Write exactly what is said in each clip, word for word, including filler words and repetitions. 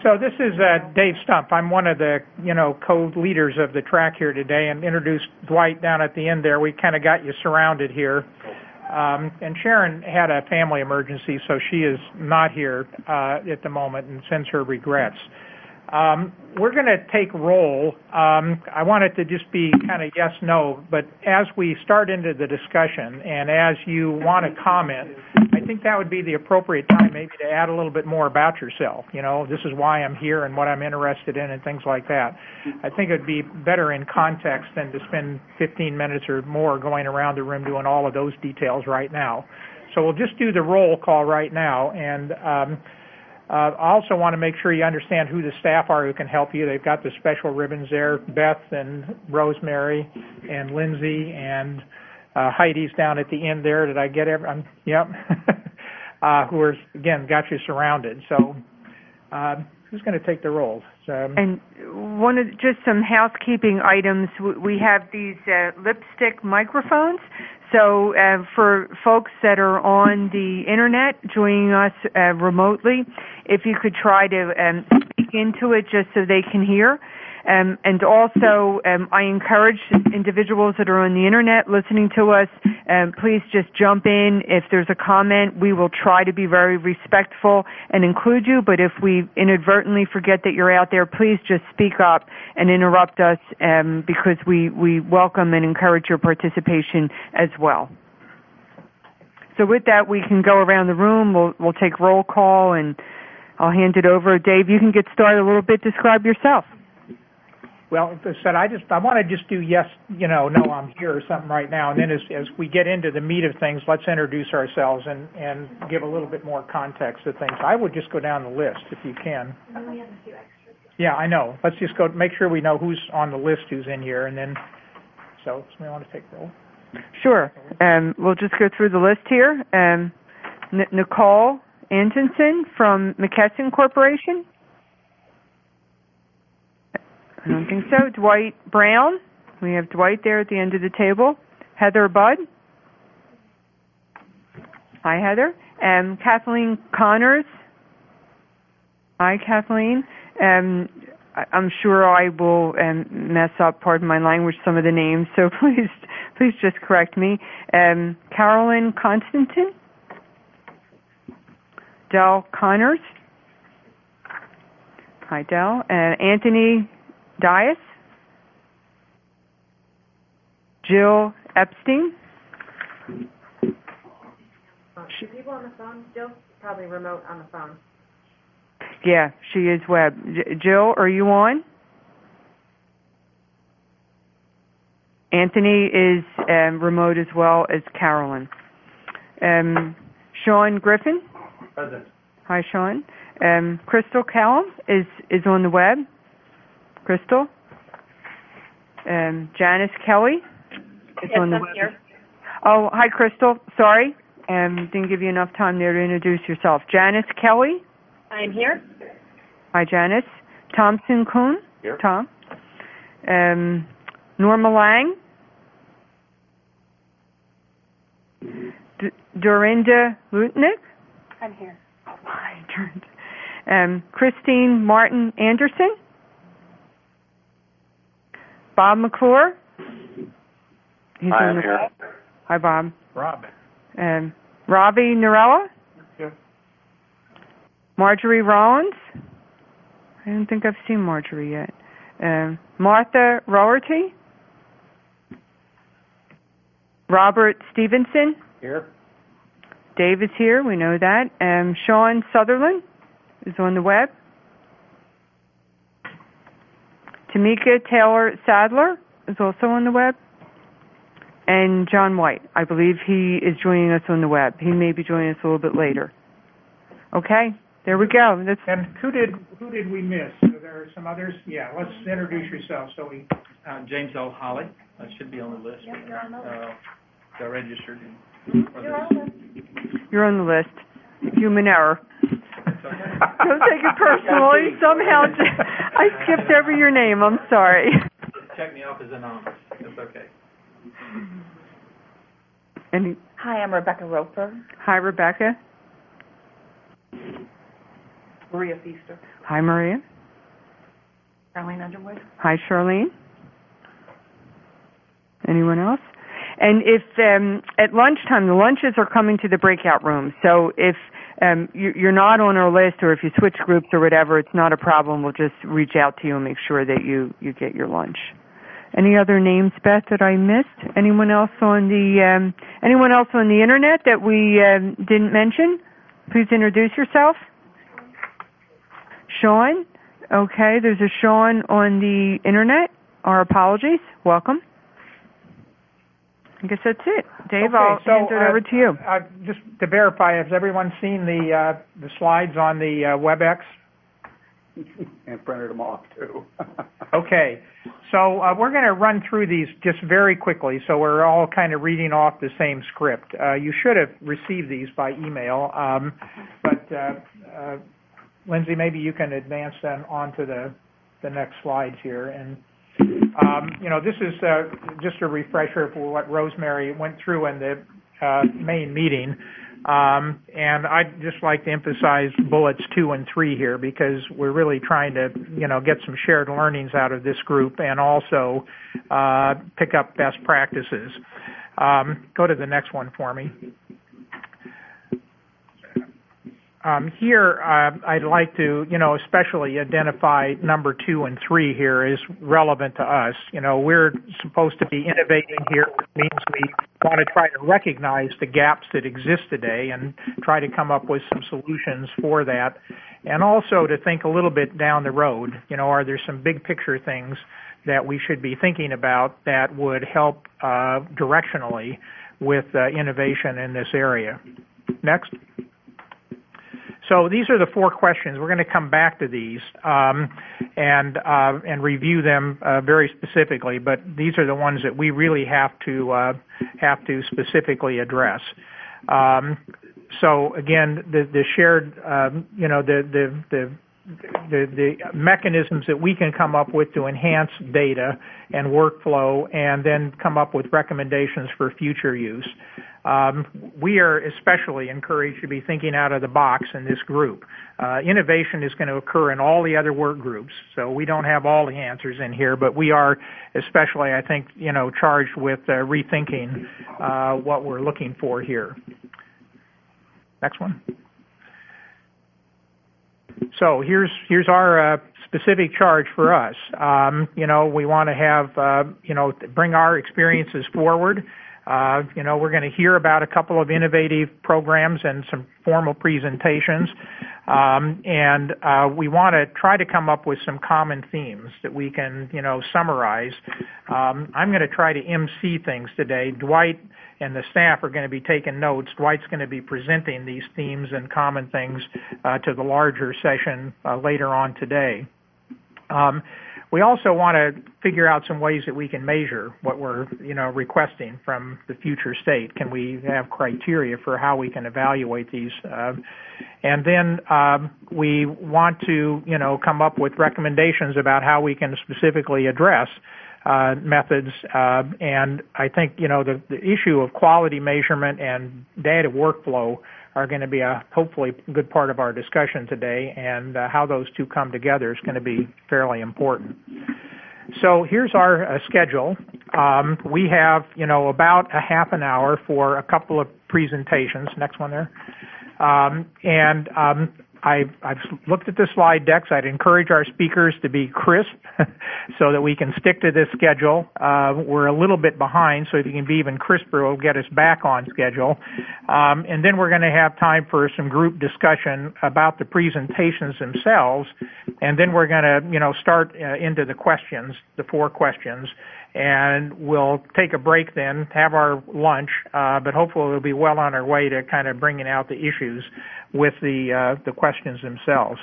So this is uh, Dave Stump. I'm one of the, you know, co-leaders of the track here today, and introduced Dwight down at the end there. We kind of got you surrounded here. Um, and Sharon had a family emergency, so she is not here uh, at the moment and sends her regrets. Um, we're going to take roll. Um, I want it to just be kind of yes, no, but as we start into the discussion and as you want to comment, I think that would be the appropriate time maybe to add a little bit more about yourself. You know, this is why I'm here and what I'm interested in and things like that. I think it would be better in context than to spend fifteen minutes or more going around the room doing all of those details right now. So we'll just do the roll call right now, and um, Uh, I also want to make sure you understand who the staff are who can help you. They've got the special ribbons there, Beth and Rosemary and Lindsay and uh, Heidi's down at the end there. Did I get every? Um, yep. uh, who are, again, got you surrounded. So uh, who's going to take the roles? Um, and one of just some housekeeping items. We have these uh, lipstick microphones. So uh, for folks that are on the internet joining us uh, remotely, if you could try to um, speak into it just so they can hear. Um, and also, um, I encourage individuals that are on the internet listening to us, um, please just jump in. If there's a comment, we will try to be very respectful and include you. But if we inadvertently forget that you're out there, please just speak up and interrupt us um, because we, we welcome and encourage your participation as well. So with that, we can go around the room. We'll, we'll take roll call, and I'll hand it over. Dave, you can get started a little bit. Describe yourself. Well, as I said, I just I want to just do yes, you know, no, I'm here or something right now, and then as as we get into the meat of things, let's introduce ourselves and and give a little bit more context to things. I would just go down the list if you can. And we have a few extras. Yeah, I know. Let's just go make sure we know who's on the list, who's in here, and then so somebody want to take roll? Sure. Um, we'll just go through the list here. Um, N- Nicole Antonsen from McKesson Corporation. I don't think so. Dwight Brown. We have Dwight there at the end of the table. Heather Budd. Hi, Heather. Um, Kathleen Connors. Hi, Kathleen. Um, I- I'm sure I will um, mess up, pardon my language, some of the names, so please please just correct me. Um, Carolyn Constantin. Del Connors. Hi, Del. Uh, Anthony Dias. Jill Epstein. Uh, people on the phone still? Probably remote on the phone. Yeah, she is web. J- Jill, are you on? Anthony is um, remote as well as Carolyn. Um, Sean Griffin. Present. Hi, Sean. Um, Crystal Callum is, is on the web. Crystal. Um, Janice Kelly is yes, on the I'm web. Here. Oh, hi, Crystal. Sorry. Um, didn't give you enough time there to introduce yourself. Janice Kelly. I'm here. Hi, Janice. Thompson Kuhn. Here. Tom. Um, Norma Lang. D- Dorinda Lutnick. I'm here. Oh, my turn. Um, Christine Martin Anderson. Bob McClure. He's Hi, on I'm the here. Hi, Bob. Rob. Um, Ravi Narella. Here. Marjorie Rollins. I don't think I've seen Marjorie yet. Um, Martha Roherty. Robert Stevenson. Here. Dave is here. We know that. Um, Sean Sutherland is on the web. Tamika Taylor Sadler is also on the web. And John White. I believe he is joining us on the web. He may be joining us a little bit later. Okay, there we go. That's And who did who did we miss? So there are some others. Yeah, let's introduce yourself so we. Uh, James L. Holly. That should be on the list. Yep, you're on the list. Uh, got registered in. You're on the list. You're on the list. Human error. Don't take it personally. Somehow I skipped over your name. I'm sorry. Check me off as anonymous. That's okay. And Hi, I'm Rebecca Roper. hi, Rebecca. Maria Feaster. Hi, Maria. Charlene Underwood. Hi, Charlene. Anyone else? And if um, at lunchtime, the lunches are coming to the breakout room. So if um, you, you're not on our list, or if you switch groups or whatever, it's not a problem. We'll just reach out to you and make sure that you, you get your lunch. Any other names, Beth, that I missed? Anyone else on the um, anyone else on the internet that we um, didn't mention? Please introduce yourself. Sean. Okay, there's a Sean on the internet. Our apologies. Welcome. I guess that's it. Dave, Okay, I'll so, hand it uh, over to you. Uh, just to verify, has everyone seen the uh, the slides on the uh, WebEx? And printed them off, too. Okay, so uh, we're going to run through these just very quickly, so we're all kind of reading off the same script. Uh, you should have received these by email, um, but uh, uh, Lindsay, maybe you can advance them onto the the next slides here. And um, you know, this is uh, just a refresher for what Rosemary went through in the uh, main meeting. Um, and I'd just like to emphasize bullets two and three here, because we're really trying to, you know, get some shared learnings out of this group and also uh, pick up best practices. Um, go to the next one for me. Um, here, uh, I'd like to, you know, especially identify number two and three here as relevant to us. You know, we're supposed to be innovating here, which means we want to try to recognize the gaps that exist today and try to come up with some solutions for that. And also to think a little bit down the road. You know, are there some big picture things that we should be thinking about that would help uh, directionally with uh, innovation in this area? Next. So these are the four questions. We're going to come back to these um, and uh, and review them uh, very specifically. But these are the ones that we really have to uh, have to specifically address. Um, so again, the the shared, um, you know, the the the The, the mechanisms that we can come up with to enhance data and workflow, and then come up with recommendations for future use. Um, we are especially encouraged to be thinking out of the box in this group. Uh, innovation is going to occur in all the other work groups, so we don't have all the answers in here, but we are especially, I think, you know, charged with uh, rethinking uh, what we're looking for here. Next one. So here's here's our uh, specific charge for us. Um, you know, we want to have uh, you know bring our experiences forward. Uh, you know, we're going to hear about a couple of innovative programs and some formal presentations, um, and uh, we want to try to come up with some common themes that we can you know summarize. Um, I'm going to try to emcee things today. Dwight and the staff are going to be taking notes. Dwight's going to be presenting these themes and common things uh, to the larger session uh, later on today. Um, we also want to figure out some ways that we can measure what we're, you know, requesting from the future state. Can we have criteria for how we can evaluate these? Uh, and then um, we want to, you know, come up with recommendations about how we can specifically address Uh, methods, uh, and I think, you know, the, the issue of quality measurement and data workflow are going to be a hopefully good part of our discussion today, and uh, how those two come together is going to be fairly important. So here's our uh, schedule. Um, we have, you know, about a half an hour for a couple of presentations. Next one there. Um, and um, I, I've looked at the slide decks. I'd encourage our speakers to be crisp so that we can stick to this schedule. Uh, we're a little bit behind, so if you can be even crisper, it'll get us back on schedule. Um, and then we're going to have time for some group discussion about the presentations themselves. And then we're going to, you know, start uh, into the questions, the four questions. And we'll take a break then, have our lunch, uh, but hopefully we'll be well on our way to kind of bringing out the issues with the uh, the questions themselves.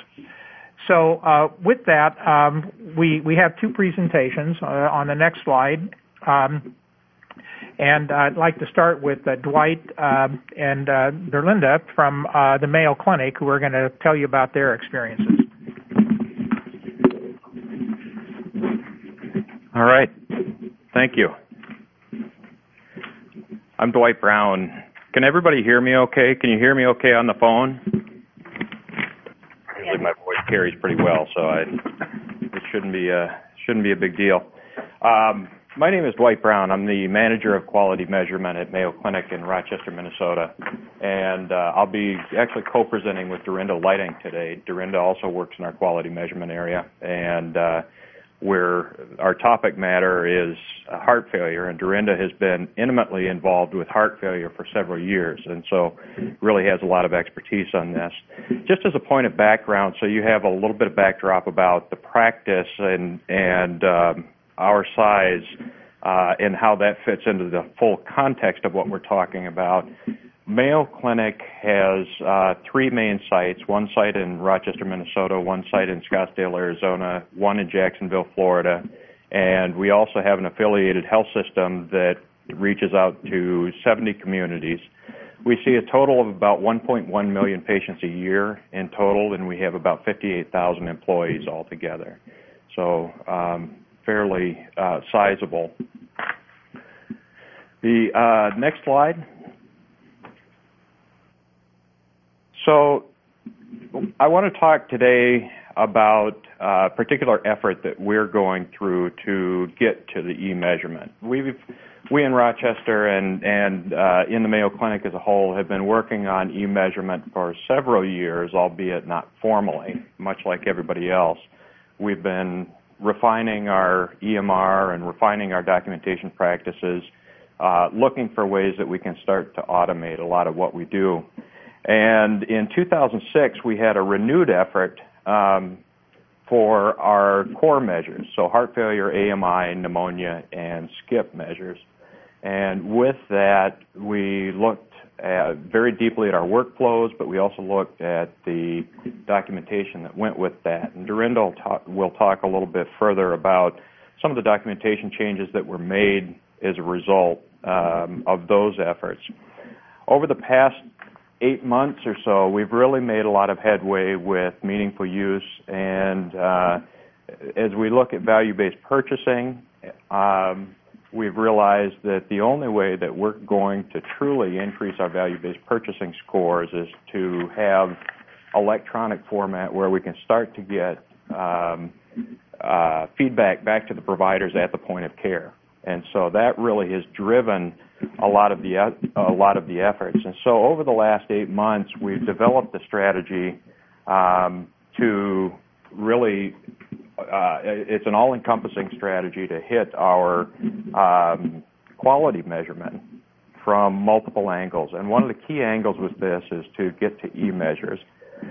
So uh, with that, um, we we have two presentations uh, on the next slide, um, and I'd like to start with uh, Dwight uh, and uh, Berlinda from uh, the Mayo Clinic, who are going to tell you about their experiences. All right. Thank you. I'm Dwight Brown. Can everybody hear me okay? Can you hear me okay on the phone? Usually my voice carries pretty well, so I, it shouldn't be a shouldn't be a big deal. Um, my name is Dwight Brown. I'm the manager of quality measurement at Mayo Clinic in Rochester, Minnesota, and uh, I'll be actually co-presenting with Dorinda Lighting today. Dorinda also works in our quality measurement area, and uh, where our topic matter is uh, heart failure, and Dorinda has been intimately involved with heart failure for several years, and so really has a lot of expertise on this. Just as a point of background, so you have a little bit of backdrop about the practice and, and um, our size uh, and how that fits into the full context of what we're talking about. Mayo Clinic has uh, three main sites, one site in Rochester, Minnesota, one site in Scottsdale, Arizona, one in Jacksonville, Florida, and we also have an affiliated health system that reaches out to seventy communities. We see a total of about one point one million patients a year in total, and we have about fifty-eight thousand employees altogether. So um, fairly uh, sizable. The uh, next slide. So I want to talk today about a particular effort that we're going through to get to the e-measurement. We've, we in Rochester and, and uh, in the Mayo Clinic as a whole have been working on e-measurement for several years, albeit not formally, much like everybody else. We've been refining our E M R and refining our documentation practices, uh, looking for ways that we can start to automate a lot of what we do. And in two thousand six, we had a renewed effort um, for our core measures, so heart failure, A M I, pneumonia, and skip measures. And with that, we looked at, very deeply at our workflows, but we also looked at the documentation that went with that. And Dorinda will talk, will talk a little bit further about some of the documentation changes that were made as a result um, of those efforts. Over the past eight months or so, we've really made a lot of headway with meaningful use, and uh, as we look at value-based purchasing, um, we've realized that the only way that we're going to truly increase our value-based purchasing scores is to have electronic format where we can start to get um, uh, feedback back to the providers at the point of care. And so that really has driven a lot of the a lot of the efforts. And so over the last eight months, we've developed a strategy um, to really, uh, it's an all-encompassing strategy to hit our um, quality measurement from multiple angles. And one of the key angles with this is to get to e-measures.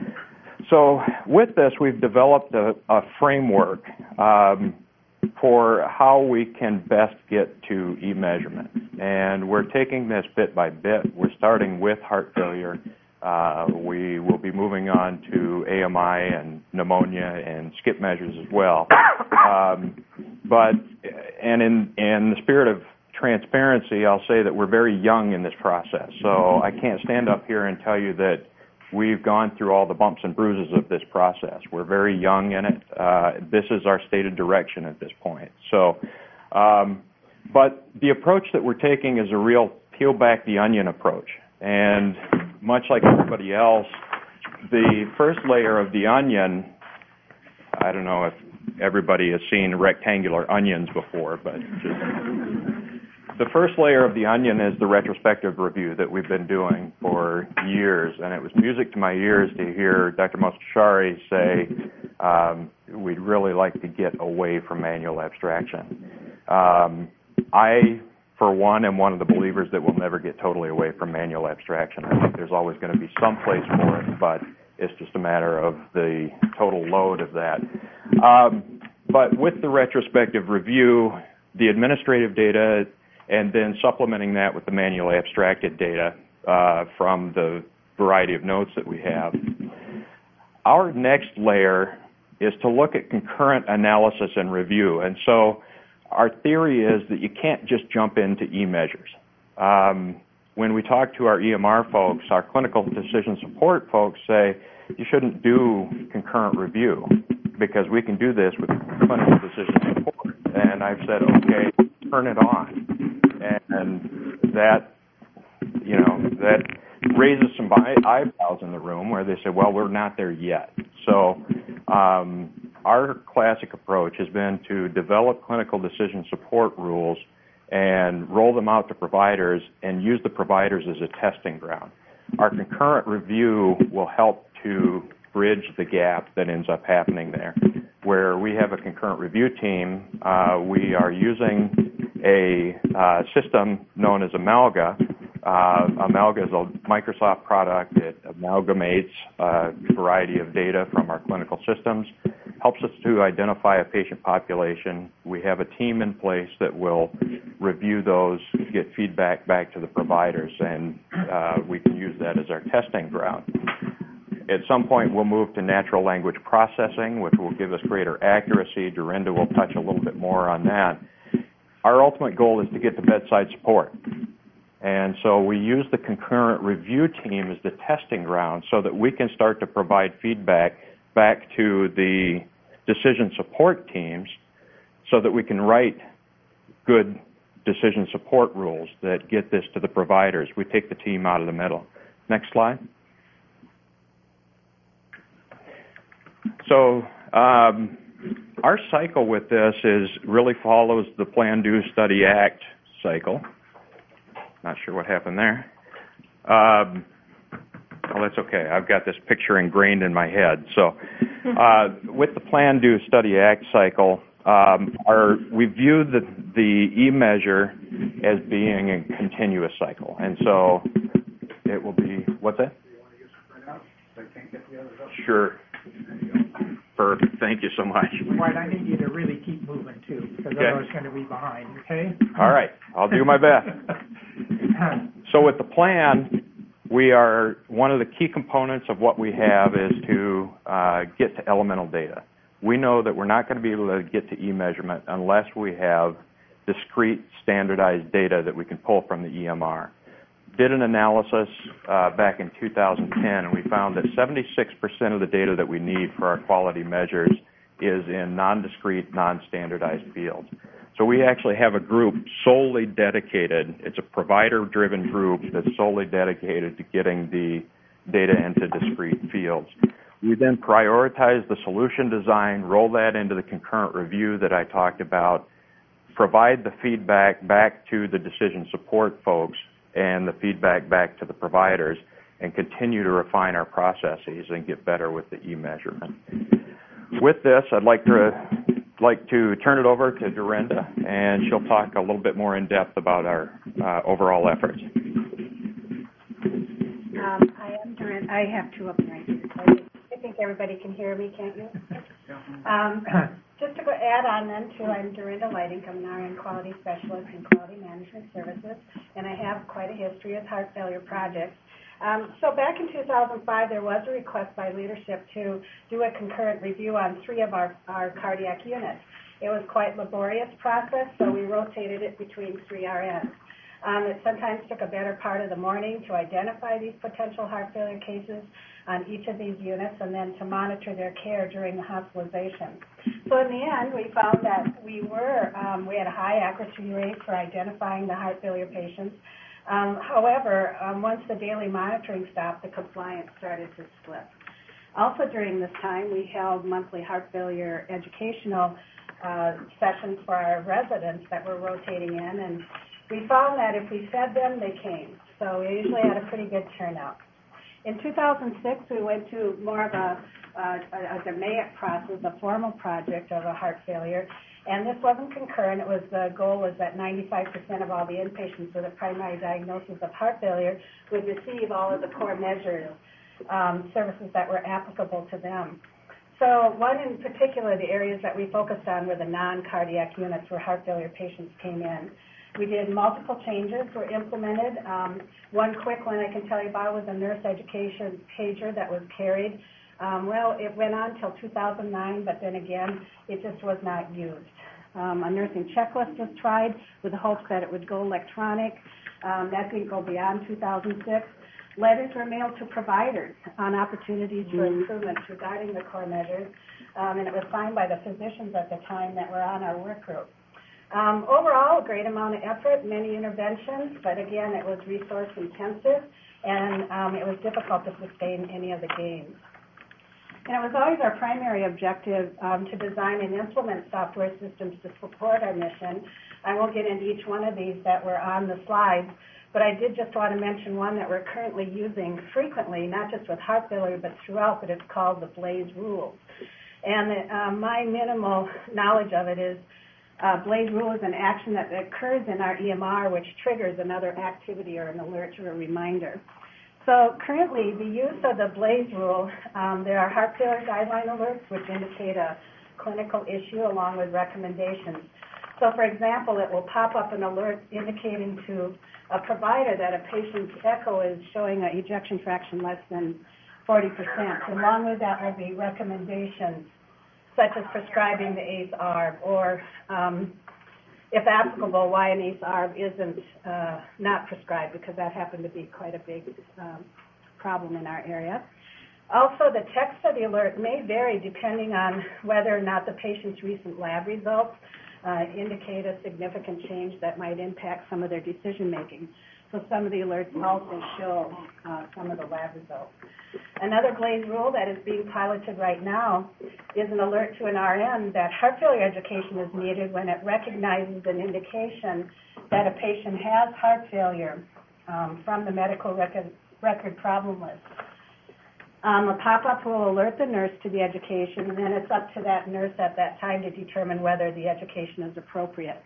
So with this, we've developed a, a framework um, for how we can best get to e-measurement. And we're taking this bit by bit. We're starting with heart failure. Uh, we will be moving on to A M I and pneumonia and skip measures as well. Um, but, and in, in the spirit of transparency, I'll say that we're very young in this process. So I can't stand up here and tell you that we've gone through all the bumps and bruises of this process. We're very young in it. Uh, this is our stated direction at this point. So, um, but the approach that we're taking is a real peel back the onion approach. And much like everybody else, the first layer of the onion, I don't know if everybody has seen rectangular onions before, but just the first layer of the onion is the retrospective review that we've been doing for years, and it was music to my ears to hear Doctor Mostashari say, um, we'd really like to get away from manual abstraction. Um, I, for one, am one of the believers that we'll never get totally away from manual abstraction. I think there's always going to be some place for it, but it's just a matter of the total load of that. Um, but with the retrospective review, the administrative data, and then supplementing that with the manually abstracted data uh, from the variety of notes that we have. Our next layer is to look at concurrent analysis and review. And so our theory is that you can't just jump into e-measures. Um, when we talk to our E M R folks, our clinical decision support folks say you shouldn't do concurrent review because we can do this with clinical decision support. And I've said, okay, turn it on. And that, you know, that raises some eyebrows in the room where they say, well, we're not there yet. So um, our classic approach has been to develop clinical decision support rules and roll them out to providers and use the providers as a testing ground. Our concurrent review will help to bridge the gap that ends up happening there. Where we have a concurrent review team, uh, we are using a uh, system known as Amalga. Uh, Amalga is a Microsoft product. It amalgamates a variety of data from our clinical systems, helps us to identify a patient population. We have a team in place that will review those, get feedback back to the providers, and uh, we can use that as our testing ground. At some point, we'll move to natural language processing, which will give us greater accuracy. Dorinda will touch a little bit more on that. Our ultimate goal is to get to bedside support. And so we use the concurrent review team as the testing ground so that we can start to provide feedback back to the decision support teams so that we can write good decision support rules that get this to the providers. We take the team out of the middle. Next slide. So um, our cycle with this is really follows the Plan, Do, Study, Act cycle. Not sure what happened there. Um, well, that's okay. I've got this picture ingrained in my head. So uh, with the Plan, Do, Study, Act cycle, um, our, we view the, the e-measure as being a continuous cycle. And so it will be, what's that? Sure. Perfect. Thank you so much. Dwight, I need you to really keep moving too, because Okay. otherwise going to be behind, okay? All right. I'll do my best. So with the plan, we are, one of the key components of what we have is to uh, get to elemental data. We know that we're not going to be able to get to e-measurement unless we have discrete standardized data that we can pull from the E M R. Did an analysis uh, back in two thousand ten, and we found that seventy-six percent of the data that we need for our quality measures is in non-discrete, non-standardized fields. So we actually have a group solely dedicated, it's a provider-driven group that's solely dedicated to getting the data into discrete fields. We then prioritize the solution design, roll that into the concurrent review that I talked about, provide the feedback back to the decision support folks and the feedback back to the providers, and continue to refine our processes and get better with the e-measurement. With this, I'd like to like to turn it over to Dorinda, and she'll talk a little bit more in depth about our uh, overall efforts. Um, I am Dorinda. I have two up right here. So I think everybody can hear me, can't you? Um, just to go add on then to, I'm Dorinda Lighting. I'm an R N Quality Specialist in Quality Management Services, and I have quite a history of heart failure projects. Um, so back in two thousand five, there was a request by leadership to do a concurrent review on three of our, our cardiac units. It was quite a laborious process, so we rotated it between three R Ns. Um, it sometimes took a better part of the morning to identify these potential heart failure cases on each of these units and then to monitor their care during the hospitalization. So in the end, we found that we were, um, we had a high accuracy rate for identifying the heart failure patients. Um, however, um, once the daily monitoring stopped, the compliance started to slip. Also during this time, we held monthly heart failure educational uh, sessions for our residents that were rotating in, and we found that if we fed them, they came. So we usually had a pretty good turnout. In two thousand six, we went to more of a, uh, a, a D M A I C process, a formal project of a heart failure. And this wasn't concurrent. It was the goal was that ninety-five percent of all the inpatients with a primary diagnosis of heart failure would receive all of the core measures, um, services that were applicable to them. So one in particular, the areas that we focused on were the non-cardiac units where heart failure patients came in. We did multiple changes were implemented. Um, one quick one I can tell you about was a nurse education pager that was carried. Um, well, it went on until two thousand nine, but then again, it just was not used. Um, a nursing checklist was tried with the hopes that it would go electronic. Um, that didn't go beyond two thousand six. Letters were mailed to providers on opportunities for improvements regarding the core measures, um, and it was signed by the physicians at the time that were on our work group. Um, overall, a great amount of effort, many interventions, but again, it was resource intensive, and um, it was difficult to sustain any of the gains. And it was always our primary objective um, to design and implement software systems to support our mission. I won't get into each one of these that were on the slides, but I did just want to mention one that we're currently using frequently, not just with heart failure, but throughout, but it's called the Blaze Rule. And uh, my minimal knowledge of it is uh, Blaze Rule is an action that occurs in our E M R which triggers another activity or an alert or a reminder. So currently, the use of the Blaze Rule, um, there are heart failure guideline alerts which indicate a clinical issue along with recommendations. So for example, it will pop up an alert indicating to a provider that a patient's echo is showing an ejection fraction less than forty percent. Along with that will be recommendations such as prescribing the A C E A R B or, um, if applicable, why an A C E A R B isn't uh, not prescribed, because that happened to be quite a big um, problem in our area. Also, the text of the alert may vary depending on whether or not the patient's recent lab results uh, indicate a significant change that might impact some of their decision making. So some of the alerts also show uh, some of the lab results. Another Blaze Rule that is being piloted right now is an alert to an R N that heart failure education is needed when it recognizes an indication that a patient has heart failure um, from the medical record, record problem list. Um, a pop-up will alert the nurse to the education, and then it's up to that nurse at that time to determine whether the education is appropriate.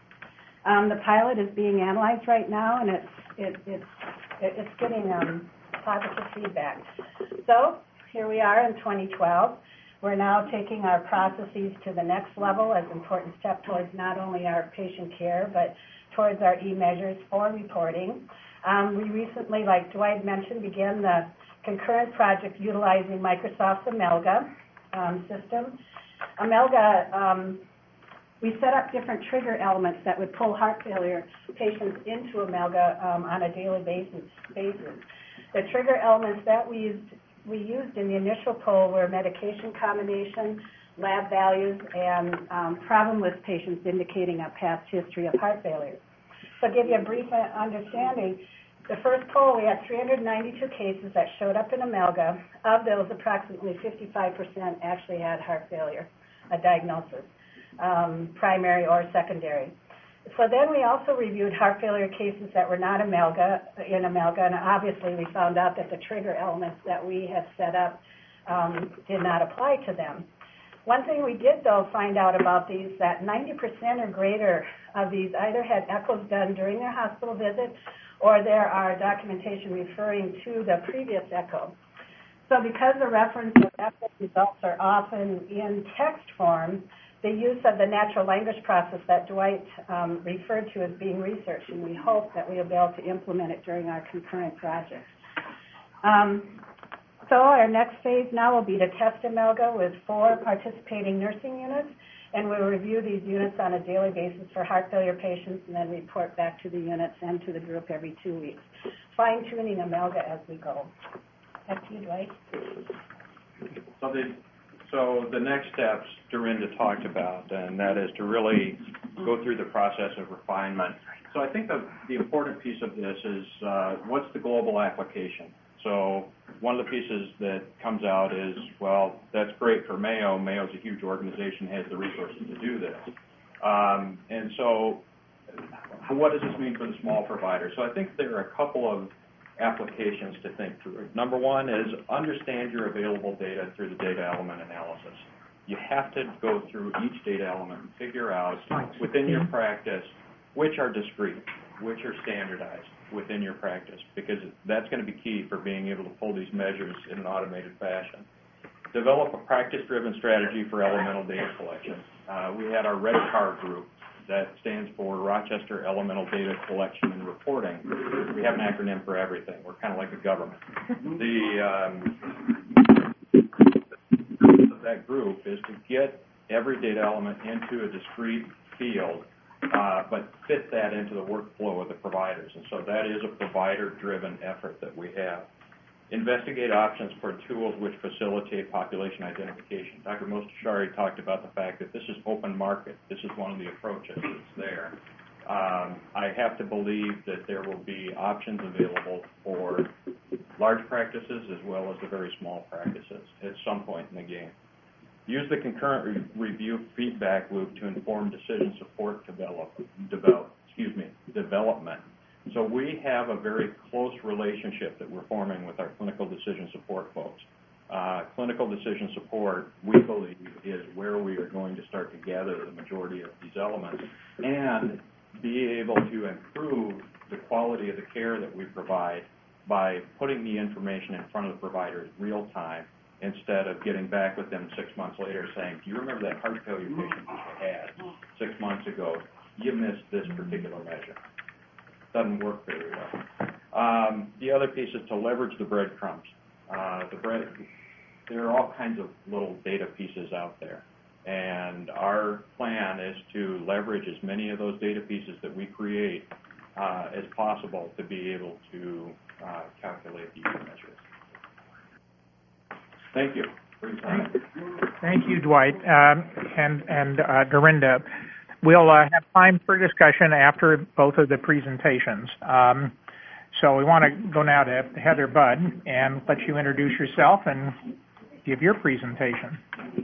Um, the pilot is being analyzed right now, and it's it, it's it's getting um, positive feedback. So here we are in twenty twelve. We're now taking our processes to the next level as an important step towards not only our patient care, but towards our e-measures for reporting. Um, we recently, like Dwight mentioned, began the concurrent project utilizing Microsoft's Amelga um, system. Amelga, um, we set up different trigger elements that would pull heart failure patients into Amelga um, on a daily basis. basis. The trigger elements that we used, we used in the initial poll were medication combination, lab values, and um, problem list patients indicating a past history of heart failure. So to give you a brief understanding, the first poll, we had three hundred ninety-two cases that showed up in Amelga. Of those, approximately fifty-five percent actually had heart failure, a diagnosis, um, primary or secondary. So then we also reviewed heart failure cases that were not Amelga, in Amelga, and obviously we found out that the trigger elements that we had set up um, did not apply to them. One thing we did, though, find out about these, that ninety percent or greater of these either had echoes done during their hospital visit, or there are documentation referring to the previous echo. So because the reference of echo results are often in text form, the use of the natural language process that Dwight um, referred to as being researched, and we hope that we will be able to implement it during our concurrent project. Um, so our next phase now will be to test Amelga with four participating nursing units, and we'll review these units on a daily basis for heart failure patients and then report back to the units and to the group every two weeks, fine-tuning Amelga as we go. Back to you, Dwight. So the, so the next steps Dorinda talked about, and that is to really go through the process of refinement. So I think the, the important piece of this is uh, what's the global application? So one of the pieces that comes out is, well, that's great for Mayo. Mayo's a huge organization, has the resources to do this. Um, and so what does this mean for the small provider? So I think there are a couple of applications to think through. Number one is understand your available data through the data element analysis. You have to go through each data element and figure out within your practice which are discrete, which are standardized within your practice, because that's going to be key for being able to pull these measures in an automated fashion. Develop a practice-driven strategy for elemental data collection. Uh, we had our REDCAR group that stands for Rochester Elemental Data Collection and Reporting. We have an acronym for everything. We're kind of like the government. The um, of that group is to get every data element into a discrete field, Uh, but fit that into the workflow of the providers. And so that is a provider-driven effort that we have. Investigate options for tools which facilitate population identification. Doctor Mostashari talked about the fact that this is open market. This is one of the approaches that's there. Um, I have to believe that there will be options available for large practices as well as the very small practices at some point in the game. Use the concurrent re- review feedback loop to inform decision support develop, develop, excuse me, development. So we have a very close relationship that we're forming with our clinical decision support folks. Uh, clinical decision support, we believe, is where we are going to start to gather the majority of these elements and be able to improve the quality of the care that we provide by putting the information in front of the providers real time instead of getting back with them six months later saying, do you remember that heart failure patient you had six months ago? You missed this particular measure. Doesn't work very well. Um, the other piece is to leverage the breadcrumbs. Uh, the bread, there are all kinds of little data pieces out there. And our plan is to leverage as many of those data pieces that we create uh, as possible to be able to uh, calculate these measures. Thank you for your time. Thank you, Dwight, um, and, and uh, Dorinda. We'll uh, have time for discussion after both of the presentations. Um, so we want to go now to Heather Budd and let you introduce yourself and give your presentation.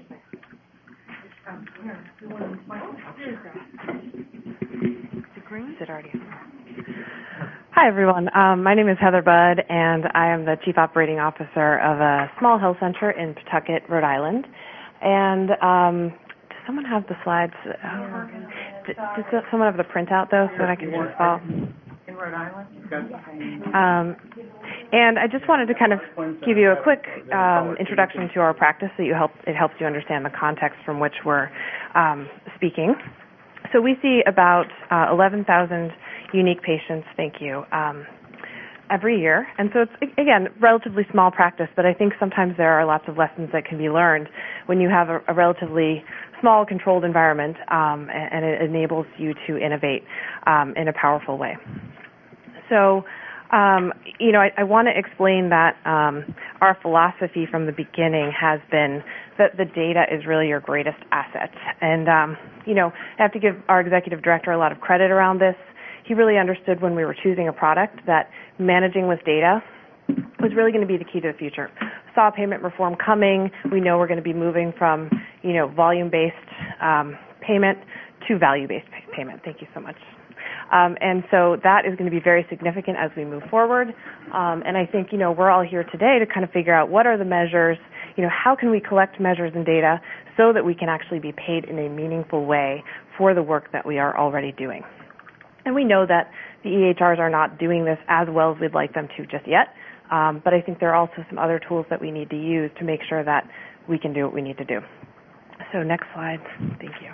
Hi, everyone. Um, my name is Heather Budd, and I am the Chief Operating Officer of a small health center in Pawtucket, Rhode Island. And um, does someone have the slides? Uh, does, does someone have the printout, though, so that I can just follow? In Rhode Island? Um, and I just wanted to kind of give you a quick um, introduction to our practice so you help, it helps you understand the context from which we're um, speaking. So we see about uh, eleven thousand unique patients, thank you, um, every year. And so it's, again, relatively small practice, but I think sometimes there are lots of lessons that can be learned when you have a, a relatively small, controlled environment, um, and, and it enables you to innovate um, in a powerful way. So, um, you know, I, I want to explain that um, our philosophy from the beginning has been that the data is really your greatest asset. And, um, you know, I have to give our executive director a lot of credit around this. He really understood when we were choosing a product that managing with data was really going to be the key to the future. Saw payment reform coming. We know we're going to be moving from, you know, volume-based um, payment to value-based pay- payment. Thank you so much. Um, and so that is going to be very significant as we move forward. Um, and I think, you know, we're all here today to kind of figure out what are the measures, you know, how can we collect measures and data so that we can actually be paid in a meaningful way for the work that we are already doing. And we know that the E H Rs are not doing this as well as we'd like them to just yet, um, but I think there are also some other tools that we need to use to make sure that we can do what we need to do. So next slide. Thank you.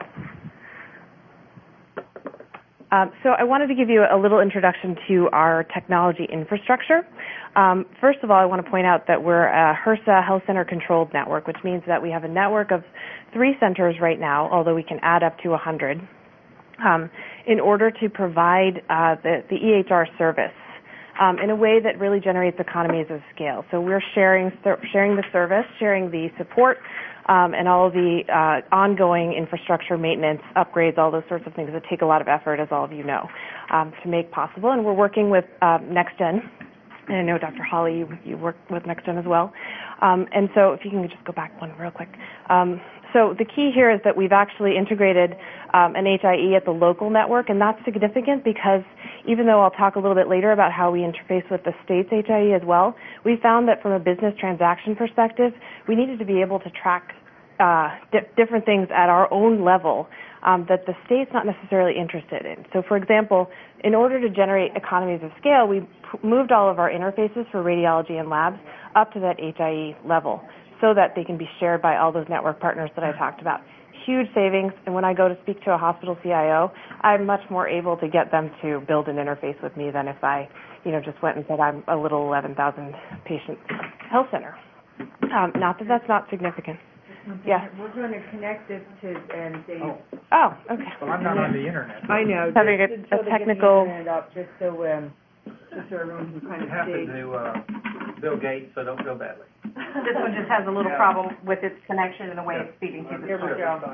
Um, so I wanted to give you a little introduction to our technology infrastructure. Um, first of all, I want to point out that we're a HRSA Health Center Controlled Network, which means that we have a network of three centers right now, although we can add up to one hundred. Um, in order to provide uh, the, the E H R service um, in a way that really generates economies of scale. So we're sharing sharing the service, sharing the support, um, and all of the uh, ongoing infrastructure maintenance, upgrades, all those sorts of things that take a lot of effort, as all of you know, um, to make possible. And we're working with uh, NextGen. And I know, Doctor Holly, you, you work with NextGen as well. Um, and so if you can just go back one real quick. Um, so the key here is that we've actually integrated um, an H I E at the local network, and that's significant because even though I'll talk a little bit later about how we interface with the state's H I E as well, we found that from a business transaction perspective, we needed to be able to track uh, di- different things at our own level um, that the state's not necessarily interested in. So, for example, in order to generate economies of scale, we p- moved all of our interfaces for radiology and labs up to that H I E level so that they can be shared by all those network partners that I talked about. Huge savings, and when I go to speak to a hospital C I O, I'm much more able to get them to build an interface with me than if I, you know, just went and said I'm a little eleven thousand patient health center. Um, not that that's not significant. Yeah. We're going to connect this to um, Dave. Oh, Oh, okay. well, I'm not on the internet. I know. Having just, a- just so a they get the technical- internet up, just so um, just so everyone can kind You of have see. to do uh, Bill Gates, so don't feel badly. This one just has a little problem with its connection and the way it's speaking to the Here we go.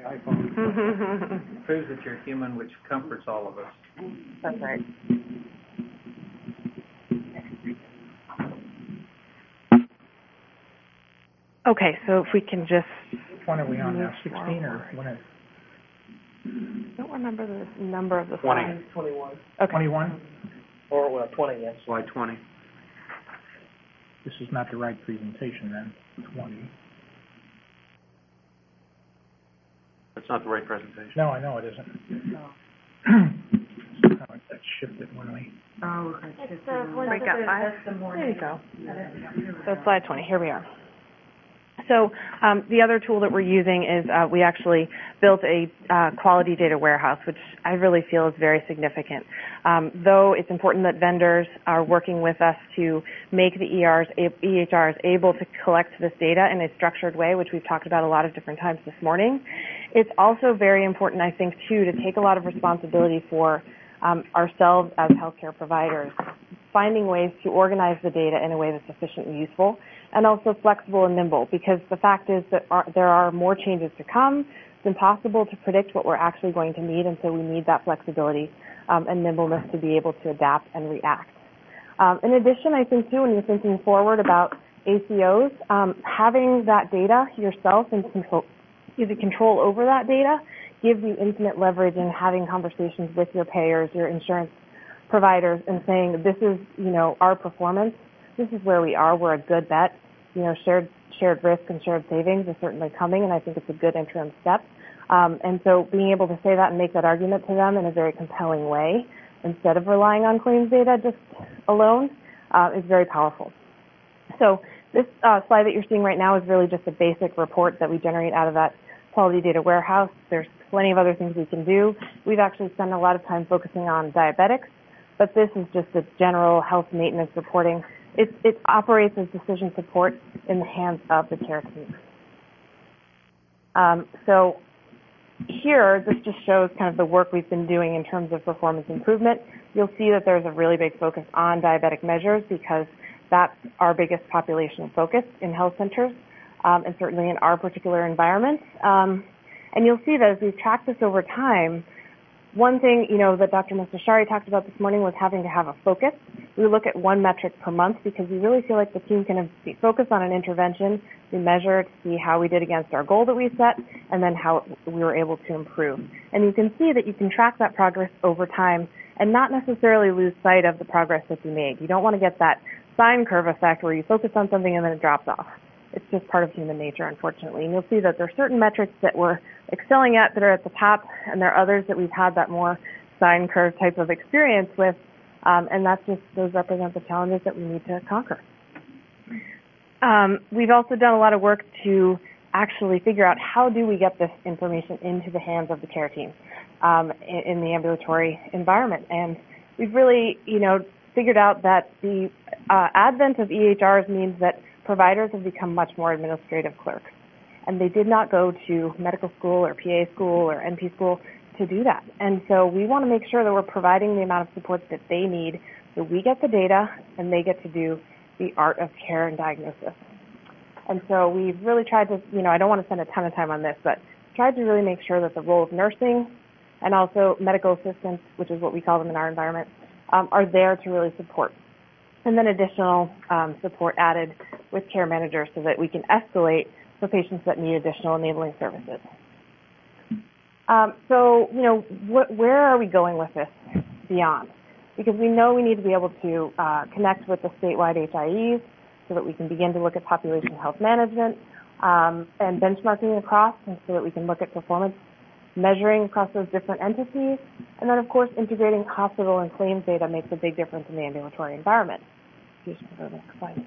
Proves that you're human, which comforts all of us. That's right. Okay, so if we can just, Which one are we on now, sixteen or what is I don't remember the number of the Twenty. slides. Twenty-one, Okay. twenty-one? or, well, twenty, yes. Slide twenty. This is not the right presentation then, twenty. That's not the right presentation. No, I know it isn't. Oh, that shifted when we, Oh, It's the one Break that out five. says the There morning. you go. So slide twenty, here we are. So um, the other tool that we're using is uh, we actually built a uh, quality data warehouse, which I really feel is very significant. Um, though it's important that vendors are working with us to make the E Rs, E H Rs able to collect this data in a structured way, which we've talked about a lot of different times this morning. It's also very important, I think, too, to take a lot of responsibility for um, ourselves as healthcare providers, finding ways to organize the data in a way that's efficient and useful, and also flexible and nimble, because the fact is that are, there are more changes to come. It's impossible to predict what we're actually going to need, and so we need that flexibility um, and nimbleness to be able to adapt and react. Um, in addition, I think, too, when you're thinking forward about A C Os, um, having that data yourself and control, excuse me, control over that data gives you infinite leverage in having conversations with your payers, your insurance providers, and saying, this is, you know, our performance. This is where we are. We're a good bet. You know, shared shared risk and shared savings is certainly coming, and I think it's a good interim step. Um, and so being able to say that and make that argument to them in a very compelling way, instead of relying on claims data just alone, uh, is very powerful. So this uh, slide that you're seeing right now is really just a basic report that we generate out of that quality data warehouse. There's plenty of other things we can do. We've actually spent a lot of time focusing on diabetics, but this is just a general health maintenance reporting. It, it operates as decision support in the hands of the care team. Um, so here, this just shows kind of the work we've been doing in terms of performance improvement. You'll see that there's a really big focus on diabetic measures because that's our biggest population focus in health centers, um, and certainly in our particular environment. Um, and you'll see that as we've tracked this over time, one thing, you know, that Doctor Mostashari talked about this morning was having to have a focus. We look at one metric per month because we really feel like the team can be focused on an intervention. We measure to see how we did against our goal that we set and then how we were able to improve. And you can see that you can track that progress over time and not necessarily lose sight of the progress that you made. You don't want to get that sine curve effect where you focus on something and then it drops off. It's just part of human nature, unfortunately. And you'll see that there are certain metrics that we're excelling at that are at the top, and there are others that we've had that more sine curve type of experience with, um, and that's just, those represent the challenges that we need to conquer. Um, we've also done a lot of work to actually figure out how do we get this information into the hands of the care team um, in, in the ambulatory environment. And we've really, you know, figured out that the uh, advent of E H Rs means that providers have become much more administrative clerks. And they did not go to medical school or P A school or N P school to do that. And so we want to make sure that we're providing the amount of support that they need so we get the data and they get to do the art of care and diagnosis. And so we've really tried to, you know, I don't want to spend a ton of time on this, but tried to really make sure that the role of nursing and also medical assistants, which is what we call them in our environment, um, are there to really support. And then additional um, support added with care managers so that we can escalate for patients that need additional enabling services. Um, so, you know, wh- where are we going with this beyond? Because we know we need to be able to uh, connect with the statewide H I Es so that we can begin to look at population health management um, and benchmarking across, and so that we can look at performance measuring across those different entities. And then, of course, integrating hospital and claims data makes a big difference in the ambulatory environment. Excuse me, go to the next slide.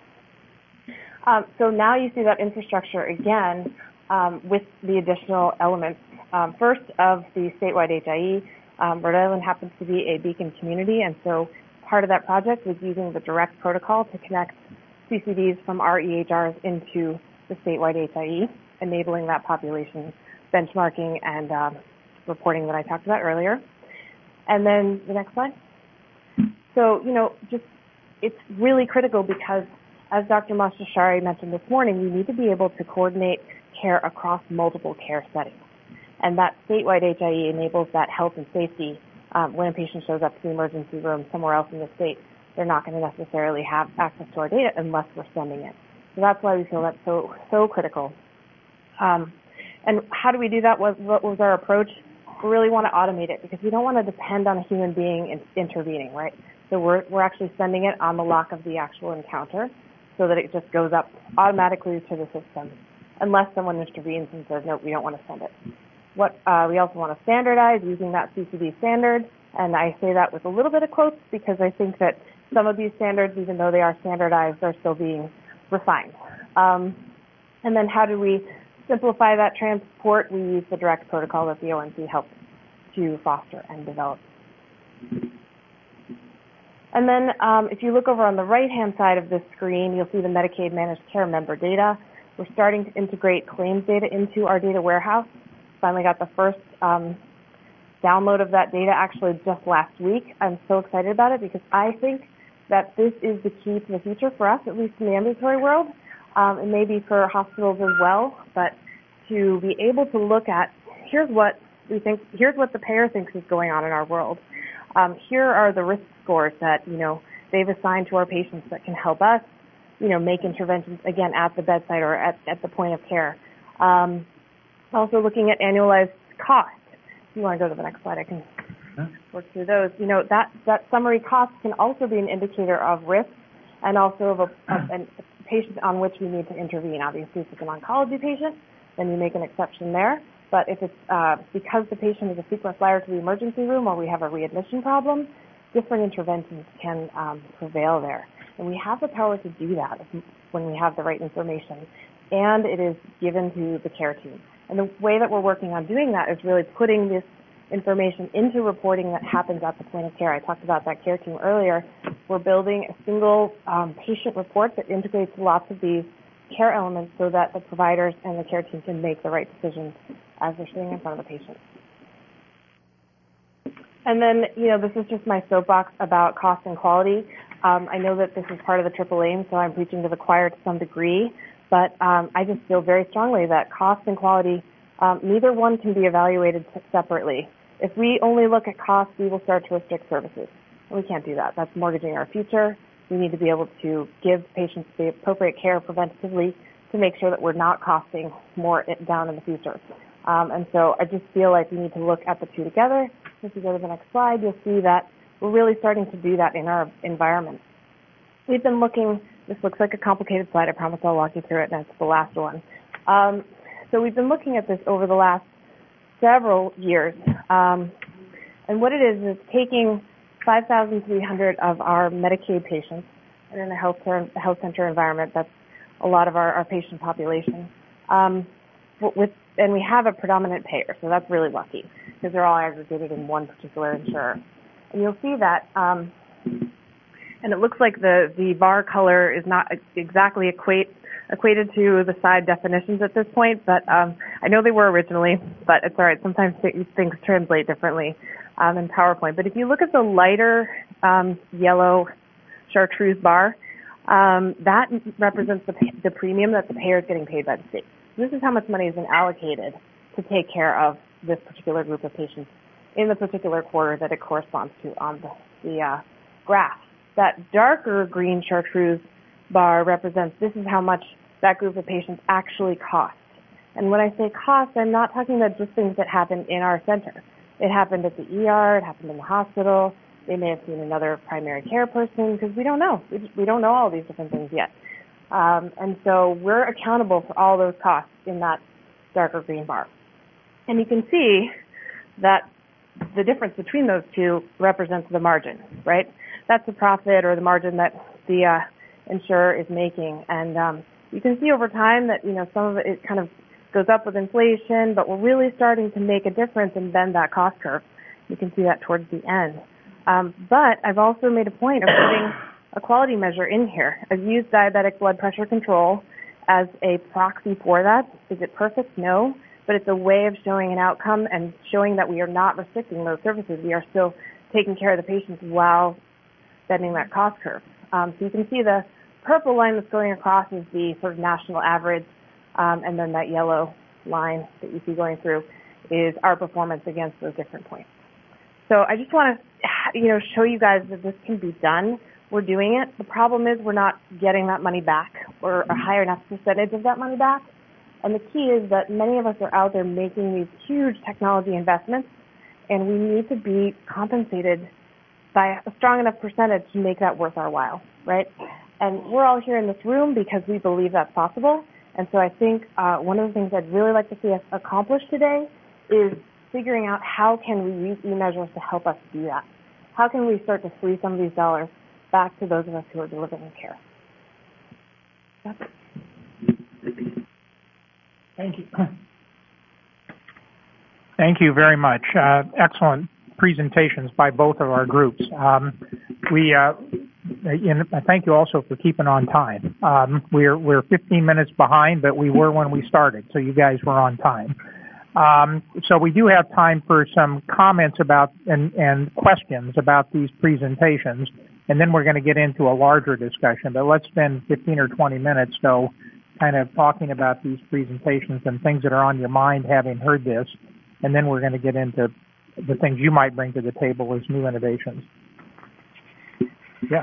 Um, so now you see that infrastructure again um, with the additional elements. Um, first, of the statewide H I E, um, Rhode Island happens to be a beacon community, and so part of that project was using the direct protocol to connect C C Ds from our E H Rs into the statewide H I E, enabling that population benchmarking and uh, reporting that I talked about earlier. And then the next slide. So, you know, just it's really critical because as Doctor Mastashari mentioned this morning, we need to be able to coordinate care across multiple care settings. And that statewide H I E enables that health and safety. Um, when a patient shows up to the emergency room somewhere else in the state, they're not going to necessarily have access to our data unless we're sending it. So that's why we feel that's so, so critical. Um, and how do we do that? What, what was our approach? We really want to automate it because we don't want to depend on a human being in, intervening, right? So we're, we're actually sending it on the lock of the actual encounter so that it just goes up automatically to the system unless someone intervenes and says, no, we don't want to send it. What uh, we also want to standardize using that C C D standard, and I say that with a little bit of quotes because I think that some of these standards, even though they are standardized, are still being refined. Um, and then how do we simplify that transport? We use the direct protocol that the O N C helped to foster and develop. And then um, if you look over on the right-hand side of this screen, you'll see the Medicaid managed care member data. We're starting to integrate claims data into our data warehouse. Finally got the first um, download of that data actually just last week. I'm so excited about it because I think that this is the key to the future for us, at least in the ambulatory world. Um, and maybe for hospitals as well, but to be able to look at, here's what we think, here's what the payer thinks is going on in our world. Um, here are the risk scores that, you know, they've assigned to our patients that can help us, you know, make interventions, again, at the bedside or at, at the point of care. Um, also looking at annualized cost. If you want to go to the next slide, I can work through those. You know, that, that summary cost can also be an indicator of risk and also of a, of an, a patient on which we need to intervene. Obviously, if it's an oncology patient, then you make an exception there. But if it's uh, because the patient is a frequent flyer to the emergency room or we have a readmission problem, different interventions can um, prevail there. And we have the power to do that when we have the right information. And it is given to the care team. And the way that we're working on doing that is really putting this information into reporting that happens at the point of care. I talked about that care team earlier. We're building a single um, patient report that integrates lots of these care elements so that the providers and the care team can make the right decisions as they're sitting in front of the patient. And then, you know, this is just my soapbox about cost and quality. Um, I know that this is part of the triple aim, so I'm preaching to the choir to some degree, but um, I just feel very strongly that cost and quality, um, neither one can be evaluated separately. If we only look at cost, we will start to restrict services. And we can't do that. That's mortgaging our future. We need to be able to give patients the appropriate care preventatively to make sure that we're not costing more down in the future. Um, and so I just feel like we need to look at the two together. If you go to the next slide, you'll see that we're really starting to do that in our environment. We've been looking, this looks like a complicated slide. I promise I'll walk you through it, and it's the last one. Um, so we've been looking at this over the last several years. Um, and what it is is taking five thousand three hundred of our Medicaid patients, and in a health, care, health center environment, that's a lot of our, our patient population. Um, with, and we have a predominant payer, so that's really lucky because they're all aggregated in one particular insurer. And you'll see that, um, and it looks like the, the bar color is not exactly equate, equated to the side definitions at this point, but um, I know they were originally, but it's all right. Sometimes things translate differently um, in PowerPoint. But if you look at the lighter um, yellow chartreuse bar, um, that represents the, the premium that the payer is getting paid by the state. This is how much money has been allocated to take care of this particular group of patients in the particular quarter that it corresponds to on the, the uh, graph. That darker green chartreuse bar represents this is how much that group of patients actually cost. And when I say cost, I'm not talking about just things that happen in our center. It happened at the E R, it happened in the hospital, they may have seen another primary care person because we don't know. We, we don't know all these different things yet. Um, and so we're accountable for all those costs in that darker green bar. And you can see that the difference between those two represents the margin, right? That's the profit or the margin that the uh, insurer is making. And um, you can see over time that, you know, some of it, it kind of goes up with inflation, but we're really starting to make a difference and bend that cost curve. You can see that towards the end. Um, but I've also made a point of putting a quality measure in here. I've used diabetic blood pressure control as a proxy for that. Is it perfect? No. But it's a way of showing an outcome and showing that we are not restricting those services. We are still taking care of the patients while bending that cost curve. Um, so you can see the purple line that's going across is the sort of national average, um, and then that yellow line that you see going through is our performance against those different points. So I just want to, you know, show you guys that this can be done. We're doing it. The problem is we're not getting that money back or a higher enough percentage of that money back. And the key is that many of us are out there making these huge technology investments, and we need to be compensated by a strong enough percentage to make that worth our while, right? And we're all here in this room because we believe that's possible. And so I think uh, one of the things I'd really like to see us accomplish today is figuring out how can we use eMeasures to help us do that. How can we start to free some of these dollars back to those of us who are delivering care? That's it. Thank you. Thank you very much. Uh, excellent presentations by both of our groups. Um, we, uh, and thank you also for keeping on time. Um, we're we're fifteen minutes behind, but we were when we started, so you guys were on time. Um, so we do have time for some comments about and, and questions about these presentations, and then we're going to get into a larger discussion. But let's spend fifteen or twenty minutes, though, kind of talking about these presentations and things that are on your mind having heard this, and then we're going to get into the things you might bring to the table as new innovations. Yes.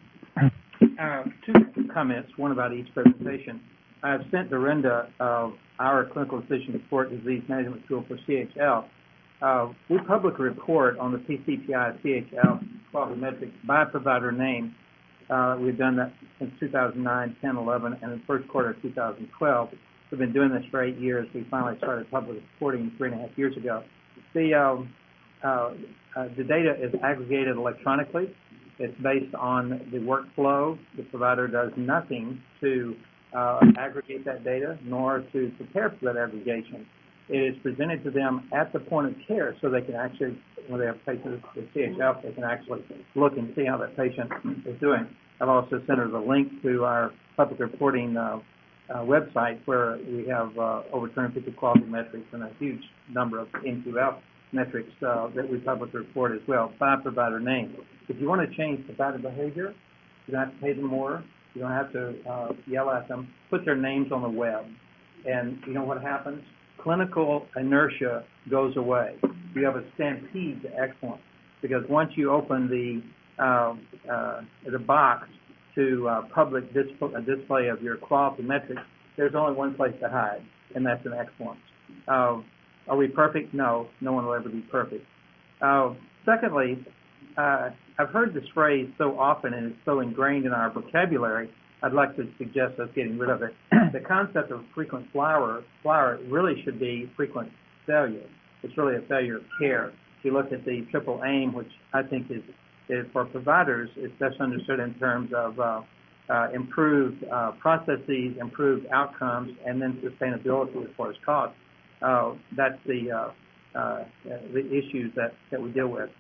Uh, two comments, one about each presentation. I've sent Dorinda uh, our clinical decision support disease management tool for C H L. Uh, we publicly report on the P C P I C H L quality metrics by provider name. Uh, we've done that since two thousand nine, ten, eleven, and the first quarter of two thousand twelve. We've been doing this for eight years. We finally started public reporting three and a half years ago. The, um, uh, uh, the data is aggregated electronically. It's based on the workflow. The provider does nothing to uh, aggregate that data, nor to prepare for that aggregation. It is presented to them at the point of care, so they can actually, when they have patients with C H L, they can actually look and see how that patient is doing. I've also sent her the link to our public reporting uh, uh, website, where we have uh, over two hundred fifty quality metrics and a huge number of N Q F metrics uh, that we publicly report as well by provider name. If you want to change provider behavior, you don't have to pay them more. You don't have to uh, yell at them. Put their names on the web. And you know what happens? Clinical inertia goes away. You have a stampede to excellence, because once you open the uh, uh, the box to uh, public display, uh, display of your quality metrics, there's only one place to hide, and that's in excellence. Uh, are we perfect? No. No one will ever be perfect. Uh, secondly, uh, I've heard this phrase so often, and it's so ingrained in our vocabulary, I'd like to suggest us getting rid of it. The concept of frequent flower, flower really should be frequent failure. It's really a failure of care. If you look at the triple aim, which I think is, is for providers, it's best understood in terms of uh, uh, improved uh, processes, improved outcomes, and then sustainability as far as cost. Uh, that's the uh, uh, the issues that, that we deal with.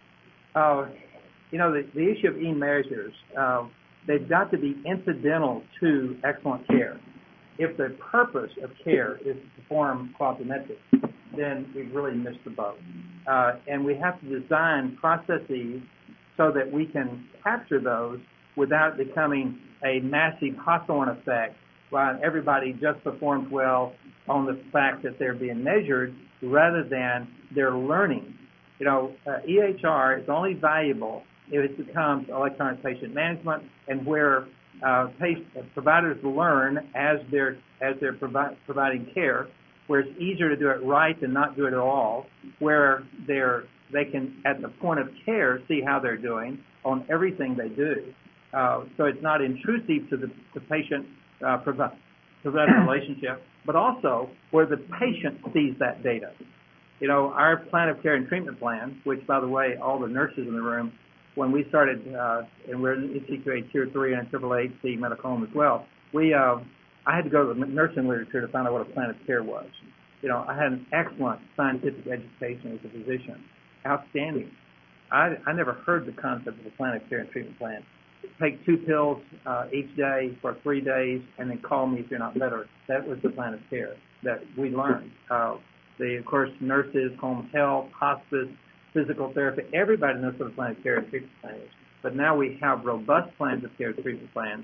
Uh, you know, the, the issue of e-measures, uh, they've got to be incidental to excellent care. If the purpose of care is to perform quality metrics, then we've really missed the boat. Uh, and we have to design processes so that we can capture those without becoming a massive Hawthorne effect, while everybody just performs well on the fact that they're being measured rather than they're learning. You know, uh, E H R is only valuable if it becomes electronic patient management, and where uh, patient, uh, providers learn as they're as they're provi- providing care, where it's easier to do it right than not do it at all, where they're they can at the point of care see how they're doing on everything they do. Uh, so it's not intrusive to the, the patient uh, provider relationship, but also where the patient sees that data. You know, our plan of care and treatment plan, which, by the way, all the nurses in the room, when we started, uh, and we're in C Q A Tier three and triple A C medical home as well, we, uh, I had to go to the nursing literature to find out what a plan of care was. You know, I had an excellent scientific education as a physician, outstanding. I, I never heard the concept of a plan of care and treatment plan. Take two pills uh, each day for three days, and then call me if you're not better. That was the plan of care that we learned. Uh, the, of course, nurses, home health, hospice, physical therapy, everybody knows what a plan of care and treatment plan is. But now we have robust plans of care and treatment plans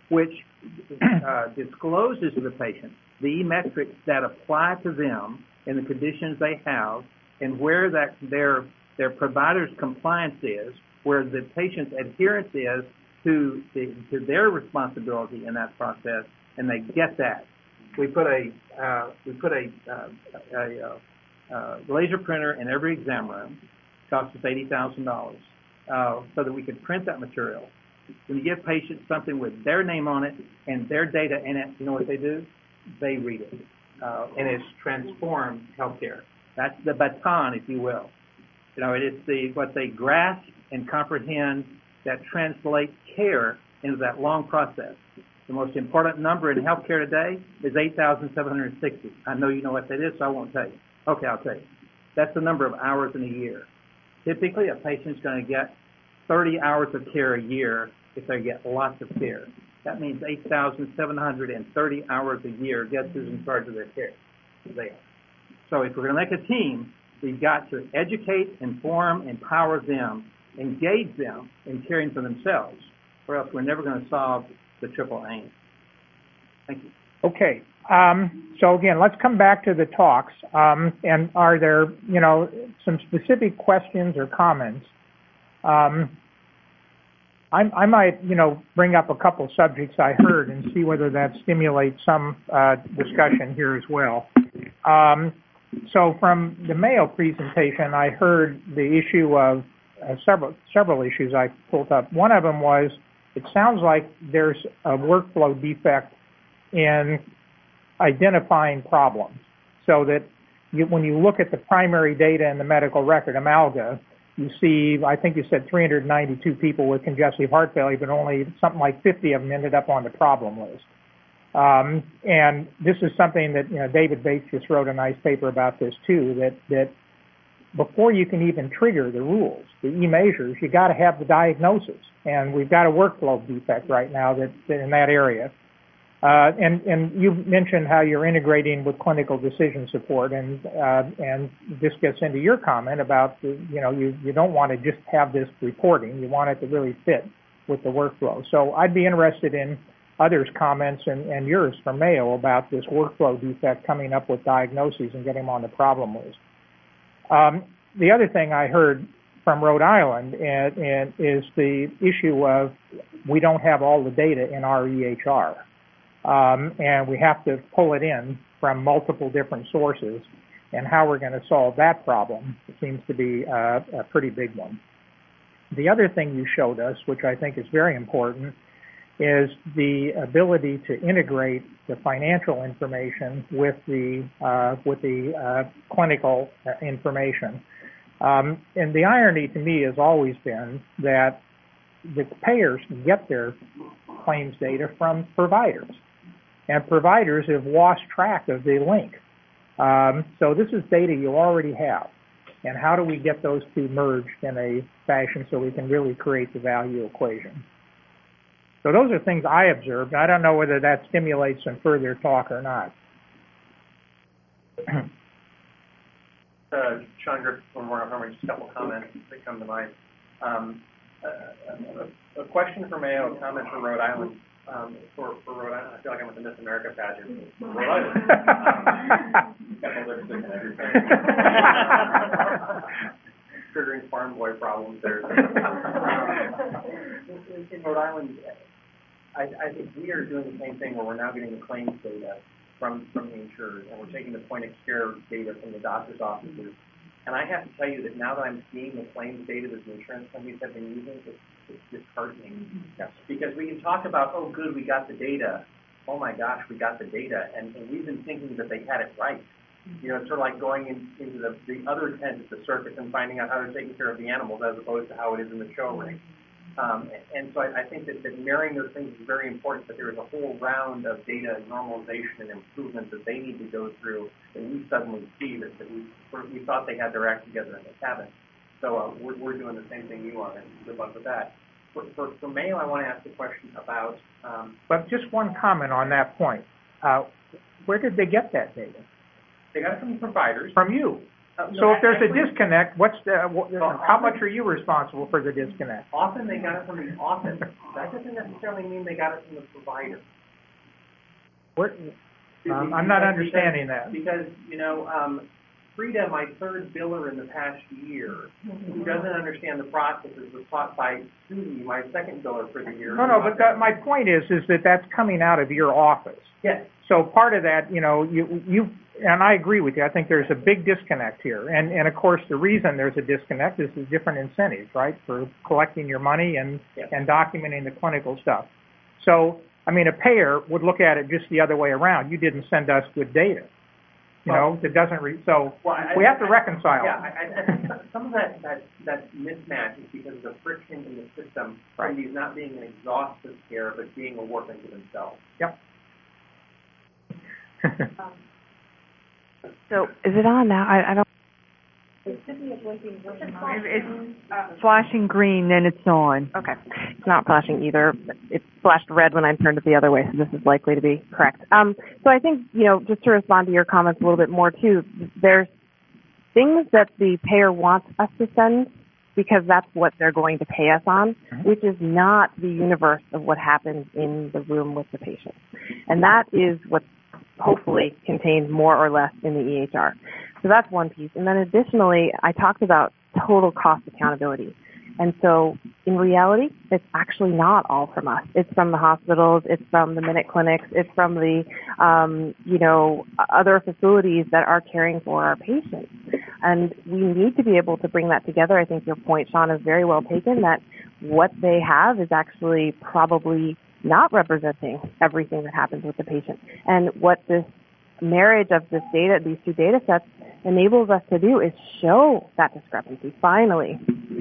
which uh, discloses to the patient the e-metrics that apply to them and the conditions they have, and where that their their provider's compliance is, where the patient's adherence is to the, to their responsibility in that process, and they get that. We put a uh, we put a, uh, a, a, a laser printer in every exam room. It cost us eighty thousand dollars, uh, so that we could print that material. When you give patients something with their name on it and their data in it, you know what they do? They read it, uh, and it's transformed healthcare. That's the baton, if you will. You know, it is the what they grasp and comprehend that translates care into that long process. The most important number in healthcare today is eight thousand seven hundred sixty. I know you know what that is, so I won't tell you. Okay, I'll tell you. That's the number of hours in a year. Typically, a patient's going to get thirty hours of care a year if they get lots of care. That means eight thousand seven hundred thirty hours a year. Guess who's in charge of their care? They are. So if we're going to make a team, we've got to educate, inform, empower them, engage them in caring for themselves, or else we're never going to solve the triple aim. Thank you. Okay. Um, so again, let's come back to the talks. Um, and are there, you know, some specific questions or comments? Um, I, I might, you know, bring up a couple subjects I heard and see whether that stimulates some uh, discussion here as well. Um, so from the Mayo presentation, I heard the issue of uh, several several issues I pulled up. One of them was, it sounds like there's a workflow defect in identifying problems, so that you, when you look at the primary data in the medical record, AMALGA, you see, I think you said three hundred ninety-two people with congestive heart failure, but only something like fifty of them ended up on the problem list. Um, and this is something that, you know, David Bates just wrote a nice paper about this too, that, that before you can even trigger the rules, the e-measures, you got to have the diagnosis. And we've got a workflow defect right now that, that in that area. Uh, and, and you mentioned how you're integrating with clinical decision support, and uh, and this gets into your comment about, the, you know, you, you don't want to just have this reporting. You want it to really fit with the workflow. So I'd be interested in others' comments and, and yours from Mayo about this workflow defect coming up with diagnoses and getting them on the problem list. Um, the other thing I heard from Rhode Island and, and is the issue of we don't have all the data in our E H R. Um, and we have to pull it in from multiple different sources, and how we're going to solve that problem seems to be uh, a pretty big one. The other thing you showed us, which I think is very important, is the ability to integrate the financial information with the uh, with the uh, clinical information. Um, and the irony to me has always been that the payers get their claims data from providers, and providers have lost track of the link. Um, so this is data you already have, and how do we get those two merged in a fashion so we can really create the value equation? So those are things I observed. I don't know whether that stimulates some further talk or not. uh, Sean Griffith from Morgan Harmon, just a couple comments that come to mind. Um, a, a question for Mayo, a comment for Rhode Island. Um, for, for Rhode Island, I feel like I'm at the Miss America pageant. Rhode Island. Um, got no lipstick and everything. Triggering farm boy problems there. Um, in Rhode Island, I, I think we are doing the same thing where we're now getting the claims data from, from the insurers, and we're taking the point of care data from the doctor's offices. And I have to tell you that now that I'm seeing the claims data that the insurance companies have been using, it's, it's disheartening. Yes. Because we can talk about, oh, good, we got the data. Oh, my gosh, we got the data. And, and we've been thinking that they had it right. You know, it's sort of like going in, into the, the other tent at the circus and finding out how they're taking care of the animals as opposed to how it is in the show ring. Um, and, and so I, I think that, that marrying those things is very important, but there is a whole round of data normalization and improvement that they need to go through, and we suddenly see that, that we, we thought they had their act together and they haven't. So uh, we're, we're doing the same thing you are, and good luck with that. For, for, for Mayo, I want to ask a question about... Um, but just one comment on that point. Uh, where did they get that data? They got it from providers. From you. Uh, no, So if there's a actually, disconnect, what's the, wh- how much are you responsible for the disconnect? Often they got it from the office. That doesn't necessarily mean they got it from the provider. What, um, I'm not understanding that. Because, you know, um, Frida, my third biller in the past year, who doesn't understand the processes, was taught by Susie, my second biller for the year. No, no, but that, my point is, is that that's coming out of your office. Yes. So part of that, you know, you, you, and I agree with you, I think there's a big disconnect here. And, and of course, the reason there's a disconnect is the different incentives, right, for collecting your money and, Yes. and documenting the clinical stuff. So, I mean, a payer would look at it just the other way around. You didn't send us good data. You know, that doesn't re, so Well, I- we have to I- reconcile. Yeah, I, I, I think some of that, that, that mismatch is because of the friction in the system, Right. from these not being an exhaustive care, but being a work unto themselves. Yep. So is it on now? I, I don't. If it's flashing green, then it's on. Okay. It's not flashing either. It flashed red when I turned it the other way, so this is likely to be correct. Um, so I think, you know, just to respond to your comments a little bit more too, there's things that the payer wants us to send because that's what they're going to pay us on, Mm-hmm. which is not the universe of what happens in the room with the patient. And that is what's hopefully contained more or less in the E H R. So that's one piece. And then additionally, I talked about total cost accountability. And so in reality, it's actually not all from us. It's from the hospitals, it's from the Minute clinics, it's from the, um, you know, other facilities that are caring for our patients. And we need to be able to bring that together. I think your point, Sean, is very well taken, that what they have is actually probably not representing everything that happens with the patient. And what this marriage of this data, these two data sets, enables us to do is show that discrepancy, finally.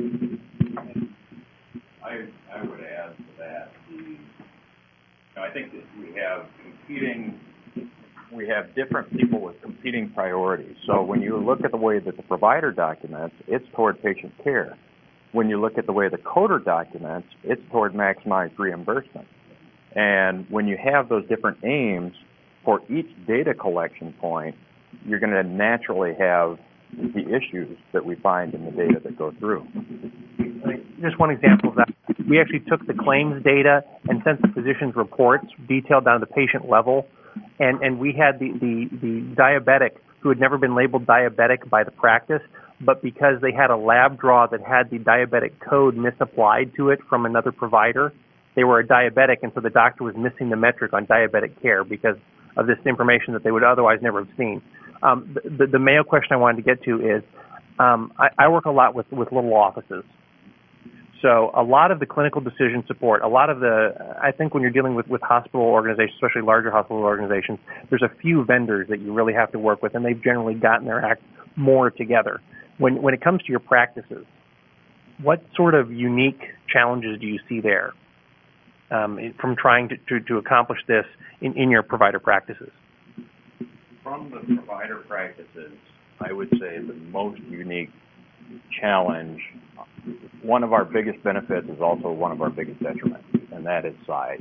I, I would add to that, the, you know, I think that we have competing, we have different people with competing priorities. So when you look at the way that the provider documents, it's toward patient care. When you look at the way the coder documents, it's toward maximized reimbursement. And when you have those different aims for each data collection point, you're going to naturally have the issues that we find in the data that go through. Just one example of that. We actually took the claims data and sent the physician's reports detailed down to the patient level, and, and we had the, the, the diabetic who had never been labeled diabetic by the practice, but because they had a lab draw that had the diabetic code misapplied to it from another provider, they were a diabetic, and so the doctor was missing the metric on diabetic care because of this information that they would otherwise never have seen. Um, the, the Mayo question I wanted to get to is, um, I, I work a lot with, with little offices. So a lot of the clinical decision support, a lot of the, I think when you're dealing with, with hospital organizations, especially larger hospital organizations, there's a few vendors that you really have to work with, and they've generally gotten their act more together. When, when it comes to your practices, what sort of unique challenges do you see there um, from trying to, to, to accomplish this in, in your provider practices? From the provider practices, I would say the most unique challenge, one of our biggest benefits is also one of our biggest detriments, and that is size.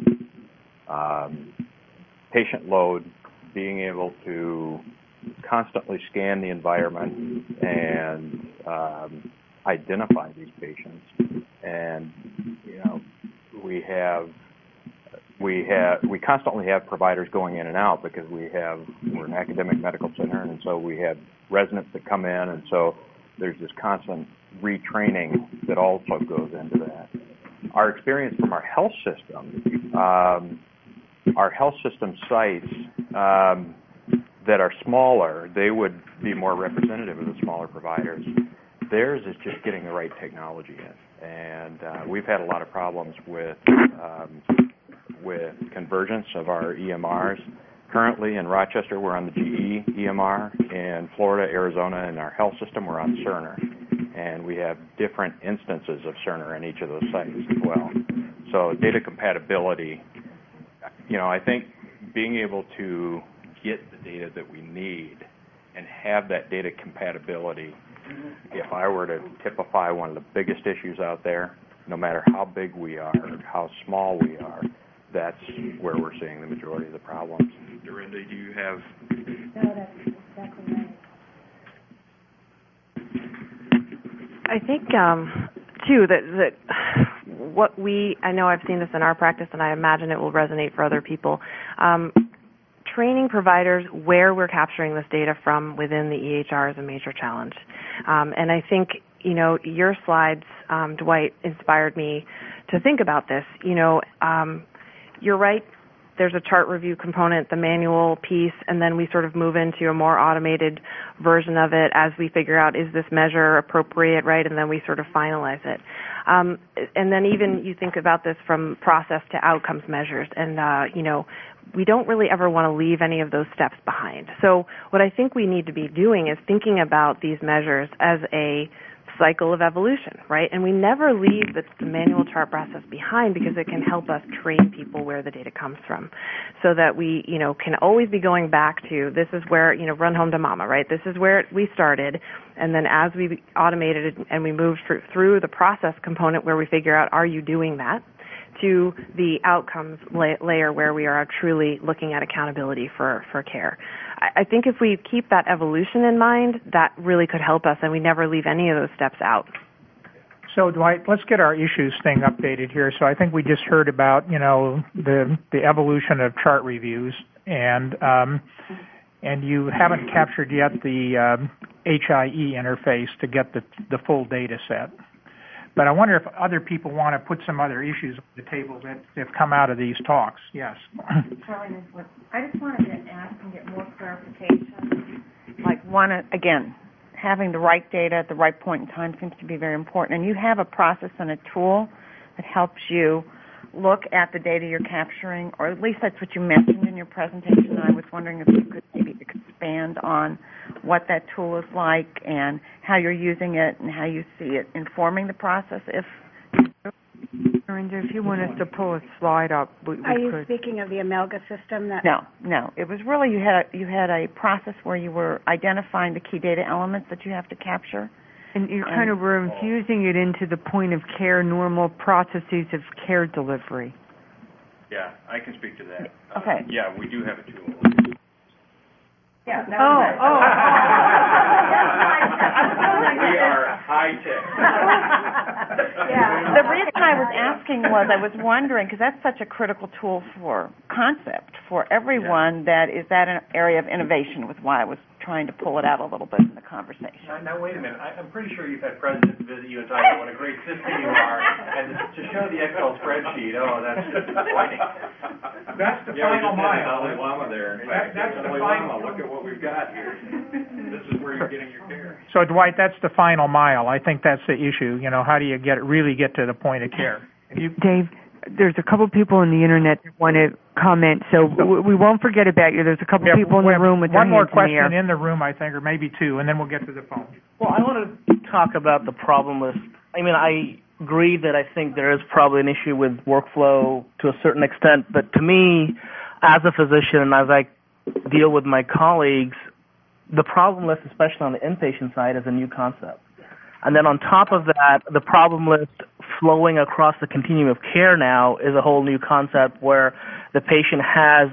Um, patient load, being able to constantly scan the environment and um, identify these patients. And, you know, we have We have we constantly have providers going in and out because we have we're an academic medical center, and so we have residents that come in, and so there's this constant retraining that also goes into that. Our experience from our health system, um, our health system sites um, that are smaller, they would be more representative of the smaller providers. Theirs is just getting the right technology in, and uh, we've had a lot of problems with. Um, with convergence of our E M Rs. Currently in Rochester, we're on the G E E M R. In Florida, Arizona, in our health system, we're on Cerner. And we have different instances of Cerner in each of those sites as well. So data compatibility, you know, I think being able to get the data that we need and have that data compatibility, if I were to typify one of the biggest issues out there, no matter how big we are or how small we are, that's where we're seeing the majority of the problems. Dorinda, do you have? No, that's exactly right. I think, um, too, that, that what we, I know I've seen this in our practice, and I imagine it will resonate for other people, um, training providers where we're capturing this data from within the E H R is a major challenge. Um, and I think, you know, your slides, um, Dwight, inspired me to think about this. You know, um, you're right. There's a chart review component, the manual piece, and then we sort of move into a more automated version of it as we figure out, is this measure appropriate, right? And then we sort of finalize it. Um, and then even you think about this from process to outcomes measures. And, uh, you know, we don't really ever want to leave any of those steps behind. So what I think we need to be doing is thinking about these measures as a cycle of evolution, right? And we never leave the, the manual chart process behind because it can help us train people where the data comes from, so that we, you know, can always be going back to, this is where, you know, run home to mama, right? This is where we started, and then as we automated it and we moved through, through the process component where we figure out, are you doing that, to the outcomes la- layer where we are truly looking at accountability for, for care. I, I think if we keep that evolution in mind, that really could help us, and we never leave any of those steps out. So, Dwight, let's get our issues thing updated here. So I think we just heard about, you know, the the evolution of chart reviews, and um, and you haven't captured yet the um, H I E interface to get the the full data set. But I wonder if other people want to put some other issues on the table that have come out of these talks. Yes. Charlie, I just wanted to ask and get more clarification. Like, one, again, having the right data at the right point in time seems to be very important. And you have a process and a tool that helps you look at the data you're capturing, or at least that's what you mentioned in your presentation. I was wondering if you could maybe expand on what that tool is like and how you're using it and how you see it informing the process. If Dorinda, if you want us to pull a slide up, we, we Are you could. speaking of the Amelga system? That no, no, it was really you had a, you had a process where you were identifying the key data elements that you have to capture. And you kind of were infusing it into the point of care normal processes of care delivery. Yeah, I can speak to that. Okay. Uh, yeah, we do have a tool. Yeah. That Oh, was oh. We are high tech. Yeah. The reason I was asking was I was wondering, because that's such a critical tool for concept for everyone, that is that an area of innovation, was why I was trying to pull it out a little bit in the conversation. Now, now wait a minute. I, I'm pretty sure you've had presidents visit you and talk about what a great system you are, and to show the Excel spreadsheet, oh, that's disappointing. That's the Yeah, we final just had mile. Dalai Lama there. In That- fact, that's the Dalai final- Lama, look at what we've got here. This is where you're getting your care. So, Dwight, that's the final mile. I think that's the issue. You know, how do you get really get to the point of care? You, Dave, there's a couple people on the internet that want to comment, so w- we won't forget about you. There's a couple yeah, people in we the have room with their one more hands in the question air. in the room, I think, or maybe two, and then we'll get to the phone. Well, I want to talk about the problem list. I mean, I agree that I think there is probably an issue with workflow to a certain extent, but to me, as a physician and as I deal with my colleagues, the problem list, especially on the inpatient side, is a new concept. And then on top of that, the problem list flowing across the continuum of care now is a whole new concept where the patient has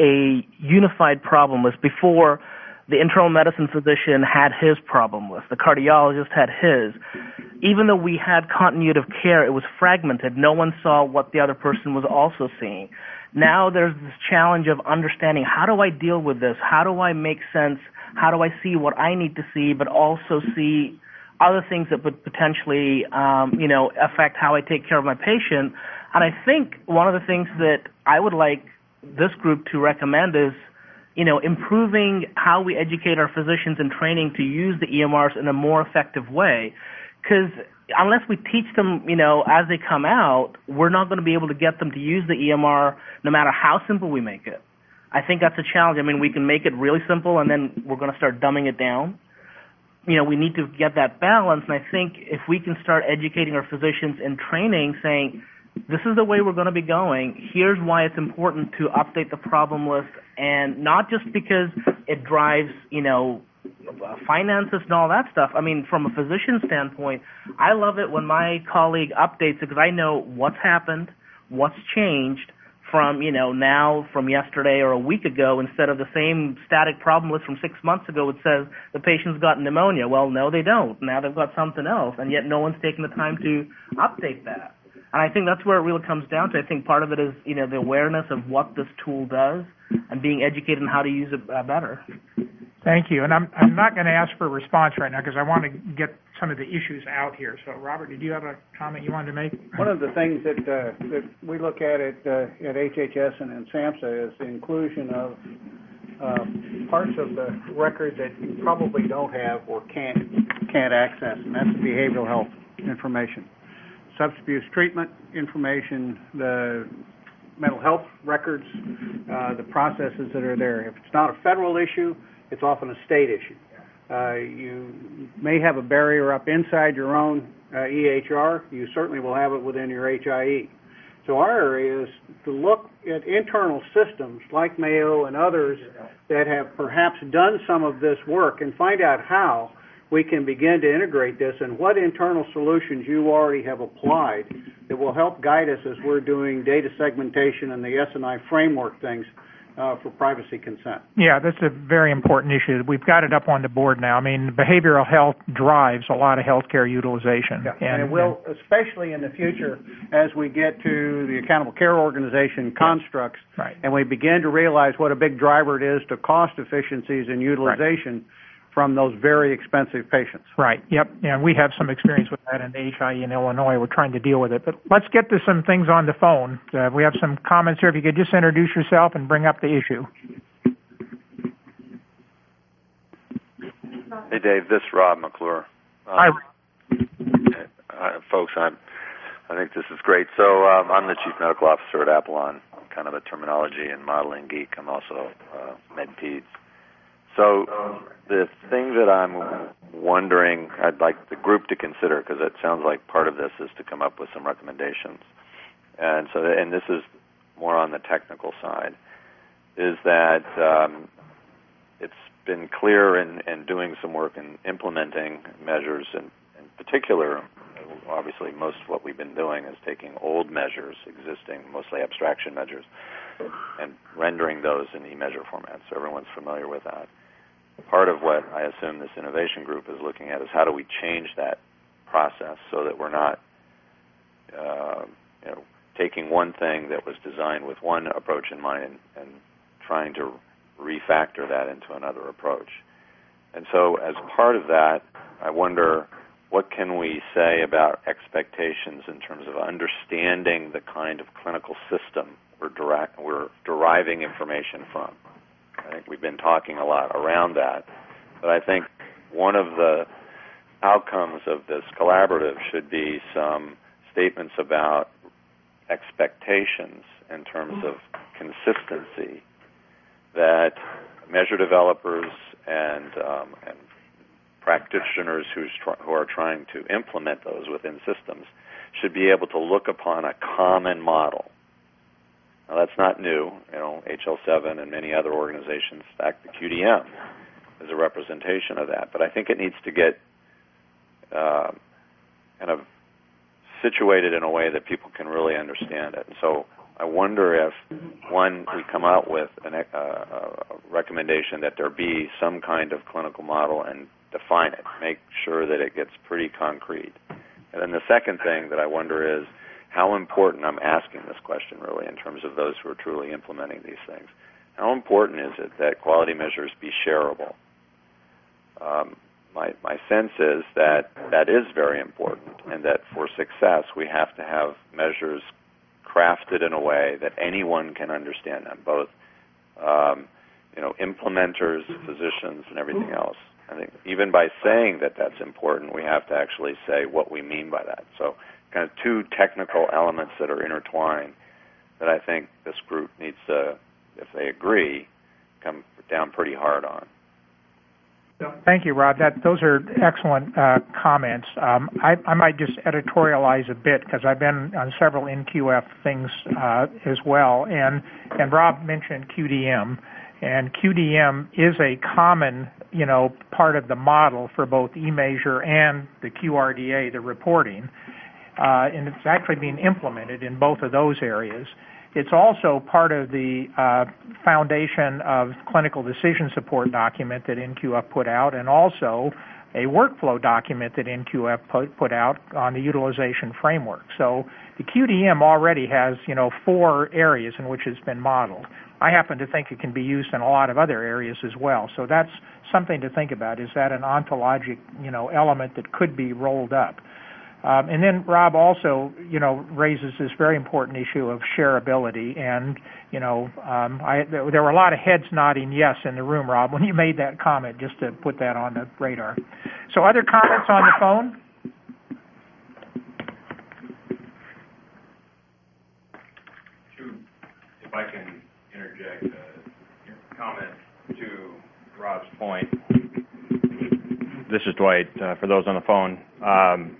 a unified problem list. Before, the internal medicine physician had his problem list. The cardiologist had his. Even though we had continuity of care, it was fragmented. No one saw what the other person was also seeing. Now there's this challenge of understanding, how do I deal with this? How do I make sense? How do I see what I need to see, but also see other things that would potentially, um, you know, affect how I take care of my patient? And I think one of the things that I would like this group to recommend is, you know, improving how we educate our physicians in training to use the E M Rs in a more effective way. Because unless we teach them, you know, as they come out, we're not going to be able to get them to use the E M R no matter how simple we make it. I think that's a challenge. I mean, we can make it really simple, and then we're going to start dumbing it down. You know, we need to get that balance, and I think if we can start educating our physicians in training, saying, this is the way we're going to be going, here's why it's important to update the problem list, and not just because it drives, you know, finances and all that stuff. I mean, from a physician standpoint, I love it when my colleague updates it because I know what's happened, what's changed from, you know, now, from yesterday or a week ago, instead of the same static problem list from six months ago which says the patient's got pneumonia. Well, no, they don't. Now they've got something else, and yet no one's taking the time to update that. And I think that's where it really comes down to. I think part of it is, you know, the awareness of what this tool does and being educated on how to use it uh, better. Thank you. And I'm I'm not going to ask for a response right now because I want to get some of the issues out here. So, Robert, did you have a comment you wanted to make? One of the things that uh, that we look at at, uh, at H H S and in SAMHSA is the inclusion of uh, parts of the record that you probably don't have or can't can't access, and that's the behavioral health information, substance abuse treatment information, the mental health records, uh, the processes that are there. If it's not a federal issue, it's often a state issue. Uh, you may have a barrier up inside your own uh, E H R. You certainly will have it within your H I E. So our area is to look at internal systems like Mayo and others that have perhaps done some of this work and find out how we can begin to integrate this and what internal solutions you already have applied that will help guide us as we're doing data segmentation and the S and I framework things uh, for privacy consent. Yeah, that's a very important issue. We've got it up on the board now. I mean, behavioral health drives a lot of healthcare utilization. Yeah, and, and it will, and, especially in the future, as we get to the accountable care organization constructs, right. and we begin to realize what a big driver it is to cost efficiencies and utilization. Right. From those very expensive patients. Right, yep, and we have some experience with that in the H I E in Illinois. We're trying to deal with it. But let's get to some things on the phone. Uh, we have some comments here. If you could just introduce yourself and bring up the issue. Hey, Dave, this is Rob McClure. Um, Hi. Uh, folks, I'm, I think this is great. So um, I'm the Chief Medical Officer at Apollon, kind of a terminology and modeling geek. I'm also uh, med-peds. So the thing that I'm wondering, I'd like the group to consider, because it sounds like part of this is to come up with some recommendations, and so, and this is more on the technical side, is that um, it's been clear in, in doing some work in implementing measures, and in particular, obviously most of what we've been doing is taking old measures, existing, mostly abstraction measures, and rendering those in e-measure format, so everyone's familiar with that. Part of what I assume this innovation group is looking at is how do we change that process so that we're not uh, you know, taking one thing that was designed with one approach in mind and, and trying to refactor that into another approach. And so as part of that, I wonder what can we say about expectations in terms of understanding the kind of clinical system we're, direct, we're deriving information from. I think we've been talking a lot around that, but I think one of the outcomes of this collaborative should be some statements about expectations in terms of consistency that measure developers and, um, and practitioners who's tr- who are trying to implement those within systems should be able to look upon a common model. Now, that's not new. You know, H L seven and many other organizations, in fact, the Q D M is a representation of that. But I think it needs to get uh, kind of situated in a way that people can really understand it. And so I wonder if, one, we come out with an, uh, a recommendation that there be some kind of clinical model and define it, make sure that it gets pretty concrete. And then the second thing that I wonder is, how important, I'm asking this question really in terms of those who are truly implementing these things, how important is it that quality measures be shareable? Um, my, my sense is that that is very important, and that for success we have to have measures crafted in a way that anyone can understand them, both um, you know, implementers, physicians, and everything else. I think even by saying that that's important, we have to actually say what we mean by that. So kind of two technical elements that are intertwined that I think this group needs to, if they agree, come down pretty hard on. Thank you, Rob. That those are excellent uh, comments. Um, I, I might just editorialize a bit because I've been on several N Q F things uh, as well, and and Rob mentioned Q D M, and Q D M is a common, you know, part of the model for both eMeasure and the Q R D A, the reporting. Uh, and it's actually being implemented in both of those areas. it's also part of the uh, foundation of clinical decision support document that N Q F put out, and also a workflow document that N Q F put, put out on the utilization framework. So the Q D M already has, you know, four areas in which it's been modeled. I happen to think it can be used in a lot of other areas as well. So that's something to think about. Is that an ontologic, you know, element that could be rolled up? Um, and then Rob also, you know, raises this very important issue of shareability. And, you know, um, I, there were a lot of heads nodding yes in the room, Rob, when you made that comment, just to put that on the radar. So other comments on the phone? If I can interject a comment to Rob's point. This is Dwight, uh, for those on the phone. Um,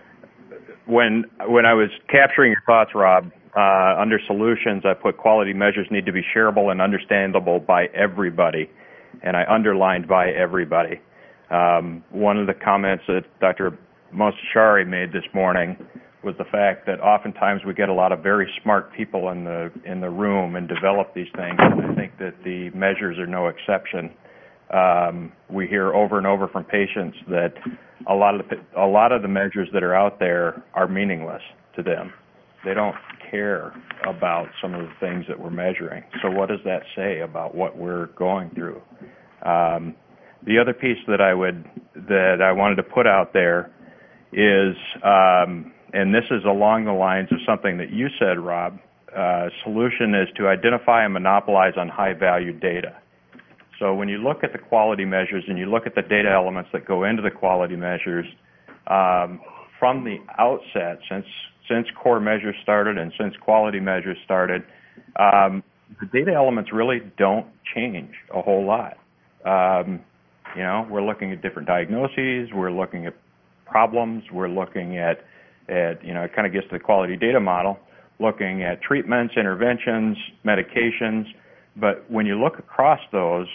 When when I was capturing your thoughts, Rob, uh, under solutions, I put quality measures need to be shareable and understandable by everybody, and I underlined by everybody. Um, one of the comments that Doctor Mostashari made this morning was the fact that oftentimes we get a lot of very smart people in the in the room and develop these things, and I think that the measures are no exception. Um, we hear over and over from patients that a lot of the, a lot of the measures that are out there are meaningless to them. They don't care about some of the things that we're measuring. So what does that say about what we're going through? Um, the other piece that I would that I wanted to put out there is, um, and this is along the lines of something that you said, Rob. Uh, solution is to identify and monopolize on high-value data. So when you look at the quality measures and you look at the data elements that go into the quality measures, um, from the outset, since since core measures started and since quality measures started, um, the data elements really don't change a whole lot. Um, you know, we're looking at different diagnoses, we're looking at problems, we're looking at, at you know, it kind of gets to the quality data model, looking at treatments, interventions, medications. But when you look across those,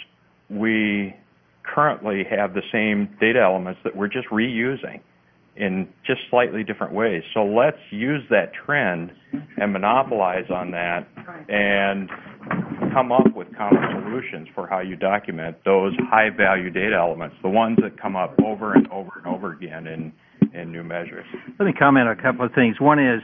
we currently have the same data elements that we're just reusing in just slightly different ways. So let's use that trend and monopolize on that and come up with common solutions for how you document those high-value data elements, the ones that come up over and over and over again in, in new measures. Let me comment on a couple of things. One is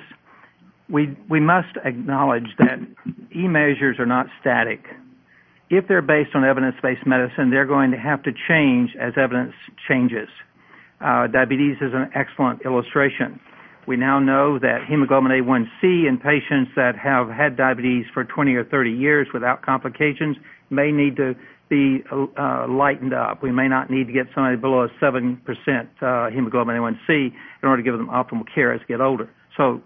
we we must acknowledge that e-measures are not static. If they're based on evidence-based medicine, they're going to have to change as evidence changes. Uh, diabetes is an excellent illustration. We now know that hemoglobin A one C in patients that have had diabetes for twenty or thirty years without complications may need to be uh, lightened up. We may not need to get somebody below a seven percent uh, hemoglobin A one C in order to give them optimal care as they get older. So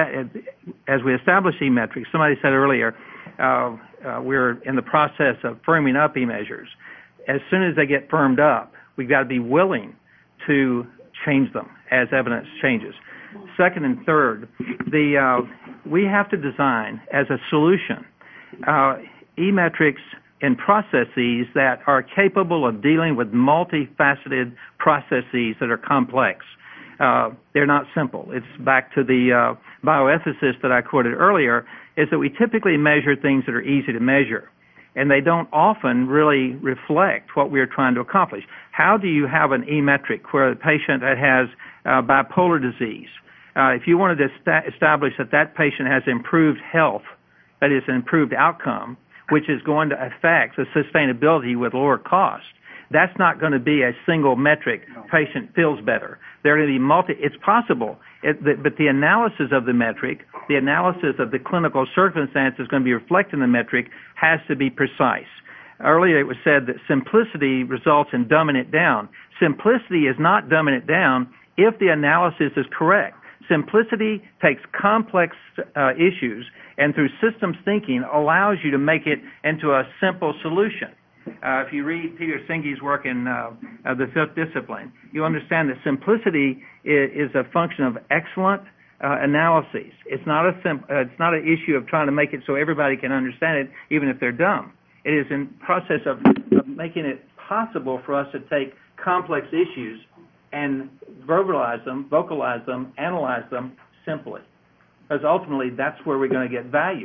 as we establish e-metrics, somebody said earlier, uh, uh, we're in the process of firming up e-measures. As soon as they get firmed up, we've got to be willing to change them as evidence changes. Second and third, the uh, we have to design as a solution uh, e-metrics and processes that are capable of dealing with multifaceted processes that are complex. Uh, they're not simple. It's back to the uh, bioethicist that I quoted earlier, is that we typically measure things that are easy to measure, and they don't often really reflect what we're trying to accomplish. How do you have an e-metric where a patient that has uh, bipolar disease, uh, if you wanted to sta- establish that that patient has improved health, that is an improved outcome, which is going to affect the sustainability with lower cost, that's not going to be a single metric, patient feels better. They're going to be multi, it's possible, it, the, but the analysis of the metric, the analysis of the clinical circumstances going to be reflected in the metric has to be precise. Earlier it was said that simplicity results in dumbing it down. Simplicity is not dumbing it down if the analysis is correct. Simplicity takes complex uh, issues and through systems thinking allows you to make it into a simple solution. Uh, if you read Peter Senge's work in uh, uh, The Fifth Discipline, you understand that simplicity is, is a function of excellent uh, analyses. It's not a sim- uh, it's not an issue of trying to make it so everybody can understand it, even if they're dumb. It is in process of, of making it possible for us to take complex issues and verbalize them, vocalize them, analyze them simply. Because ultimately, that's where we're going to get value.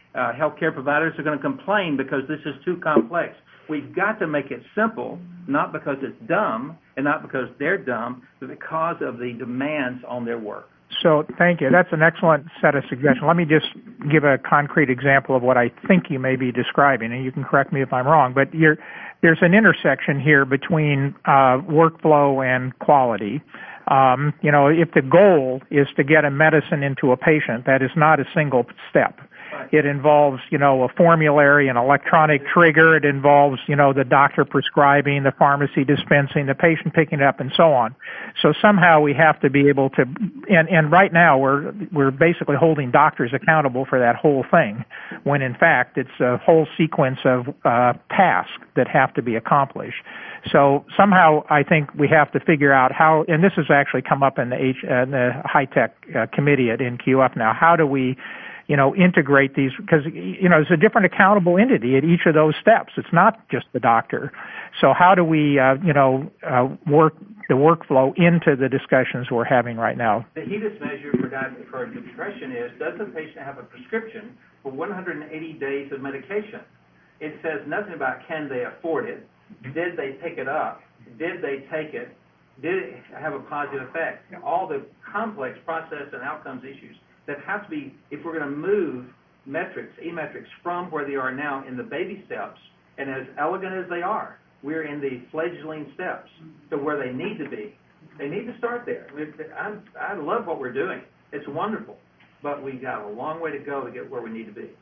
Uh, healthcare providers are going to complain because this is too complex. We've got to make it simple, not because it's dumb and not because they're dumb, but because of the demands on their work. So thank you. That's an excellent set of suggestions. Let me just give a concrete example of what I think you may be describing, and you can correct me if I'm wrong, but you're, there's an intersection here between uh, workflow and quality. Um, you know, if the goal is to get a medicine into a patient, that is not a single step. It involves, you know, a formulary, an electronic trigger. It involves, you know, the doctor prescribing, the pharmacy dispensing, the patient picking it up, and so on. So somehow we have to be able to, and, and right now we're we're basically holding doctors accountable for that whole thing, when in fact it's a whole sequence of uh, tasks that have to be accomplished. So somehow I think we have to figure out how, and this has actually come up in the, H, uh, the high-tech uh, committee at N Q F now, how do we you know, integrate these, because, you know, there's a different accountable entity at each of those steps. It's not just the doctor. So how do we, uh, you know, uh, work the workflow into the discussions we're having right now? The HEDIS measure for, diabetes, for depression is, does the patient have a prescription for one hundred eighty days of medication? It says nothing about can they afford it, did they pick it up, did they take it, did it have a positive effect? All the complex process and outcomes issues that have to be, if we're going to move metrics, e-metrics, from where they are now in the baby steps, and as elegant as they are, we're in the fledgling steps to where they need to be. They need to start there. I'm, I love what we're doing. It's wonderful, but we've got a long way to go to get where we need to be.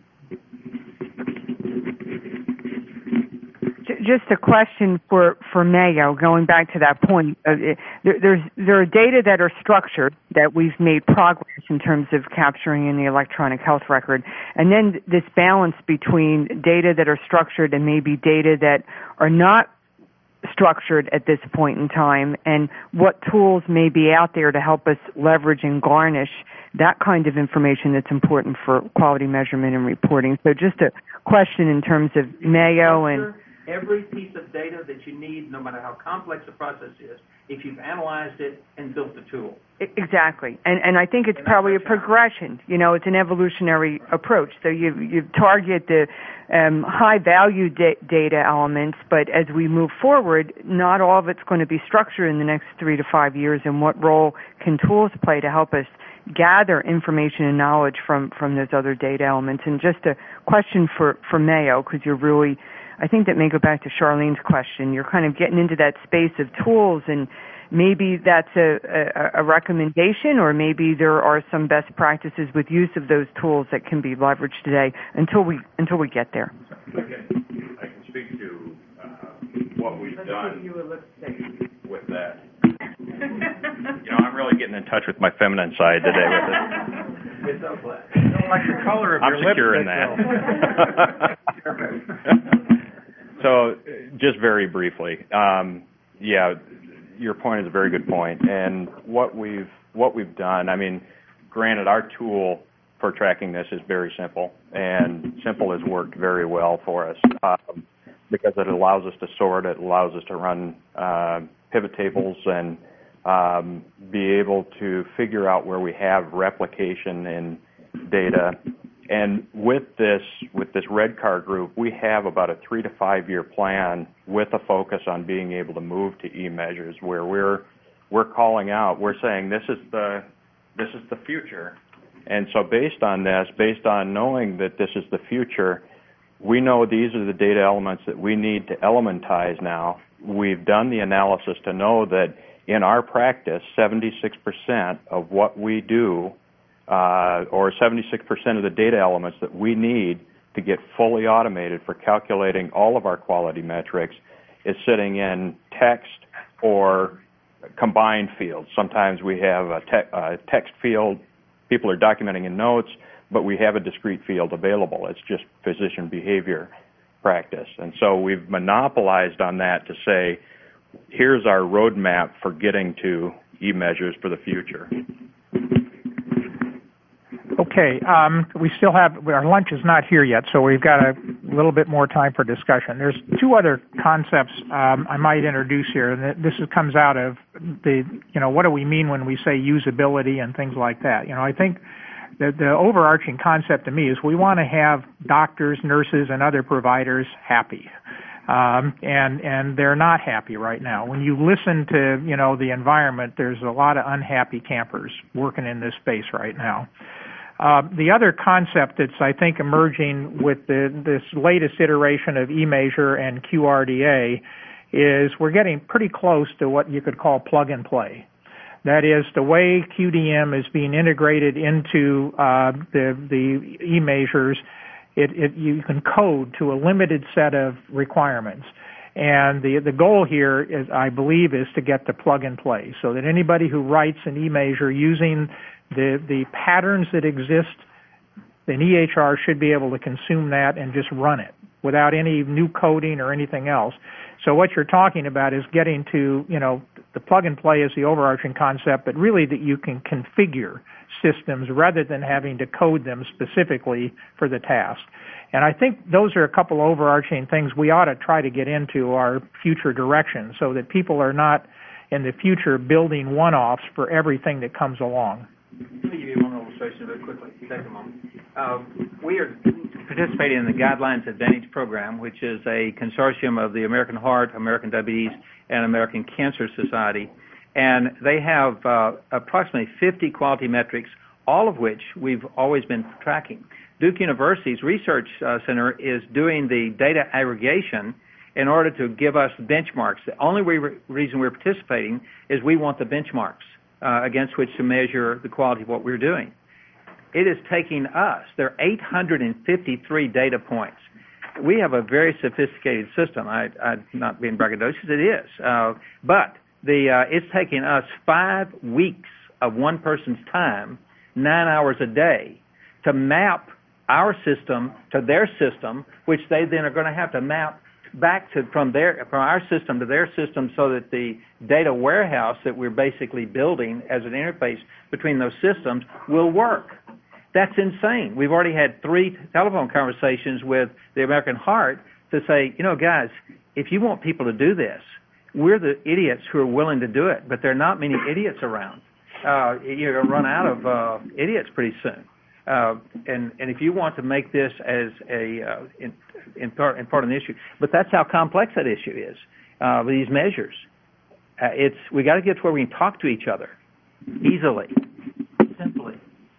Just a question for, for Mayo, going back to that point. Uh, there, there's, there are data that are structured, that we've made progress in terms of capturing in the electronic health record, and then this balance between data that are structured and maybe data that are not structured at this point in time, and what tools may be out there to help us leverage and garnish that kind of information that's important for quality measurement and reporting. So just a question in terms of Mayo and... Every piece of data that you need, no matter how complex the process is, if you've analyzed it and built the tool. Exactly. And and I think it's probably a progression. You know, it's an evolutionary approach. So you you target the um, high-value da- data elements, but as we move forward, not all of it's going to be structured in the next three to five years, and what role can tools play to help us gather information and knowledge from, from those other data elements. And just a question for, for Mayo, because you're really... I think that may go back to Charlene's question. You're kind of getting into that space of tools, and maybe that's a, a, a recommendation, or maybe there are some best practices with use of those tools that can be leveraged today until we until we get there. Okay. I can speak to uh, what we've Let's done give you a lip stick. with that. You know, I'm really getting in touch with my feminine side today with it. It's so glad. I don't like the color of I'm your secure in lipstick, that. So, just very briefly, um, yeah, your point is a very good point. And what we've what we've done, I mean, granted, our tool for tracking this is very simple, and simple has worked very well for us um, because it allows us to sort, it allows us to run uh, pivot tables and um, be able to figure out where we have replication in data. And with this, with this red car group, we have about a three to five year plan with a focus on being able to move to e-measures, where we're we're calling out, we're saying this is the this is the future. And so based on this, based on knowing that this is the future, we know these are the data elements that we need to elementize now. We've done the analysis to know that in our practice, seventy-six percent of what we do Uh, or seventy-six percent of the data elements that we need to get fully automated for calculating all of our quality metrics is sitting in text or combined fields. Sometimes we have a, te- a text field, people are documenting in notes, but we have a discrete field available. It's just physician behavior practice. And so we've monopolized on that to say, here's our roadmap for getting to e-measures for the future. Okay, um, we still have, our lunch is not here yet, so we've got a little bit more time for discussion. There's two other concepts um, I might introduce here, and this is, comes out of the, you know, what do we mean when we say usability and things like that. You know, I think the, the overarching concept to me is we want to have doctors, nurses, and other providers happy. Um, and, and they're not happy right now. When you listen to, you know, the environment, there's a lot of unhappy campers working in this space right now. Uh, the other concept that's, I think, emerging with the, this latest iteration of eMeasure and Q R D A is we're getting pretty close to what you could call plug and play. That is, the way Q D M is being integrated into uh, the, the eMeasures, it, it, you can code to a limited set of requirements. And the, the goal here, is, I believe, is to get to plug and play, so that anybody who writes an eMeasure using the, the patterns that exist, an E H R should be able to consume that and just run it without any new coding or anything else. So what you're talking about is getting to, you know, the plug and play is the overarching concept, but really that you can configure systems rather than having to code them specifically for the task. And I think those are a couple overarching things we ought to try to get into our future direction so that people are not in the future building one-offs for everything that comes along. Let me give you one illustration very quickly. Take a moment. Uh, we are participating in the Guidelines Advantage program, which is a consortium of the American Heart, American Diabetes, and American Cancer Society. And they have uh, approximately fifty quality metrics, all of which we've always been tracking. Duke University's Research uh, Center is doing the data aggregation in order to give us benchmarks. The only re- reason we're participating is we want the benchmarks uh, against which to measure the quality of what we're doing. It is taking us, there are eight hundred fifty-three data points. We have a very sophisticated system. I, I'm not being braggadocious, it is. Uh, but the, uh, it's taking us five weeks of one person's time, nine hours a day, to map our system to their system, which they then are going to have to map back to from their from our system to their system, so that the data warehouse that we're basically building as an interface between those systems will work. That's insane. We've already had three telephone conversations with the American Heart to say, you know, guys, if you want people to do this, we're the idiots who are willing to do it, but there are not many idiots around. Uh, you're going to run out of uh, idiots pretty soon. Uh, and, and if you want to make this as a uh, in, in part in part of the issue, but that's how complex that issue is. Uh, these measures, uh, it's we got to get to where we can talk to each other easily, simply.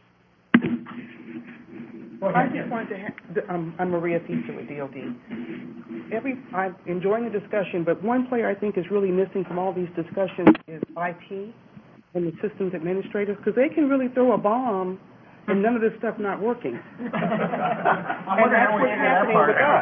Well, I just wanted to. Ha- um, I'm Maria Feaster with D O D. Every I'm enjoying the discussion, but one player I think is really missing from all these discussions is I T and the systems administrators, because they can really throw a bomb and none of this stuff not working. And that's what's happening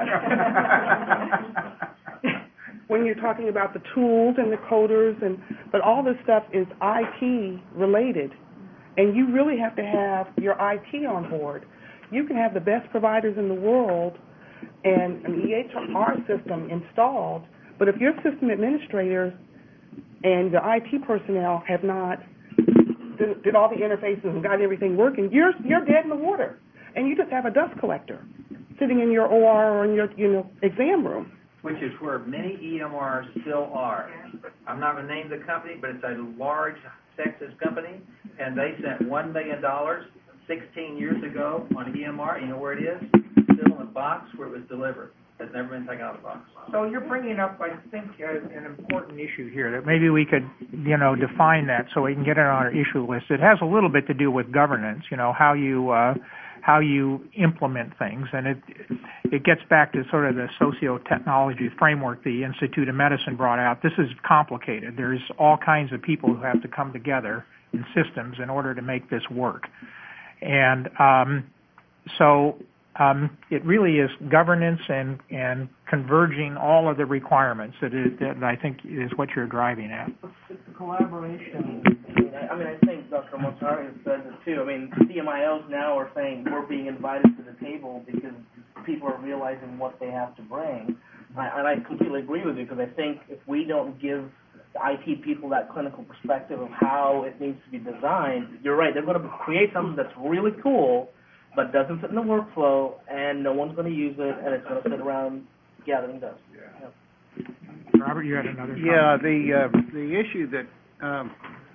with us. When you're talking about the tools and the coders, and but all this stuff is I T related, and you really have to have your I T on board. You can have the best providers in the world and an E H R system installed, but if your system administrators and the I T personnel have not did, did all the interfaces and got everything working, you're you're dead in the water, and you just have a dust collector sitting in your O R or in your you know exam room. Which is where many E M Rs still are. I'm not going to name the company, but it's a large Texas company, and they spent one million dollars sixteen years ago on E M R. You know where it is? Still in the box where it was delivered. It's never been taken out of the box. So you're bringing up, I think, uh, an important issue here that maybe we could, you know, define that so we can get it on our issue list. It has a little bit to do with governance, you know, how you uh, how you implement things, and it it gets back to sort of the socio-technology framework the Institute of Medicine brought out. This is complicated. There's all kinds of people who have to come together in systems in order to make this work. And um, so um, it really is governance and, and converging all of the requirements that, is, that I think is what you're driving at. It's the collaboration. I mean, I think Doctor Mossari has said this too. I mean, C M I Os now are saying we're being invited to the table because people are realizing what they have to bring. I, and I completely agree with you, because I think if we don't give the I T people that clinical perspective of how it needs to be designed, you're right, they're going to create something that's really cool, but doesn't fit in the workflow, and no one's going to use it, and it's going to sit around gathering dust. Yeah. Robert, you had another comment? Yeah, the uh, the issue that um,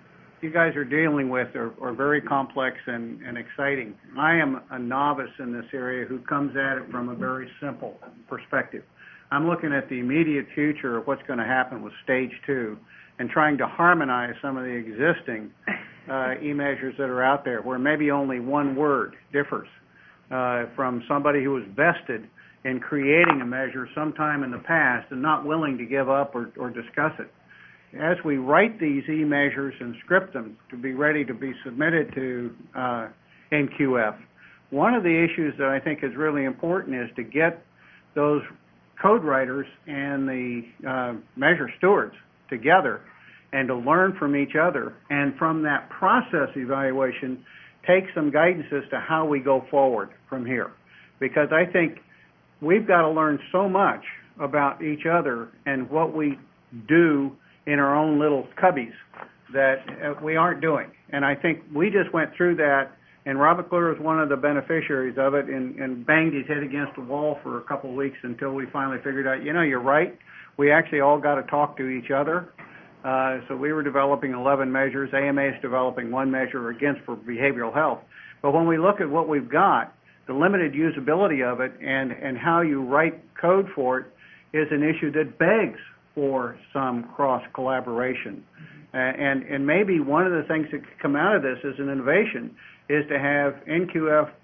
you guys are dealing with are, are very complex and, and exciting. I am a novice in this area who comes at it from a very simple perspective. I'm looking at the immediate future of what's going to happen with stage two and trying to harmonize some of the existing uh, e-measures that are out there where maybe only one word differs uh, from somebody who was vested in creating a measure sometime in the past and not willing to give up or, or discuss it. As we write these e-measures and script them to be ready to be submitted to uh, N Q F, one of the issues that I think is really important is to get those code writers and the uh, measure stewards together and to learn from each other, and from that process evaluation, take some guidance as to how we go forward from here. Because I think we've got to learn so much about each other and what we do in our own little cubbies that uh, we aren't doing. And I think we just went through that, and Robert Kluwer was one of the beneficiaries of it and, and banged his head against the wall for a couple of weeks until we finally figured out, you know, you're right. We actually all got to talk to each other. Uh, so we were developing eleven measures. A M A is developing one measure against for behavioral health. But when we look at what we've got, the limited usability of it and, and how you write code for it is an issue that begs for some cross-collaboration. Uh, and, and maybe one of the things that could come out of this as an innovation is to have N Q F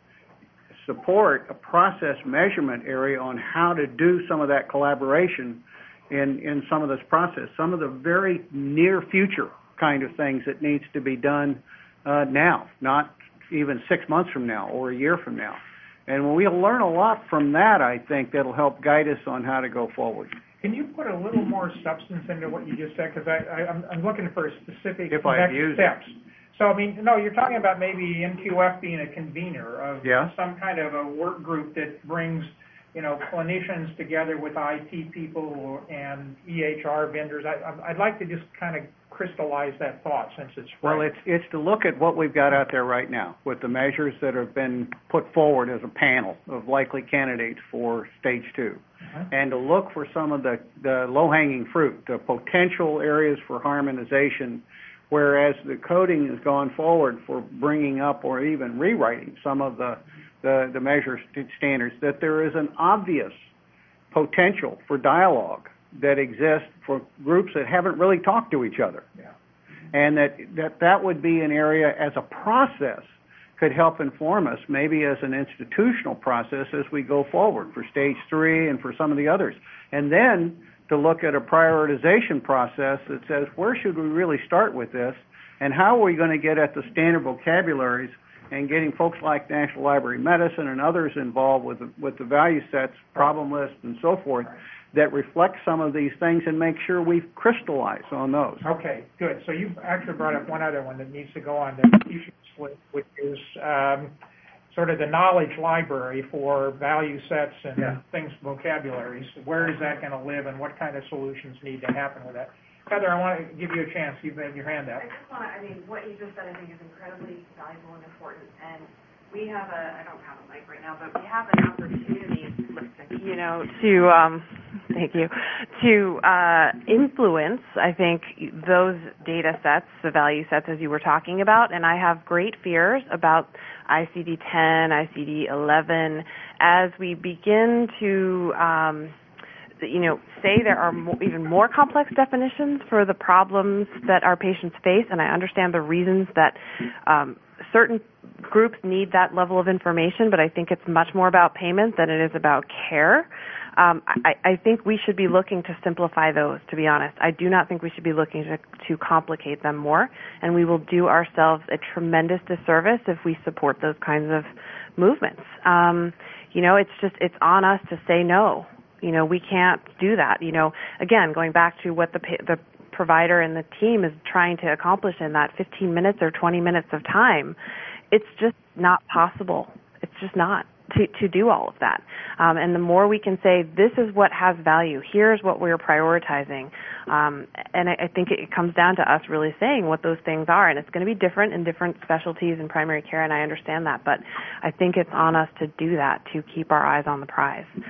support a process measurement area on how to do some of that collaboration in, in some of this process, some of the very near future kind of things that needs to be done uh, now, not even six months from now or a year from now. And when we'll learn a lot from that, I think that'll help guide us on how to go forward. Can you put a little more substance into what you just said? Because I, I, I'm, I'm looking for specific If next I've used steps. So, I mean, no, you're talking about maybe N Q F being a convener of Yeah. some kind of a work group that brings, you know, clinicians together with I T people and E H R vendors. I, I'd like to just kind of crystallize that thought since it's fresh. Well, it's it's to look at what we've got out there right now with the measures that have been put forward as a panel of likely candidates for stage two, uh-huh. and to look for some of the, the low-hanging fruit, the potential areas for harmonization, whereas the coding has gone forward for bringing up or even rewriting some of the the, the measure st- standards, that there is an obvious potential for dialogue that exists for groups that haven't really talked to each other. Yeah. And that, that that would be an area as a process could help inform us, maybe as an institutional process as we go forward for stage three and for some of the others. And then to look at a prioritization process that says, where should we really start with this, and how are we going to get at the standard vocabularies and getting folks like National Library of Medicine and others involved with the, with the value sets, problem lists, and so forth, that reflect some of these things and make sure we've crystallized on those. Okay, good. So you've actually brought up one other one that needs to go on the issue list, which is um, sort of the knowledge library for value sets and Yeah. things, vocabularies. Where is that going to live, and what kind of solutions need to happen with that? Heather, I want to give you a chance. You've had your hand up. I just want to, I mean, what you just said I think is incredibly valuable and important, and we have a, I don't have a mic right now, but we have an opportunity, you know, to, um, thank you, to uh, influence, I think, those data sets, the value sets as you were talking about, and I have great fears about I C D ten, I C D eleven, as we begin to, um, you know, say there are mo- even more complex definitions for the problems that our patients face, and I understand the reasons that um, certain groups need that level of information, but I think it's much more about payment than it is about care. Um, I, I think we should be looking to simplify those, to be honest. I do not think we should be looking to, to complicate them more, and we will do ourselves a tremendous disservice if we support those kinds of movements. Um, you know, it's just, it's on us to say no. You know, we can't do that. You know, again, going back to what the the provider and the team is trying to accomplish in that fifteen minutes or twenty minutes of time, it's just not possible. It's just not to, to do all of that. Um, and the more we can say, this is what has value, here's what we're prioritizing, um, and I, I think it comes down to us really saying what those things are, and it's going to be different in different specialties in primary care, and I understand that, but I think it's on us to do that, to keep our eyes on the prize.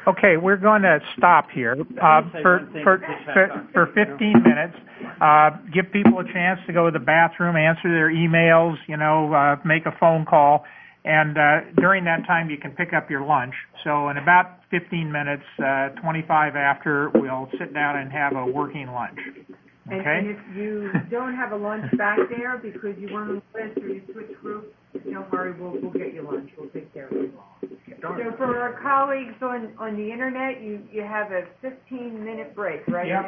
Okay, we're going to stop here uh, for, for, for, for fifteen minutes. Uh, give people a chance to go to the bathroom, answer their emails, you know, uh, make a phone call. And uh, during that time, you can pick up your lunch. So in about fifteen minutes, uh, twenty-five after, we'll sit down and have a working lunch. And, Okay? and if you don't have a lunch back there because you weren't on the list or you switched groups, don't worry, we'll, we'll get you lunch. We'll take care of it. So for our colleagues on, on the internet, you, you have a fifteen minute break, right? Yep.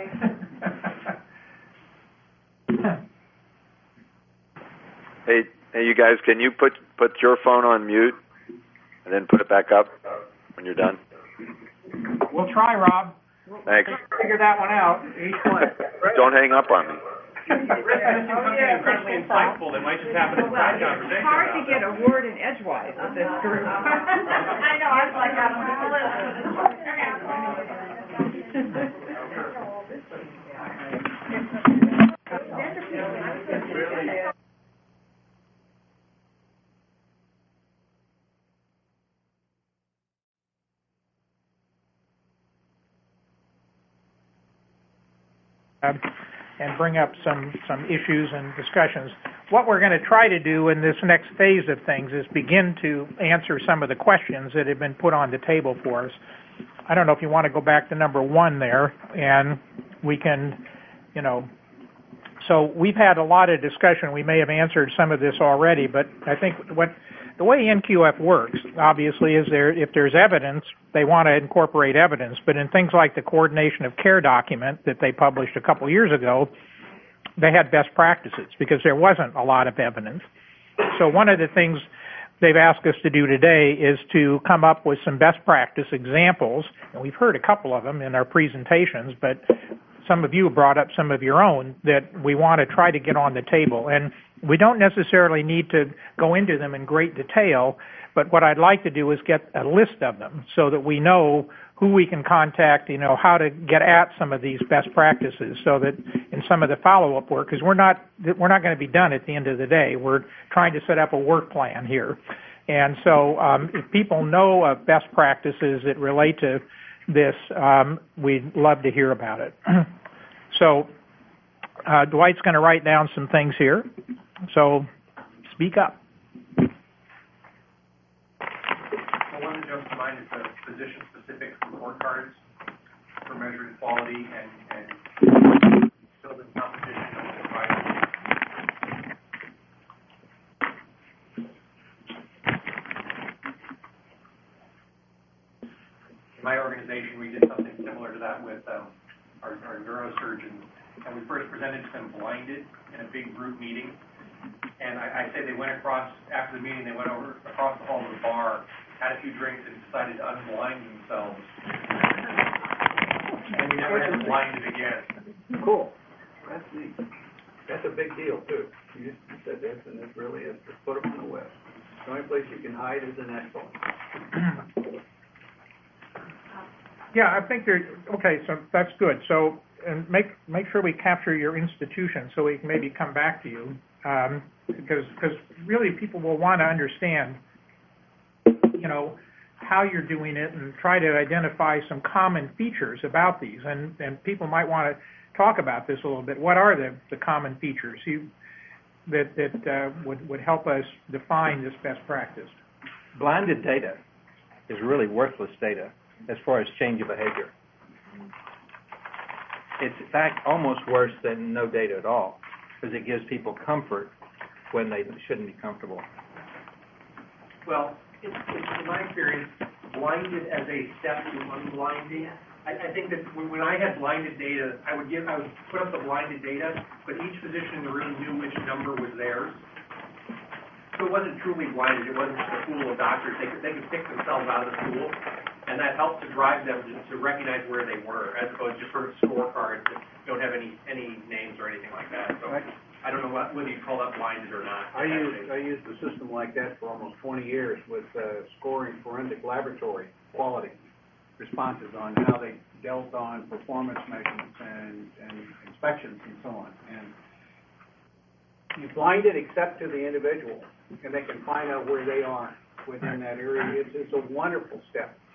Hey, hey, you guys, can you put put your phone on mute and then put it back up when you're done? We'll try, Rob. Thanks. Figure that one out. Each one. Don't hang up on me. Something incredibly insightful that might just happen in side conversation. It's hard to get a word in edgewise with this group. I know, I was like, I don't know. And bring up some, some issues and discussions. What we're going to try to do in this next phase of things is begin to answer some of the questions that have been put on the table for us. I don't know if you want to go back to number one there, and we can, you know, so we've had a lot of discussion. We may have answered some of this already, but I think what the way N Q F works, obviously, is there if there's evidence, they want to incorporate evidence. But in things like the coordination of care document that they published a couple years ago, they had best practices because there wasn't a lot of evidence. So one of the things they've asked us to do today is to come up with some best practice examples, and we've heard a couple of them in our presentations, but some of you brought up some of your own that we want to try to get on the table. And we don't necessarily need to go into them in great detail, but what I'd like to do is get a list of them so that we know who we can contact, you know, how to get at some of these best practices so that in some of the follow-up work, because we're not, we're not going to be done at the end of the day. We're trying to set up a work plan here. And so um, if people know of best practices that relate to this, um, we'd love to hear about it. So uh, Dwight's going to write down some things here. So speak up. So one that jumps to mind is the physician-specific report cards for measuring quality and, and building competition of providers. In my organization, we did something similar to that with um, our, our neurosurgeons, and we first presented to them blinded in a big group meeting. And I, I say they went across, after the meeting, they went over across the hall to the bar, had a few drinks, and decided to unblind themselves. And we never had them blinded again. Cool. That's neat. That's a big deal, too. You just said this, and it really is. Just put them on the web. The only place you can hide is in Expo. Yeah, I think there. Okay, so that's good. So, and make make sure we capture your institution so we can maybe come back to you, um, because because really people will want to understand, you know, how you're doing it and try to identify some common features about these, and and people might want to talk about this a little bit. What are the the common features you that that uh, would would help us define this best practice? Blinded data is really worthless data as far as change of behavior. It's in fact almost worse than no data at all, because it gives people comfort when they shouldn't be comfortable. Well, in, in my experience, blinded as a step to unblinding, I, I think that when, when I had blinded data, I would give, I would put up the blinded data, but each physician in the room knew which number was theirs. So it wasn't truly blinded. It wasn't just a pool of doctors. They could, they could pick themselves out of the pool, and that helped to drive them to, to recognize where they were, as opposed to just sort of scorecards that don't have any any names or anything like that. So I don't know what, whether you call that blinded or not. I used I used a system like that for almost twenty years with uh, scoring forensic laboratory quality responses on how they dealt on performance measurements and, and inspections and so on. And you blind it except to the individual, and they can find out where they are within that area. It's, it's a wonderful step.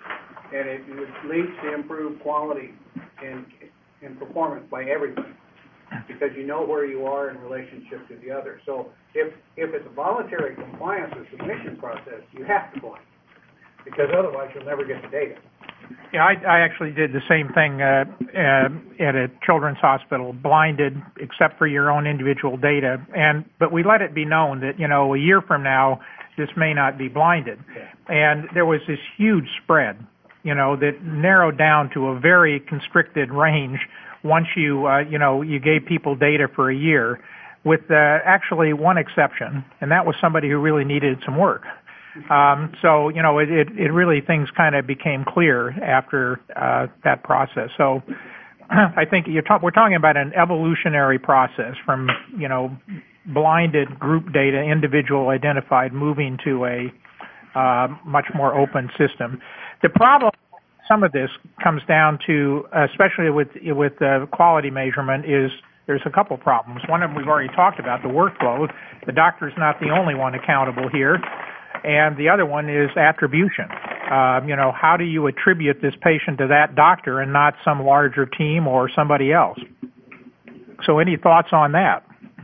and it, it leads to improved quality and, and performance by everybody, because you know where you are in relationship to the other. So if, if it's a voluntary compliance or submission process, you have to blind, because otherwise you'll never get the data. Yeah, I, I actually did the same thing uh, uh, at a children's hospital, blinded except for your own individual data. And but we let it be known that, you know, a year from now, this may not be blinded. And there was this huge spread, you know, that narrowed down to a very constricted range once you, uh, you know, you gave people data for a year, with uh, actually one exception, and that was somebody who really needed some work. Um, so, you know, it, it, it really, things kind of became clear after uh, that process. So I think you're ta- we're talking about an evolutionary process from, you know, blinded group data, individual identified, moving to a uh, much more open system. The problem, some of this comes down to, especially with, with uh, quality measurement, is there's a couple problems. One of them we've already talked about, the workflow. The doctor's not the only one accountable here. And the other one is attribution. Uh, you know, how do you attribute this patient to that doctor and not some larger team or somebody else? So any thoughts on that?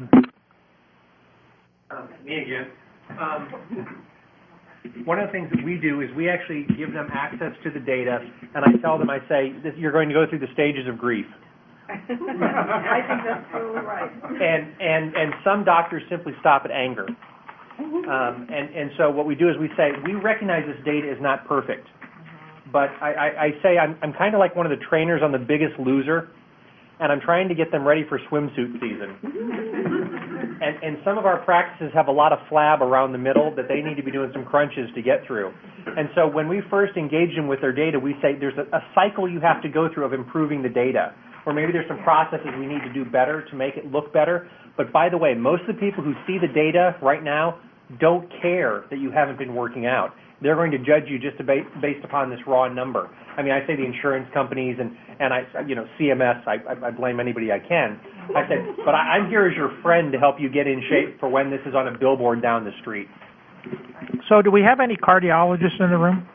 Um, me again. Um, one of the things that we do is we actually give them access to the data, and I tell them, I say, you're going to go through the stages of grief. I think that's totally right. And, and, and some doctors simply stop at anger. Um, and, and so what we do is we say, we recognize this data is not perfect, but I, I, I say I'm, I'm kind of like one of the trainers on The Biggest Loser, and I'm trying to get them ready for swimsuit season. and, and some of our practices have a lot of flab around the middle that they need to be doing some crunches to get through. And so when we first engage them with their data, we say there's a, a cycle you have to go through of improving the data, or maybe there's some processes we need to do better to make it look better. But by the way, most of the people who see the data right now don't care that you haven't been working out. They're going to judge you just based upon this raw number. I mean, I say the insurance companies and, and I, you know, C M S, I, I blame anybody I can. I said, but I, I'm here as your friend to help you get in shape for when this is on a billboard down the street. So do we have any cardiologists in the room?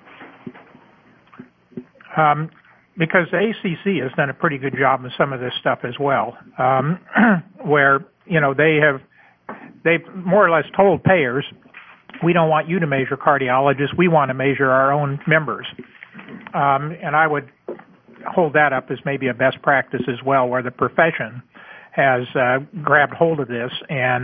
Um, because the A C C has done a pretty good job with some of this stuff as well, um, where, you know, they have, they've more or less told payers, we don't want you to measure cardiologists, we want to measure our own members. Um, and I would hold that up as maybe a best practice as well, where the profession has uh, grabbed hold of this and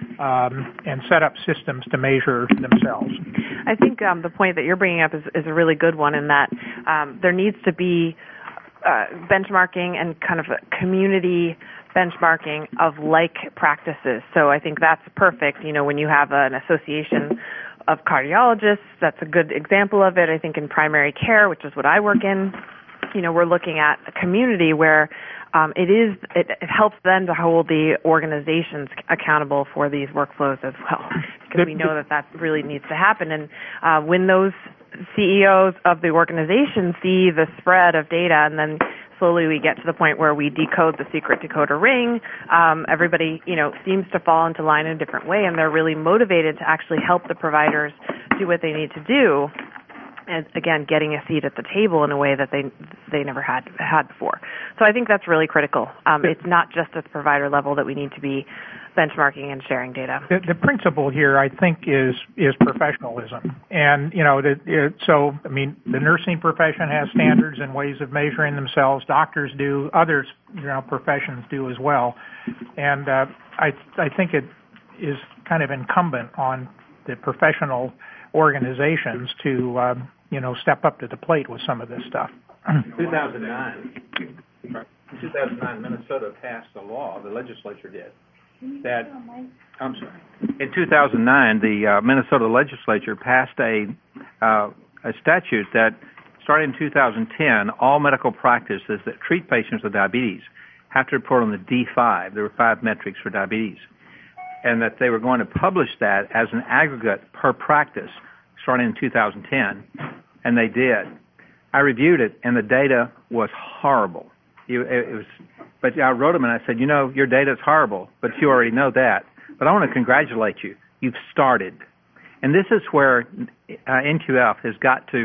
um, and set up systems to measure themselves. I think um, the point that you're bringing up is, is a really good one, in that um, there needs to be uh, benchmarking and kind of a community benchmarking of like practices. So I think that's perfect. You know, when you have an association of cardiologists, that's a good example of it. I think in primary care, which is what I work in, you know, we're looking at a community where um, it is it, it helps them to hold the organizations accountable for these workflows as well, because we know that that really needs to happen. And uh, when those C E Os of the organization see the spread of data, and then slowly we get to the point where we decode the secret decoder ring, um, everybody, you know, seems to fall into line in a different way, and they're really motivated to actually help the providers do what they need to do. And again, getting a seat at the table in a way that they they never had had before. So I think that's really critical. Um, it's not just at the provider level that we need to be benchmarking and sharing data. The, the principle here, I think, is is professionalism, and you know, the, it, so I mean, the nursing profession has standards and ways of measuring themselves. Doctors do, others, you know, professions do as well, and uh, I I think it is kind of incumbent on the professional organizations to uh, you know, step up to the plate with some of this stuff. two thousand nine, in two thousand nine, Minnesota passed a law, the legislature did, that, I'm sorry. In two thousand nine, the uh, Minnesota legislature passed a, uh, a statute that, starting in two thousand ten, all medical practices that treat patients with diabetes have to report on the D five. There were five metrics for diabetes. And that they were going to publish that as an aggregate per practice starting in two thousand ten, and they did. I reviewed it, and the data was horrible. It, it was, but I wrote them, and I said, you know, your data is horrible, but you already know that. But I want to congratulate you. You've started. And this is where uh, N Q F has got to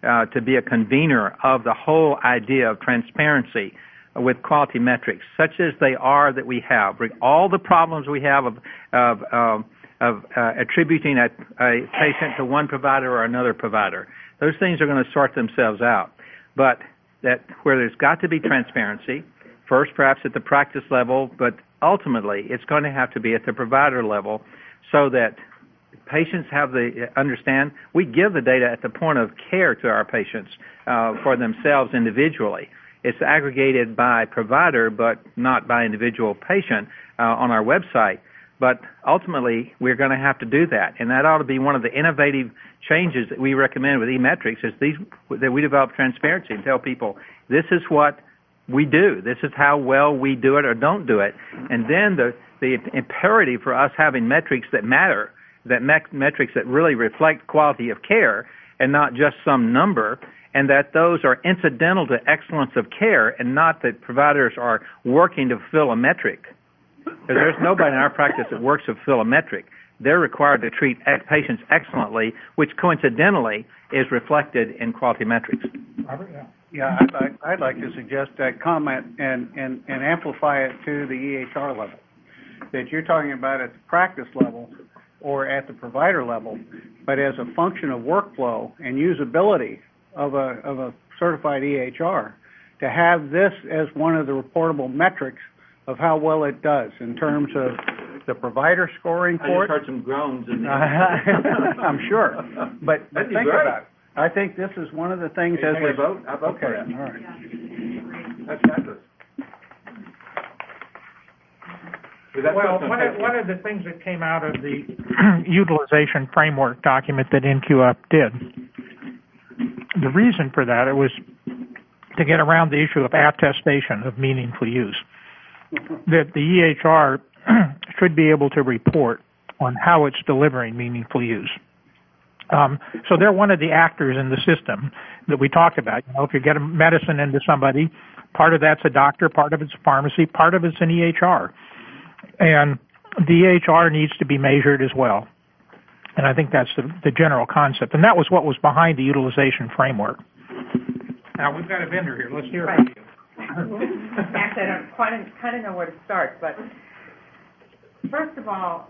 uh, to be a convener of the whole idea of transparency with quality metrics, such as they are that we have. All the problems we have of of, um, of uh, attributing a, a patient to one provider or another provider, those things are going to sort themselves out. But that where there's got to be transparency, first perhaps at the practice level, but ultimately it's going to have to be at the provider level, so that patients have the understand we give the data at the point of care to our patients uh, for themselves individually. It's aggregated by provider, but not by individual patient uh, on our website. But ultimately, we're going to have to do that, and that ought to be one of the innovative changes that we recommend with eMetrics, is these that we develop transparency and tell people this is what we do, this is how well we do it or don't do it, and then the the imperative for us having metrics that matter, that me- metrics that really reflect quality of care and not just some number, and that those are incidental to excellence of care and not that providers are working to fulfill a metric. Because there's nobody in our practice that works to fulfill a metric. They're required to treat patients excellently, which coincidentally is reflected in quality metrics. Robert, yeah. Yeah, I'd like, I'd like to suggest that comment and, and, and amplify it to the E H R level, that you're talking about at the practice level or at the provider level, but as a function of workflow and usability of a, of a certified E H R, to have this as one of the reportable metrics of how well it does in terms of the provider scoring for it. I just heard some groans in there. I'm sure. But, but That'd be think great. about it. I think this is one of the things Can as you we take a vote? I vote okay, for that. all right. That's fabulous. Well, one of, one of the things that came out of the utilization framework document that N Q F did, the reason for that, it was to get around the issue of attestation of meaningful use. That the E H R should be able to report on how it's delivering meaningful use. Um, so they're one of the actors in the system that we talked about. You know, if you get a medicine into somebody, part of that's a doctor, part of it's a pharmacy, part of it's an E H R. And the E H R needs to be measured as well. And I think that's the, the general concept. And that was what was behind the utilization framework. Now, we've got a vendor here. Let's hear Right. from you. Actually, I don't quite kind of know where to start, but first of all,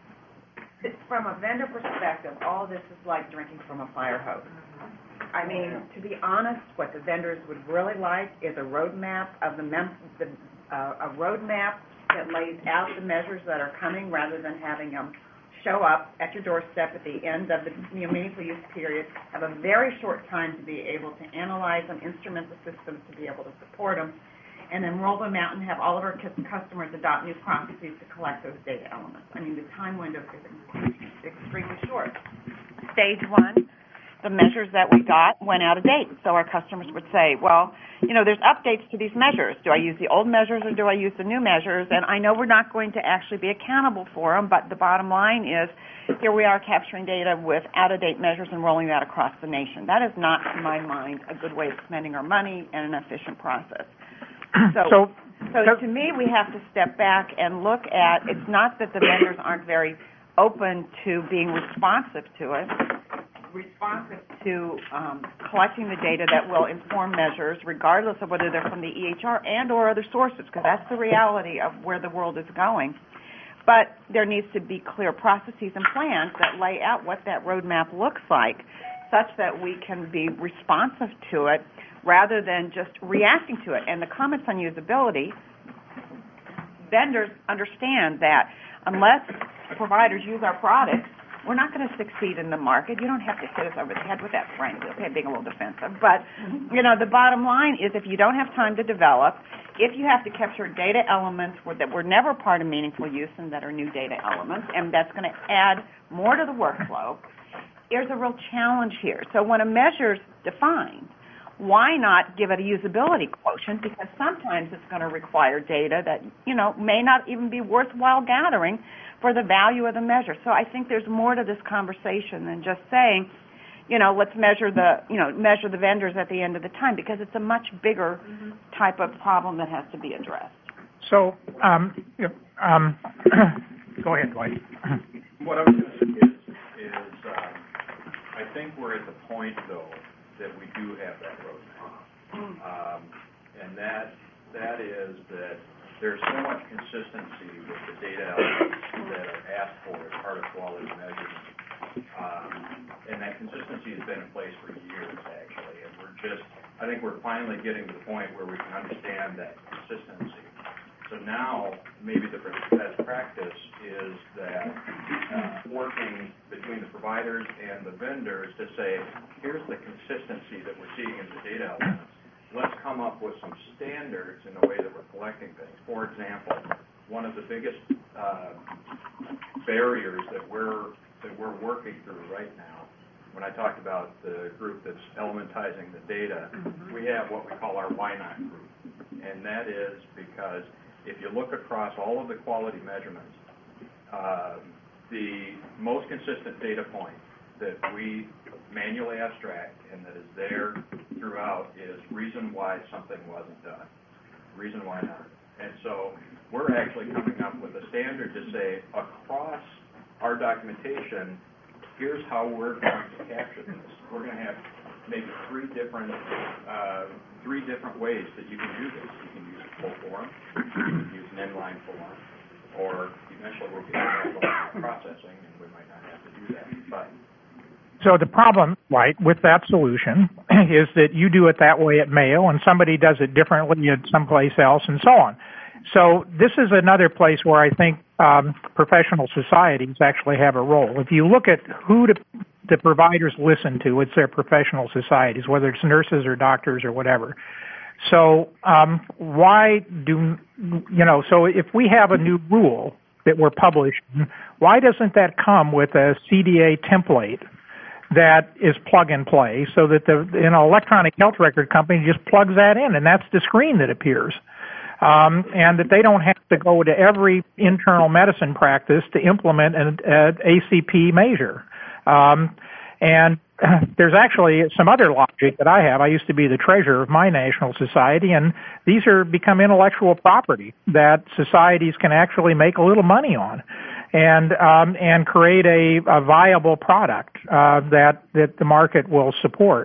from a vendor perspective, all this is like drinking from a fire hose. I mean, to be honest, what the vendors would really like is a roadmap of the, mem- the uh, a roadmap that lays out the measures that are coming, rather than having them show up at your doorstep at the end of the you know, meaningful use period, have a very short time to be able to analyze them, instrument the systems to be able to support them, and then roll them out and have all of our customers adopt new processes to collect those data elements. I mean, the time window is extremely short. Stage one, the measures that we got went out of date. So our customers would say, well, you know, there's updates to these measures. Do I use the old measures or do I use the new measures? And I know we're not going to actually be accountable for them, but the bottom line is here we are capturing data with out-of-date measures and rolling that across the nation. That is not, to my mind, a good way of spending our money and an efficient process. So, So, so to me, we have to step back and look at, it's not that the vendors aren't very open to being responsive to it, responsive to um, collecting the data that will inform measures, regardless of whether they're from the E H R and or other sources, because that's the reality of where the world is going. But there needs to be clear processes and plans that lay out what that roadmap looks like, such that we can be responsive to it rather than just reacting to it. And the comments on usability, vendors understand that unless providers use our products, we're not going to succeed in the market. You don't have to hit us over the head with that, frankly, okay, being a little defensive. But, you know, the bottom line is if you don't have time to develop, if you have to capture data elements that were never part of meaningful use and that are new data elements, and that's going to add more to the workflow, there's a real challenge here. So when a measure's defined, why not give it a usability quotient? Because sometimes it's going to require data that, you know, may not even be worthwhile gathering for the value of the measure. So I think there's more to this conversation than just saying, you know, let's measure the, you know, measure the vendors at the end of the time, because it's a much bigger mm-hmm. type of problem that has to be addressed. So, um, um, go ahead, Dwight. What I was going to say is, is um, I think we're at the point, though, that we do have that roadmap. Um, and that that is that there's so much consistency with the data elements that are asked for as part of quality measurement. Um, and that consistency has been in place for years, actually. And we're just, I think we're finally getting to the point where we can understand that consistency. So now, maybe the best practice is that uh, working between the providers and the vendors to say, here's the consistency that we're seeing in the data elements. Let's come up with some standards in the way that we're collecting things. For example, one of the biggest uh, barriers that we're that we're working through right now, when I talked about the group that's elementizing the data, mm-hmm. we have what we call our why not group. And that is because if you look across all of the quality measurements, uh, the most consistent data point that we manually abstract and that is there throughout is reason why something wasn't done, reason why not. And so we're actually coming up with a standard to say across our documentation, here's how we're going to capture this. We're going to have maybe three different uh, three different ways that you can do this. You can use a full form, you can use an inline form, or eventually we'll get into processing, and we might not have to do that. But so the problem, right, with that solution is that you do it that way at Mayo, and somebody does it differently at someplace else, and so on. So this is another place where I think um, professional societies actually have a role. If you look at who the, the providers listen to, it's their professional societies, whether it's nurses or doctors or whatever. So um, why do, you know, so if we have a new rule that we're publishing, why doesn't that come with a C D A template that is plug and play so that the, you know, electronic health record company just plugs that in, and that's the screen that appears. Um, and that they don't have to go to every internal medicine practice to implement an, an A C P measure. Um, and there's actually some other logic that I have. I used to be the treasurer of my national society, and these are become intellectual property that societies can actually make a little money on, and um, and create a, a viable product uh, that that the market will support.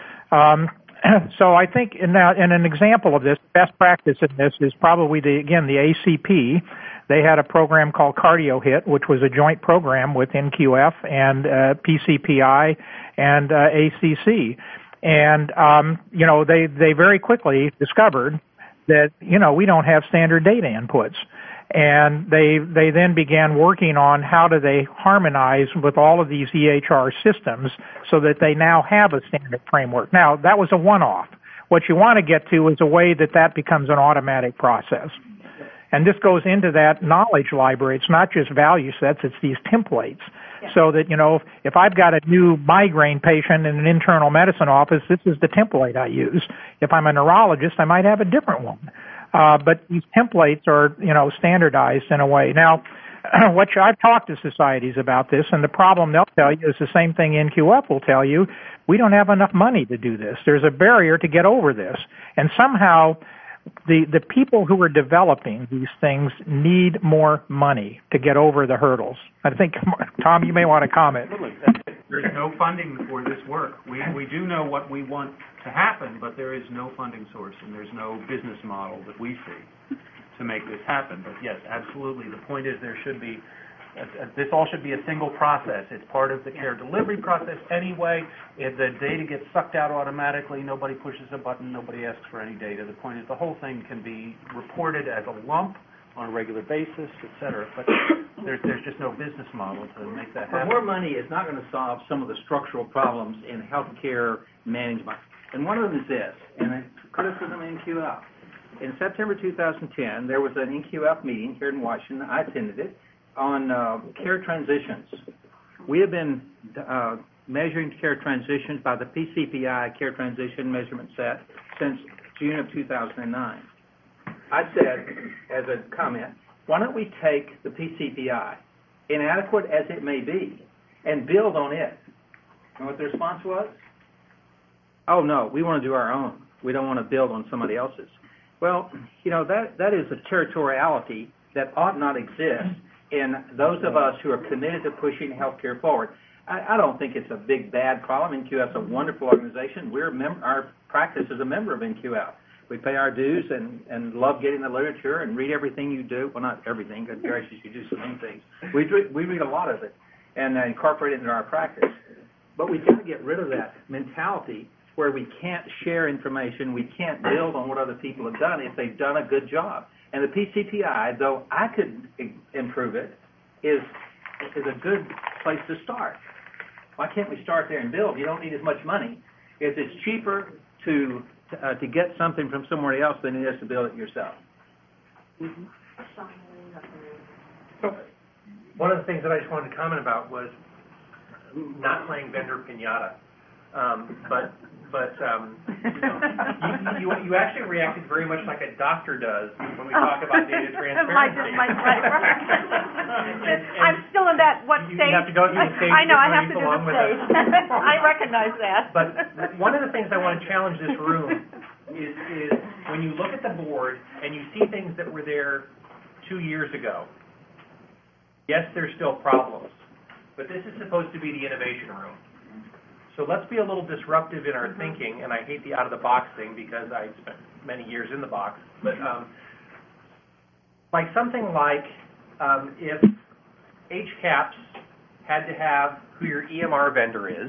Um, So I think in, that, in an example of this, best practice in this is probably, the again, the A C P. They had a program called CardioHit, which was a joint program with N Q F and uh, P C P I and uh, A C C. And, um, you know, they, they very quickly discovered that, you know, we don't have standard data inputs. And they they then began working on how do they harmonize with all of these E H R systems so that they now have a standard framework. Now, that was a one-off. What you want to get to is a way that that becomes an automatic process. And this goes into that knowledge library. It's not just value sets, it's these templates. Yeah. So that, you know, if, if I've got a new migraine patient in an internal medicine office, this is the template I use. If I'm a neurologist, I might have a different one. Uh, but these templates are, you know, standardized in a way. Now, what you, I've talked to societies about this, and the problem they'll tell you is the same thing N Q F will tell you. We don't have enough money to do this. There's a barrier to get over this. And somehow the, the people who are developing these things need more money to get over the hurdles. I think, Tom, you may want to comment. There's no funding for this work. We, we do know what we want to happen, but there is no funding source and there's no business model that we see to make this happen. But yes, absolutely. The point is there should be, uh, this all should be a single process. It's part of the care delivery process anyway. If the data gets sucked out automatically, nobody pushes a button, nobody asks for any data. The point is the whole thing can be reported as a lump on a regular basis, et cetera. But there's, there's just no business model to make that happen. But more money is not going to solve some of the structural problems in healthcare management. And one of them is this, and it's criticism of N Q F. In September two thousand ten, there was an N Q F meeting here in Washington. I attended it, on uh, care transitions. We have been uh, measuring care transitions by the P C P I care transition measurement set since June of two thousand nine. I said, as a comment, why don't we take the P C P I, inadequate as it may be, and build on it? And what the response was? Oh, no, we want to do our own. We don't want to build on somebody else's. Well, you know, that that is a territoriality that ought not exist in those of us who are committed to pushing healthcare forward. I, I don't think it's a big, bad problem. N Q F's a wonderful organization. We're a mem- our practice is a member of N Q F. We pay our dues and, and love getting the literature and read everything you do. Well, not everything. Good gracious, you do so many things. We, we read a lot of it and uh, incorporate it into our practice. But we've got to get rid of that mentality where we can't share information, we can't build on what other people have done if they've done a good job. And the P C P I, though I could improve it, is is a good place to start. Why can't we start there and build? You don't need as much money. It's, it's cheaper to uh, to get something from somewhere else than it is to build it yourself. Mm-hmm. So, one of the things that I just wanted to comment about was not playing vendor pinata, um, but but um, you, know, you, you you actually reacted very much like a doctor does when we talk about data transparency. my, my, and, and I'm still in that what you, stage? You have to go through the stage. I know I have to do along the with stage. I recognize that. But one of the things I want to challenge this room is is when you look at the board and you see things that were there two years ago. Yes, there's still problems, but this is supposed to be the innovation room. So let's be a little disruptive in our mm-hmm. thinking, and I hate the out-of-the-box thing because I spent many years in the box, but um, like something like um, if H CAHPS had to have who your E M R vendor is,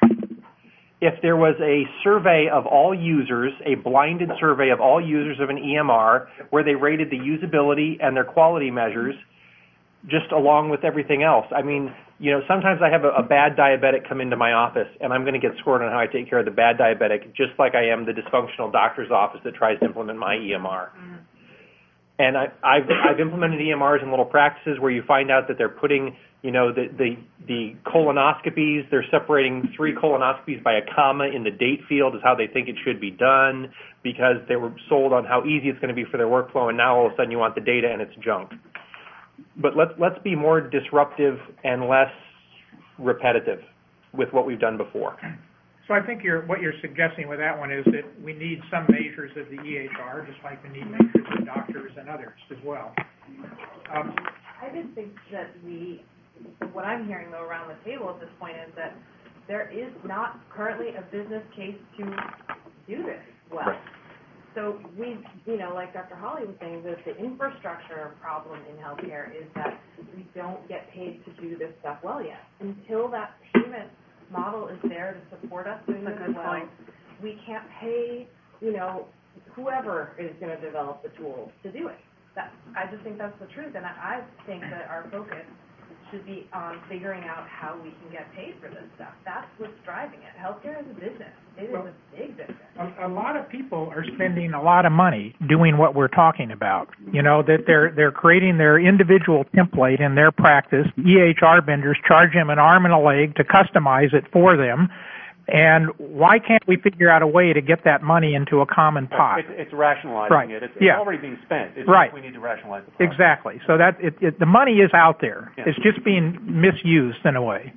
if there was a survey of all users, a blinded survey of all users of an E M R, where they rated the usability and their quality measures, just along with everything else. I mean, you know, sometimes I have a, a bad diabetic come into my office, and I'm going to get scored on how I take care of the bad diabetic, just like I am the dysfunctional doctor's office that tries to implement my E M R. Mm-hmm. And I, I've, I've implemented E M Rs in little practices where you find out that they're putting, you know, the, the, the colonoscopies, they're separating three colonoscopies by a comma in the date field is how they think it should be done because they were sold on how easy it's going to be for their workflow, and now all of a sudden you want the data and it's junk. But let's let's be more disruptive and less repetitive with what we've done before. So I think you're, what you're suggesting with that one is that we need some measures of the E H R, just like we need measures of doctors and others as well. Um, I just think that we, what I'm hearing though around the table at this point is that there is not currently a business case to do this well. Right. So we, you know, like Doctor Hawley was saying, that the infrastructure problem in healthcare is that we don't get paid to do this stuff well yet. Until that payment model is there to support us doing this well, point. we can't pay, you know, whoever is going to develop the tools to do it. That, I just think that's the truth, and I, I think that our focus should be on figuring out how we can get paid for this stuff. That's what's driving it. Healthcare is a business. It is well, a big business. A, a lot of people are spending a lot of money doing what we're talking about. You know, that they're they're creating their individual template in their practice. E H R vendors charge them an arm and a leg to customize it for them. And why can't we figure out a way to get that money into a common pot? It's, it's rationalizing right. it. It's, yeah. it's already being spent. It's right. just we need to rationalize the process. Exactly. So that it, it, the money is out there. Yeah. It's just being misused in a way.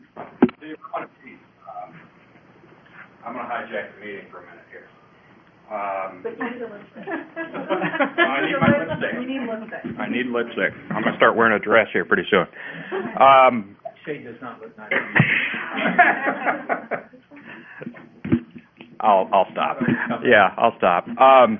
I'm going to hijack the meeting for a minute here. Um, but you need a lipstick. I need my lipstick. You need lipstick. I need lipstick. I'm going to start wearing a dress here pretty soon. Um, Shade does not look nice. I'll I'll stop. Yeah, I'll stop. Um,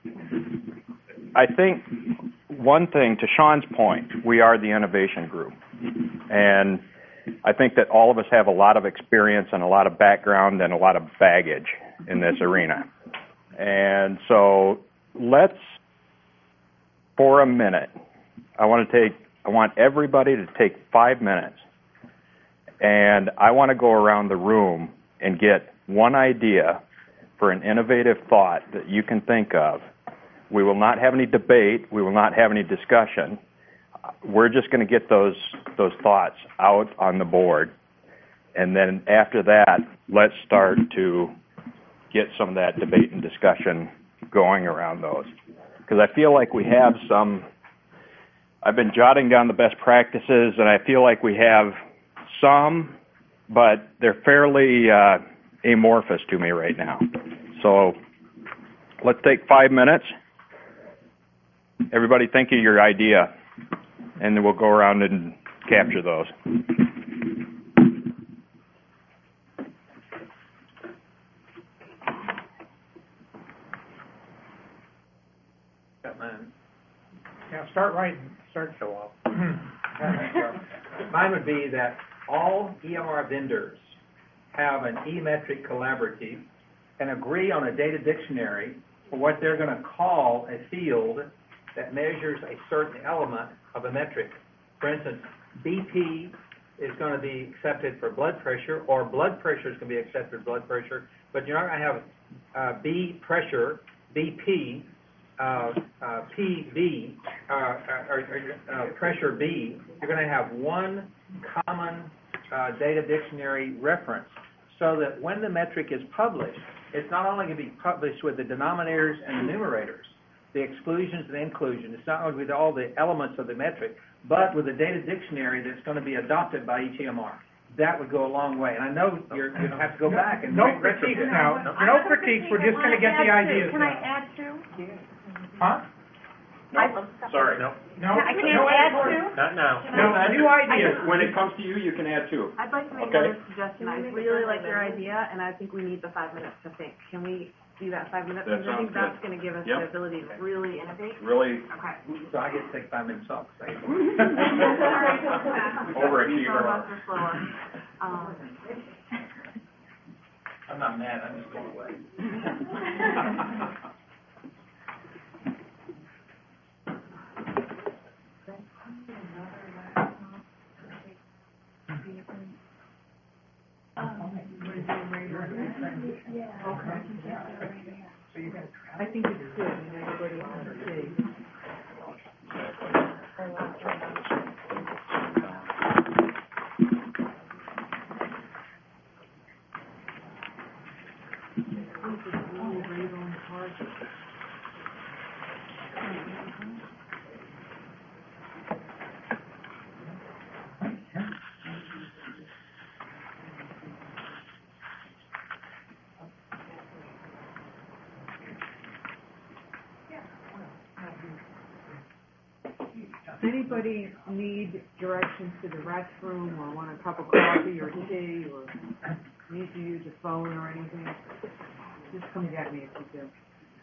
I think one thing, to Sean's point, we are the innovation group, and I think that all of us have a lot of experience and a lot of background and a lot of baggage in this arena. And so let's, for a minute, I want to take, I want everybody to take five minutes, and I want to go around the room and get one idea for an innovative thought that you can think of. We will not have any debate. We will not have any discussion. We're just going to get those those thoughts out on the board. And then after that, let's start to get some of that debate and discussion going around those. Because I feel like we have some, I've been jotting down the best practices, and I feel like we have some, but they're fairly uh, amorphous to me right now. So let's take five minutes. Everybody think of your idea. and then we'll go around and capture those. Yeah, start writing. Start show off. Mine would be that all E M R vendors have an eMetric collaborative and agree on a data dictionary for what they're going to call a field that measures a certain element of a metric. For instance, B P is going to be accepted for blood pressure, or blood pressure is going to be accepted for blood pressure, but you're not going to have uh, B pressure, B P, uh, uh, P B, uh, or, or uh, pressure B. You're going to have one common uh, data dictionary reference, so that when the metric is published, it's not only going to be published with the denominators and the numerators, the exclusions and the inclusions. It's not only with all the elements of the metric, but with a data dictionary that's going to be adopted by each E M R. That would go a long way. And I know you're going to have to go back and... No critiques now. No critiques. We're just going to get the ideas Can I now. add two? Huh? No. Sorry, no. No. I can't no add editorial. two? Not now. No, new ideas. When it comes to you, you can add two. I'd like to make Okay. another suggestion. I really like your idea, and I think we need the five minutes to think. Can we do that five minutes? That Because I think sounds that's going to give us Yep. the ability to really innovate. Really Okay. So I get to take five minutes off. overachiever. Some of us are slower. Um, I'm not mad, I'm just going away. I think it's good, and everybody wants to see. Does anybody need directions to the restroom, or want a cup of coffee or tea, or need to use a phone or anything? Just come get me if you do.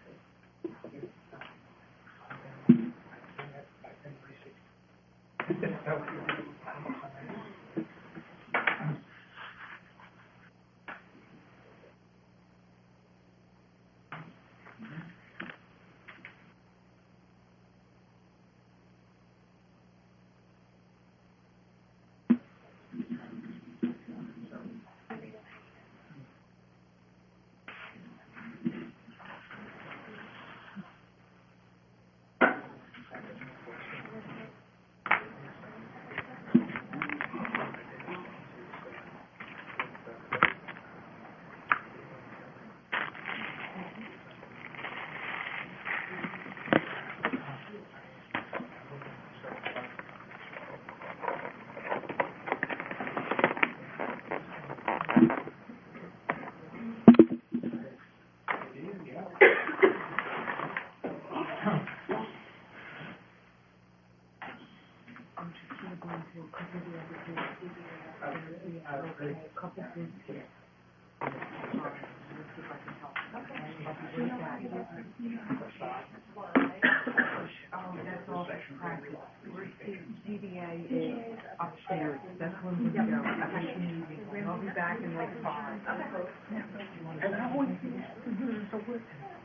D D A is upstairs. That's when we go. I'll be back in like five. And how would you, so what?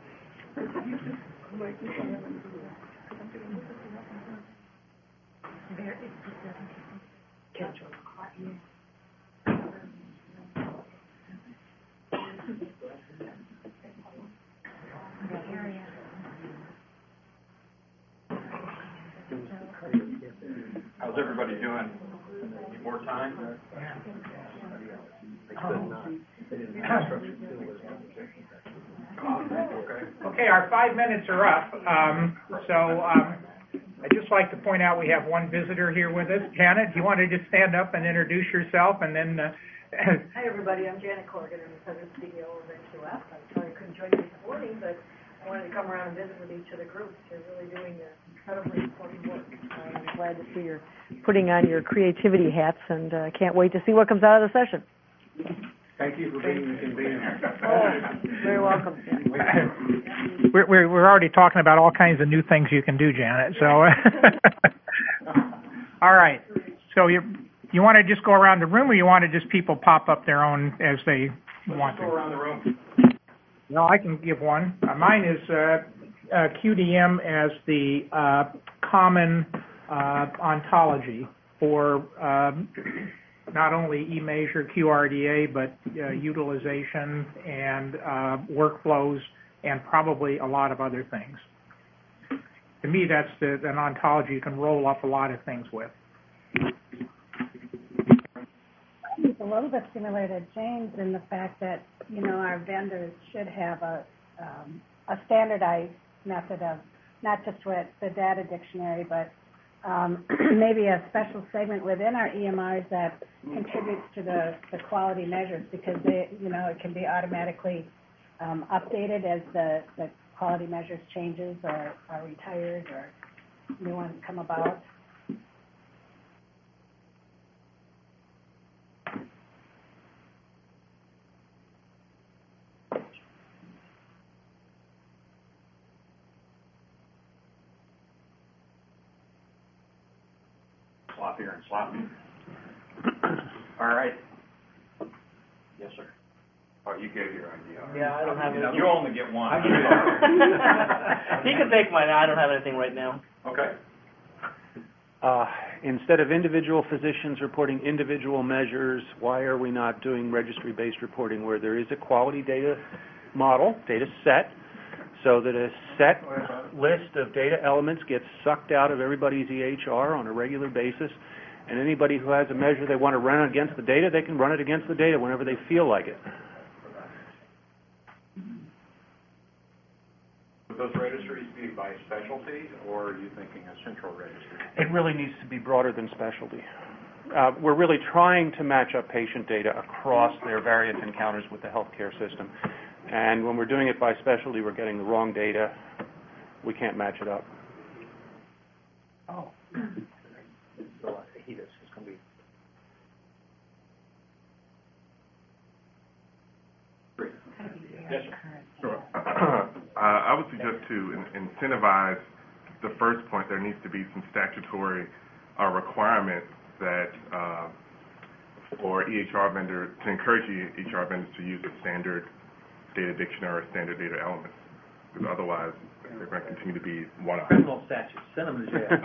There is catch up. How's everybody doing? Need more time? Okay, our five minutes are up. Um, so um, I'd just like to point out we have one visitor here with us. Janet, do you want to just stand up and introduce yourself, and then... Uh, Hi, everybody. I'm Janet Corrigan. I'm the president and C E O of N Q F. I'm sorry I couldn't join you this morning, but wanted to come around and visit with each of the groups. They're really doing incredibly important work. I'm glad to see you're putting on your creativity hats, and uh, can't wait to see what comes out of the session. Thank you for being inconvenient. Oh, very welcome. We're, we're, we're already talking about all kinds of new things you can do, Janet, so. All right. So you, you want to just go around the room, or you want to just people pop up their own as they want to? Let's go around the room. No, I can give one. Uh, mine is uh, uh, Q D M as the uh, common uh, ontology for um, not only eMeasure, Q R D A, but uh, utilization and uh, workflows, and probably a lot of other things. To me, that's the, an ontology you can roll up a lot of things with. It's a little bit similar to James in the fact that, you know, our vendors should have a um, a standardized method of not just with the data dictionary, but um, maybe a special segment within our E M Rs that contributes to the, the quality measures, because they, you know, it can be automatically um, updated as the, the quality measures changes or are retired or new ones come about. Sloppier and sloppier. All right. Yes, sir. Oh, you gave your idea. Yeah, I don't have it. You only get one. I He can take mine. I don't have anything right now. Okay. Uh, instead of individual physicians reporting individual measures, why are we not doing registry-based reporting where there is a quality data model, data set, so that a set list of data elements gets sucked out of everybody's E H R on a regular basis, and anybody who has a measure they want to run against the data, they can run it against the data whenever they feel like it. Would those registries be by specialty, or are you thinking a central registry? It really needs to be broader than specialty. Uh, we're really trying to match up patient data across their various encounters with the healthcare system. And when we're doing it by specialty, we're getting the wrong data. We can't match it up. Oh. So uh, HEDIS is going to be. Great. Yes, sir. Sure. uh, I would suggest to in- incentivize the first point, there needs to be some statutory uh, requirements that uh, for E H R vendors, to encourage E H R vendors to use a standard data dictionary or standard data elements, because otherwise they're going to continue to be one-off. Criminal statutes, send them to jail.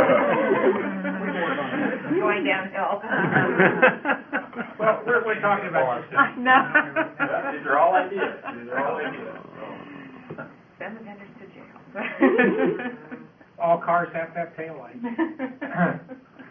Going downhill. Well, we're, we're talking about this. No. These are all ideas. These are all ideas. Send the vendors to jail. All cars have to have taillights.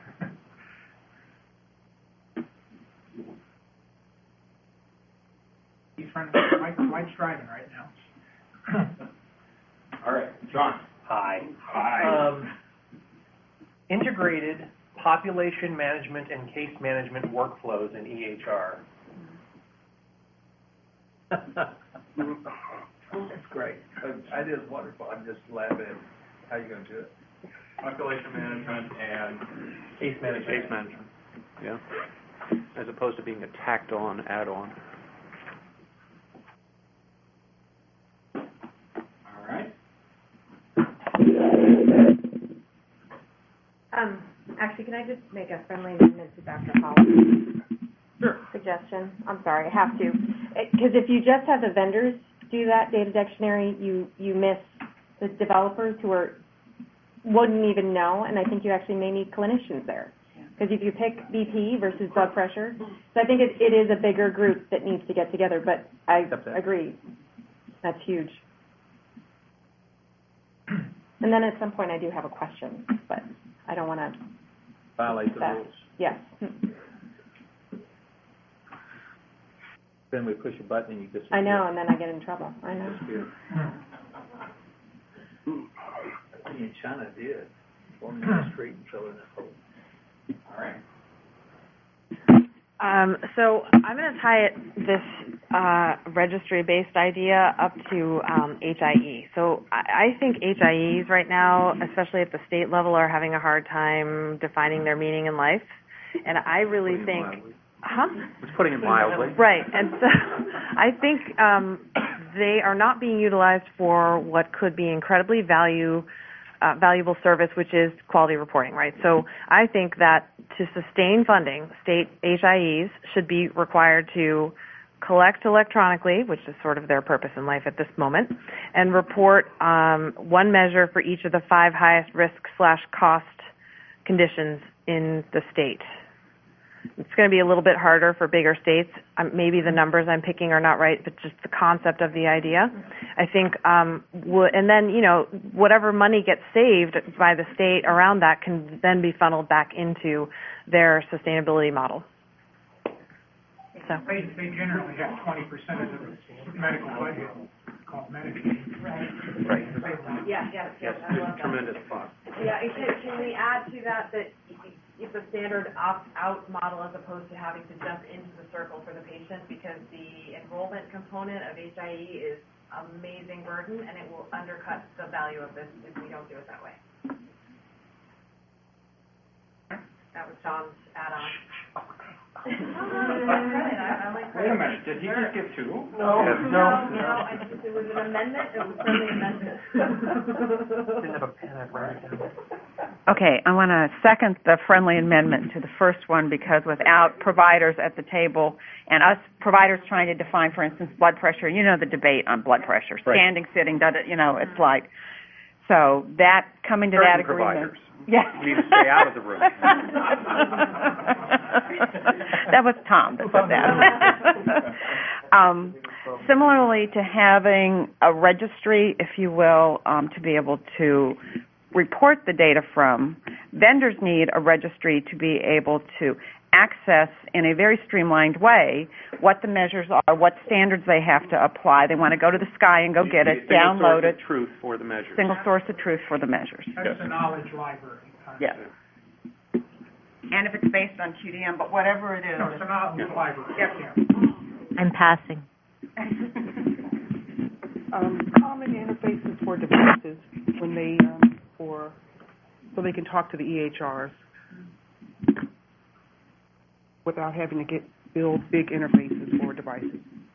He's trying to, Mike, Mike's driving right now. All right, John. Hi. Hi. Um, integrated population management and case management workflows in E H R. That's great. I did wonderful. I'm just laughing at how you're going to do it. Population management and Case management. Case management, yeah. As opposed to being a tacked-on add-on. all right. Um, actually, can I just make a friendly amendment to Doctor Holland's Sure. suggestion? I'm sorry, I have to. Because if you just have the vendors do that data dictionary, you, you miss the developers who are wouldn't even know, and I think you actually may need clinicians there. Because if you pick B P versus blood pressure, so I think it, it is a bigger group that needs to get together, but I agree. That's huge. And then at some point I do have a question, but I don't want to Violate the that. rules. Yes. Then we push a button and you disappear. I know, and then I get in trouble. I know. Disappear. I mean, China did. Walking down the street and fell in that hole. All right. Um, so I'm going to tie it this uh, registry-based idea up to um, H I E. So I, I think H I Es right now, especially at the state level, are having a hard time defining their meaning in life. And I really think, huh? It's putting it mildly. Right. And so I think um, they are not being utilized for what could be incredibly value Uh, valuable service, which is quality reporting, right? So I think that to sustain funding, state H I Es should be required to collect electronically, which is sort of their purpose in life at this moment, and report um, one measure for each of the five highest risk slash cost conditions in the state. It's going to be a little bit harder for bigger states. Um, maybe the numbers I'm picking are not right, but just the concept of the idea. I think, um, w- and then, you know, whatever money gets saved by the state around that can then be funneled back into their sustainability model. So. They, they generally have twenty percent of the medical budget called Medicaid. Right. Right. Yeah, yes, yes, I love that. Tremendous cost. Yeah, and can, can we add to that that it's a standard opt-out model as opposed to having to jump into the circle for the patient, because the enrollment component of H I E is amazing burden, and it will undercut the value of this if we don't do it that way. That was John's add-on. Wait a minute, did he just give two? No, Yes. no, no, I just, it was an amendment, it was friendly amendment. Didn't have a pen, I'd write it down. Okay, I want to second the friendly amendment to the first one, because without providers at the table and us providers trying to define, for instance, blood pressure, you know the debate on blood pressure, Right. standing, sitting, da, da, you know, it's like, so that, coming to Certain that agreement. providers. Yes. Need to stay out of the room. That was Tom that said that. um, similarly to having a registry, if you will, um, to be able to report the data from, vendors need a registry to be able to access in a very streamlined way what the measures are, what standards they have to apply. They want to go to the sky and go get it, Single download source it. of truth for the measures. Single source of truth for the measures. That's the knowledge library. Yes. And if it's based on Q D M, but whatever it is. No, it's a knowledge library. Yep. I'm passing. Um, common interfaces for devices when they, um, for, so they can talk to the E H Rs without having to get, build big interfaces for devices.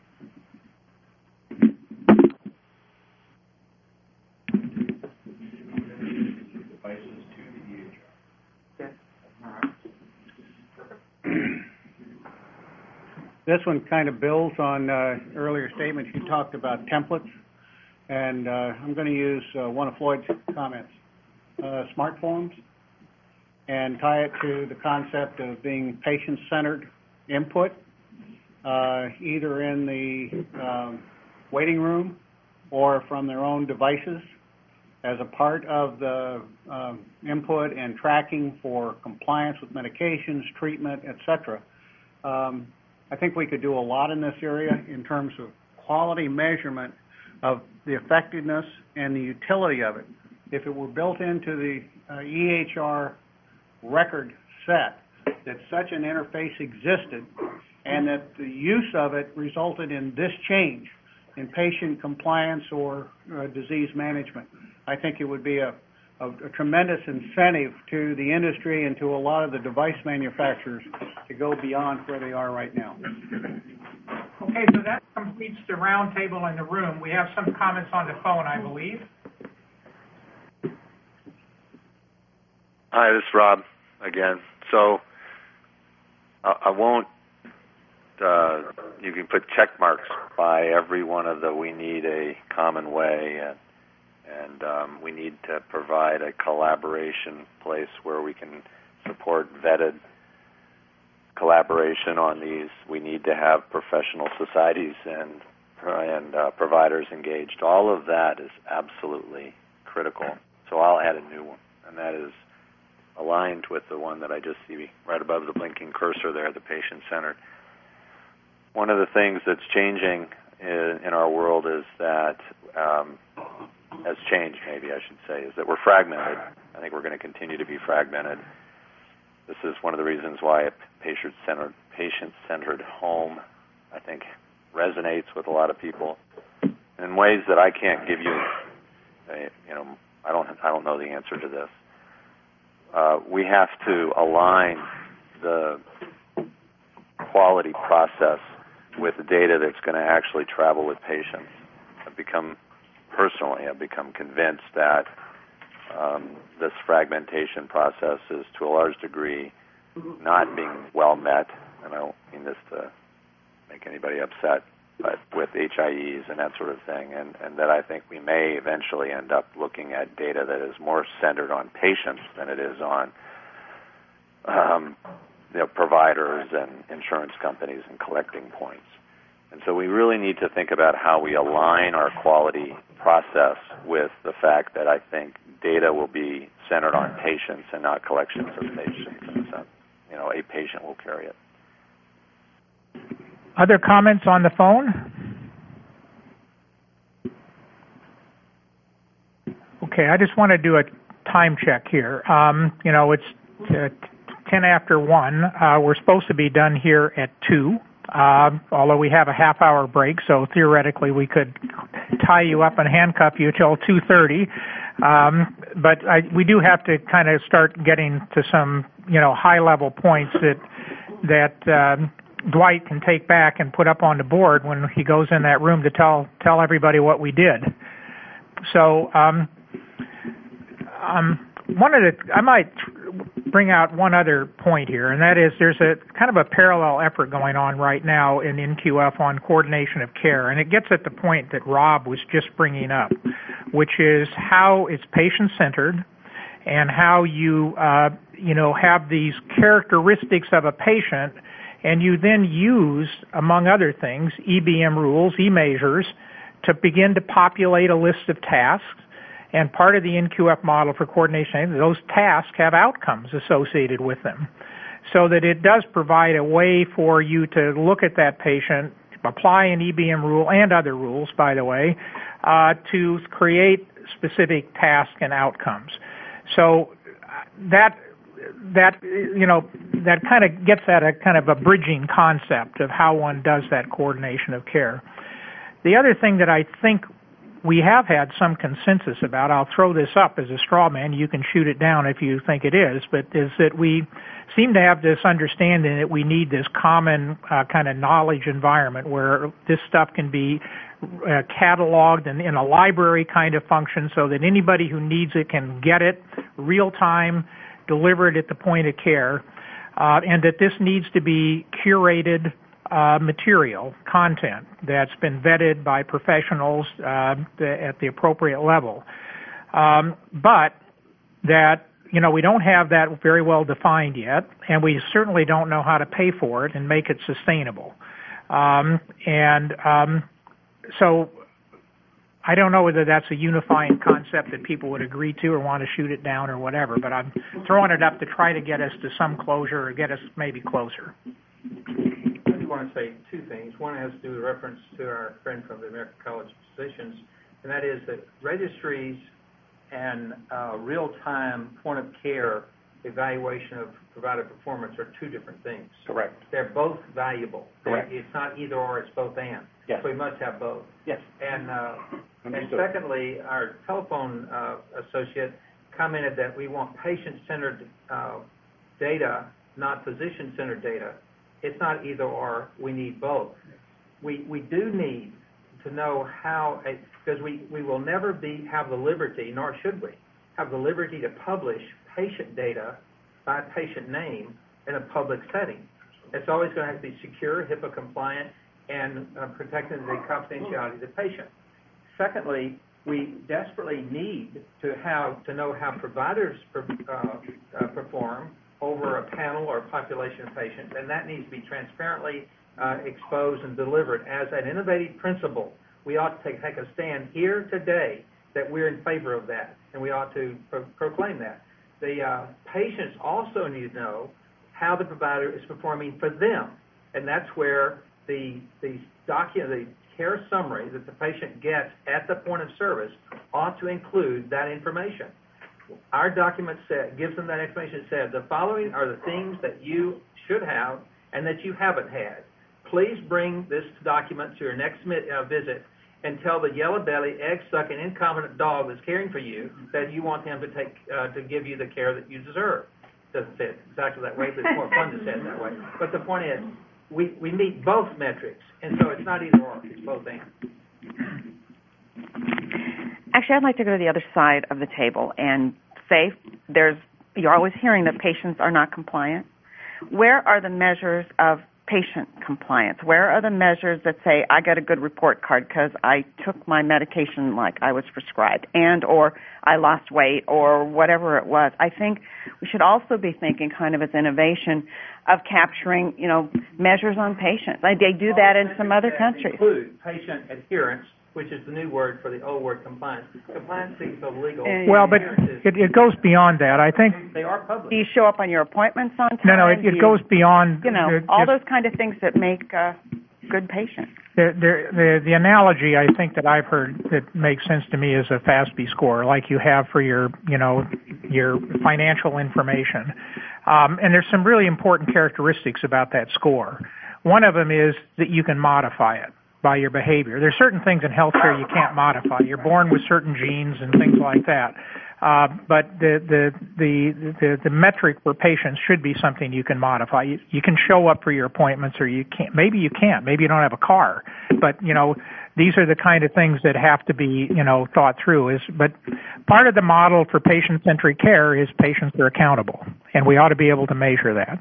This one kind of builds on uh, earlier statements. You talked about templates, and uh, I'm going to use uh, one of Floyd's comments, uh, smart forms, and tie it to the concept of being patient-centered input, uh, either in the um, waiting room or from their own devices as a part of the um, input and tracking for compliance with medications, treatment, et cetera. Um, I think we could do a lot in this area in terms of quality measurement of the effectiveness and the utility of it. If it were built into the uh, E H R record set, that such an interface existed and that the use of it resulted in this change in patient compliance or uh, disease management, I think it would be a, a, a tremendous incentive to the industry and to a lot of the device manufacturers to go beyond where they are right now. Okay, so that completes the round table in the room. We have some comments on the phone, I believe. Hi, this is Rob again. So I, I won't, uh, you can put check marks by every one of the we need a common way, and, and um, we need to provide a collaboration place where we can support vetted collaboration on these. We need to have professional societies and and uh, providers engaged. All of that is absolutely critical. So I'll add a new one, and that is aligned with the one that I just see right above the blinking cursor there, the patient-centered. One of the things that's changing in, in our world is that, um, has changed maybe I should say, is that we're fragmented. I think we're going to continue to be fragmented. This is one of the reasons why a patient-centered, patient-centered home, I think, resonates with a lot of people in ways that I can't give you. A, you know, I don't I don't know the answer to this. Uh, we have to align the quality process with the data that's going to actually travel with patients. I've become, personally, I've become convinced that um, this fragmentation process is, to a large degree, not being well met, and I don't mean this to make anybody upset, but with H I Es and that sort of thing, and, and that I think we may eventually end up looking at data that is more centered on patients than it is on um, you know, providers and insurance companies and collecting points. And so we really need to think about how we align our quality process with the fact that I think data will be centered on patients and not collections of patients in a sense. You know, a patient will carry it. Other comments on the phone? Okay, I just want to do a time check here. Um, you know, it's uh, ten after one. Uh, we're supposed to be done here at two, uh, although we have a half-hour break, so theoretically we could tie you up and handcuff you till two thirty. Um, but I, we do have to kind of start getting to some, you know, high-level points that that um, Dwight can take back and put up on the board when he goes in that room to tell tell everybody what we did. So, um, um, one of the I might bring out one other point here, and that is there's a kind of a parallel effort going on right now in N Q F on coordination of care, and it gets at the point that Rob was just bringing up, which is how it's patient-centered and how you uh, you know have these characteristics of a patient. And you then use, among other things, E B M rules, E-measures, to begin to populate a list of tasks. And part of the N Q F model for coordination, those tasks have outcomes associated with them. So that it does provide a way for you to look at that patient, apply an E B M rule and other rules, by the way, uh, to create specific tasks and outcomes. So that that you know that kind of gets at a kind of a bridging concept of how one does that coordination of care. The other thing that I think we have had some consensus about, I'll throw this up as a straw man, you can shoot it down if you think it is, but is that we seem to have this understanding that we need this common uh, kind of knowledge environment where this stuff can be uh, cataloged and in a library kind of function so that anybody who needs it can get it real time, deliver it at the point of care, uh, and that this needs to be curated uh, material, content that's been vetted by professionals uh, at the appropriate level. Um, but that, you know, we don't have that very well defined yet, and we certainly don't know how to pay for it and make it sustainable. Um, and um, so I don't know whether that's a unifying concept that people would agree to or want to shoot it down or whatever, but I'm throwing it up to try to get us to some closure or get us maybe closer. I do want to say two things. One has to do with reference to our friend from the American College of Physicians, and that is that registries and uh, real-time point-of-care evaluation of provider performance are two different things. Correct. They're both valuable. Correct. It's not either or, it's both and. Yes. So we must have both. Yes. And uh, and Understood. secondly, our telephone uh, associate commented that we want patient-centered uh, data, not physician-centered data. It's not either or. We need both. We we do need to know how, because we, we will never be have the liberty, nor should we, have the liberty to publish patient data by patient name in a public setting. It's always going to have to be secure, HIPAA compliant, and uh, protecting the confidentiality of the patient. Secondly, we desperately need to have to know how providers per, uh, uh, perform over a panel or population of patients, and that needs to be transparently uh, exposed and delivered as an innovative principle. We ought to take, take a stand here today that we're in favor of that, and we ought to pro- proclaim that. The uh, patients also need to know how the provider is performing for them, and that's where the the document, the care summary that the patient gets at the point of service ought to include that information. Our document said, gives them that information. It said the following are the things that you should have and that you haven't had. please bring this document to your next mi- uh, visit and tell the yellow-belly, egg-sucking, incompetent dog that's caring for you that you want him to take uh, to give you the care that you deserve. Doesn't say it exactly that way, but it's more fun to say it that way. But the point is, we, we meet both metrics, and so it's not either or, it's both and. Actually, I'd like to go to the other side of the table and say there's, you're always hearing that patients are not compliant. Where are the measures of patient compliance? Where are the measures that say I got a good report card because I took my medication like I was prescribed, and or I lost weight or whatever it was? I think we should also be thinking kind of as innovation of capturing, you know, measures on patients. Like they do that in some other countries. Include patient adherence, which is the new word for the old word compliance. Compliance seems so legal. Well, but it, it goes beyond that. I think. They are public. Do you show up on your appointments on time? No, no, it, Do it you, goes beyond. You know, the, all just, those kind of things that make a good patient. The, the, the, the analogy I think that I've heard that makes sense to me is a FASB score, like you have for your, you know, your financial information. Um, and there's some really important characteristics about that score. One of them is that you can modify it by your behavior. There's certain things in healthcare you can't modify. You're born with certain genes and things like that. Uh, but the, the the the the metric for patients should be something you can modify. You, you can show up for your appointments, or you can't. Maybe you can't. Maybe you don't have a car. But you know, these are the kind of things that have to be you know thought through. Is but part of the model for patient-centric care is patients are accountable, and we ought to be able to measure that.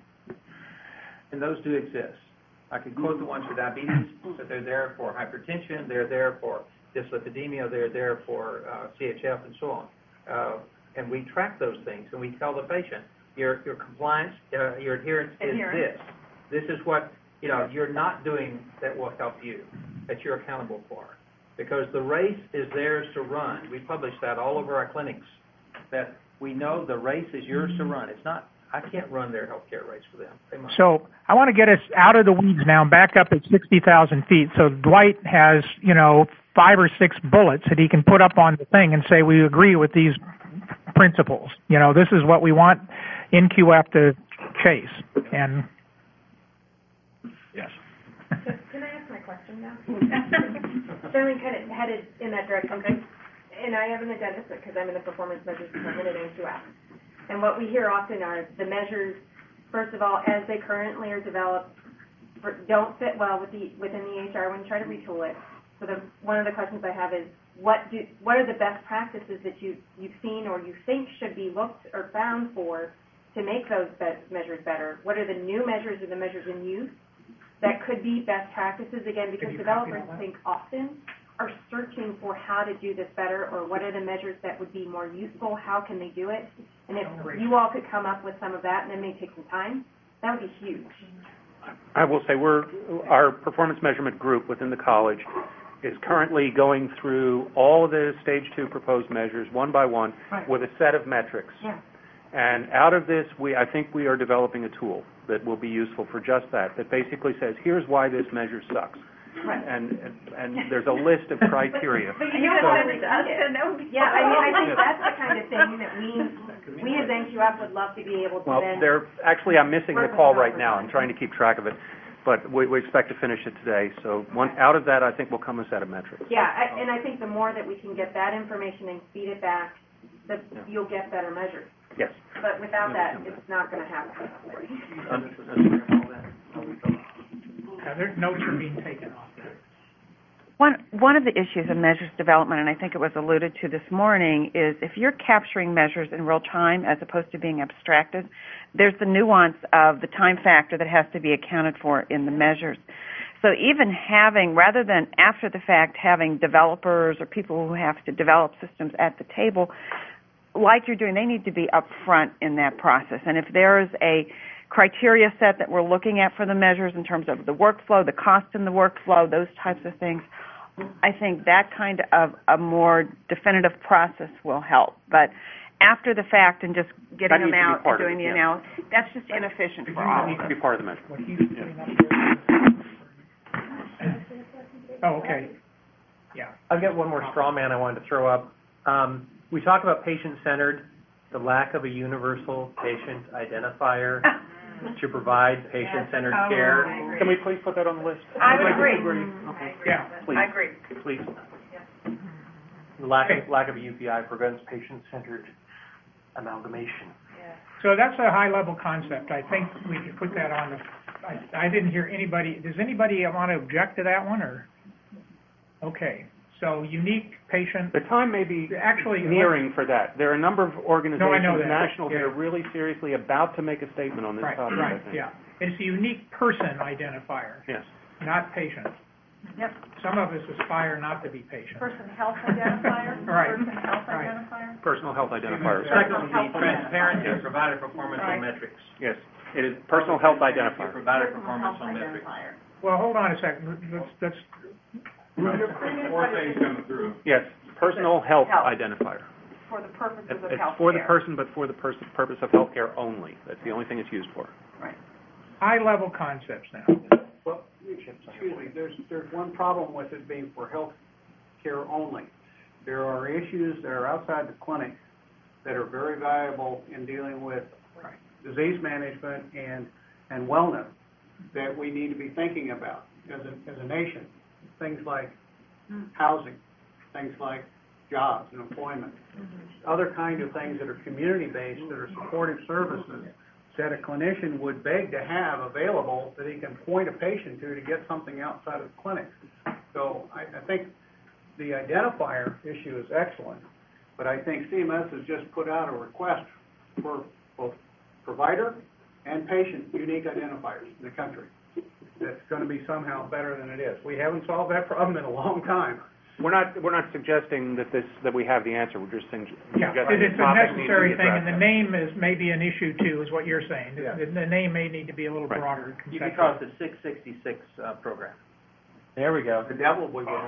And those do exist. I could quote the ones for diabetes, but they're there for hypertension, they're there for dyslipidemia, they're there for uh, C H F, and so on. Uh, and we track those things, and we tell the patient, your your compliance, uh, your adherence, Adherence. is this. This is what you know you're not doing that will help you, that you're accountable for. Because the race is theirs to run. We publish that all over our clinics, that we know the race is yours to run. It's not, I can't run their healthcare race for them. They must. So I want to get us out of the weeds now and back up at sixty thousand feet. So Dwight has, you know, five or six bullets that he can put up on the thing and say, we agree with these principles. You know, this is what we want N Q F to chase. And yes. Can I ask my question now? Certainly kind of headed in that direction. Okay. And I have an agenda because I'm in the performance measures department at N Q F. And what we hear often are the measures, first of all, as they currently are developed, for, don't fit well with the within the H R when you try to retool it. So the, one of the questions I have is, what do what are the best practices that you you've seen or you think should be looked or found for to make those best measures better? What are the new measures or the measures in use that could be best practices? Again, because developers I think often are searching for how to do this better, or what are the measures that would be more useful, how can they do it? And if you all could come up with some of that, and it may take some time, that would be huge. I will say we're, our performance measurement group within the college is currently going through all of the stage two proposed measures one by one Right. with a set of metrics. Yeah. And out of this, we, I think we are developing a tool that will be useful for just that, that basically says, here's why this measure sucks. Right. And, and, and there's a list of criteria. But you know what? Yeah, I mean, I think that's the kind of thing that we, we as N Q F would love to be able to Well, then. there, actually, I'm missing the call right now. I'm trying to keep track of it. But we, we expect to finish it today. So one, out of that, I think will come a set of metrics. Yeah, I, and I think the more that we can get that information and feed it back, the, you'll get better measures. Yes. But without that, it's not going to happen. uh, their notes are being taken off there. One one of the issues of measures development, and I think it was alluded to this morning, is if you're capturing measures in real time as opposed to being abstracted, there's the nuance of the time factor that has to be accounted for in the measures. So even having, rather than after the fact, having developers or people who have to develop systems at the table, like you're doing, they need to be upfront in that process. And if there is a criteria set that we're looking at for the measures in terms of the workflow, the cost in the workflow, those types of things, I think that kind of a more definitive process will help. But after the fact and just getting them out and doing the analysis, that's just inefficient for all It needs of to us. be part of the measure. Oh, okay. Yeah. I've got one more straw man I wanted to throw up. Um, we talk about patient-centered, the lack of a universal patient identifier to provide patient-centered Yes. Oh, care. I agree. Can we please put that on the list? I would agree. Okay. Yeah. Please. I agree. Please. The lack of, lack of a U P I prevents patient-centered amalgamation. So that's a high-level concept. I think we could put that on the, I, I didn't hear anybody, does anybody want to object to that one, or? Okay, so unique patient. The time may be Actually, nearing for that. There are a number of organizations, No, I know that. national, that Yeah. are really seriously about to make a statement on this Right, topic, I right, think. yeah. It's a unique person identifier, Yes. not patient. Yep. Some of us aspire not to be patient. Person health identifier. Right. Person health Right. identifier. Personal health identifiers. Second would be transparency of provider performance Right. on metrics. Yes, it is personal health Transparency of identifier. Provider Personal performance health on metrics. identifier. Well, hold on a second, let's, let's, Four things coming through. Yes, personal health Health. identifier. For the purposes It's of it's health for the care. person, but for the pers- purpose of healthcare only. That's the only thing it's used for. Right. high-level concepts now. Well, excuse me, there's, there's one problem with it being for health care only. There are issues that are outside the clinic that are very valuable in dealing with disease management and, and wellness that we need to be thinking about as a, as a nation. Things like housing, things like jobs and employment, other kind of things that are community-based, that are supportive services that a clinician would beg to have available that he can point a patient to to get something outside of the clinic. So I, I think the identifier issue is excellent, but I think C M S has just put out a request for both provider and patient unique identifiers in the country. That's going to be somehow better than it is. We haven't solved that problem in a long time. We're not, we're not suggesting that this, that we have the answer. We're just saying, Yeah, suggesting it's the a topic needs to necessary be thing, and addressed. the name is maybe an issue too, is what you're saying. Yeah. The, the name may need to be a little Right. broader. You could conceptual. call it the six sixty-six uh, program. There we go. The devil we will.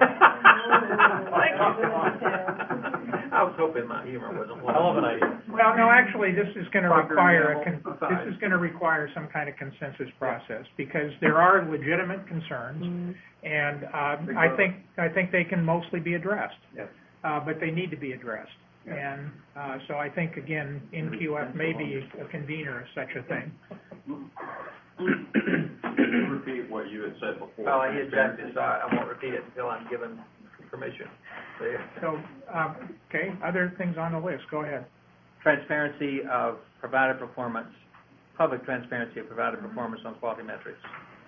I was hoping my humor wasn't. I love an idea. Well, no, actually, this is going to Procter and require, a Gamble con- aside. this is going to require some kind of consensus process, because there are legitimate concerns, and um, I think, I think they can mostly be addressed. Yes. Uh, but they need to be addressed. And uh, so I think, again, N Q F may be a convener of such a thing. Repeat what you had said before. Well, he objected, so I I won't repeat it until I'm given permission. So, yeah. So, um, okay, other things on the list, go ahead. Transparency of provider performance, public transparency of provider performance on quality metrics.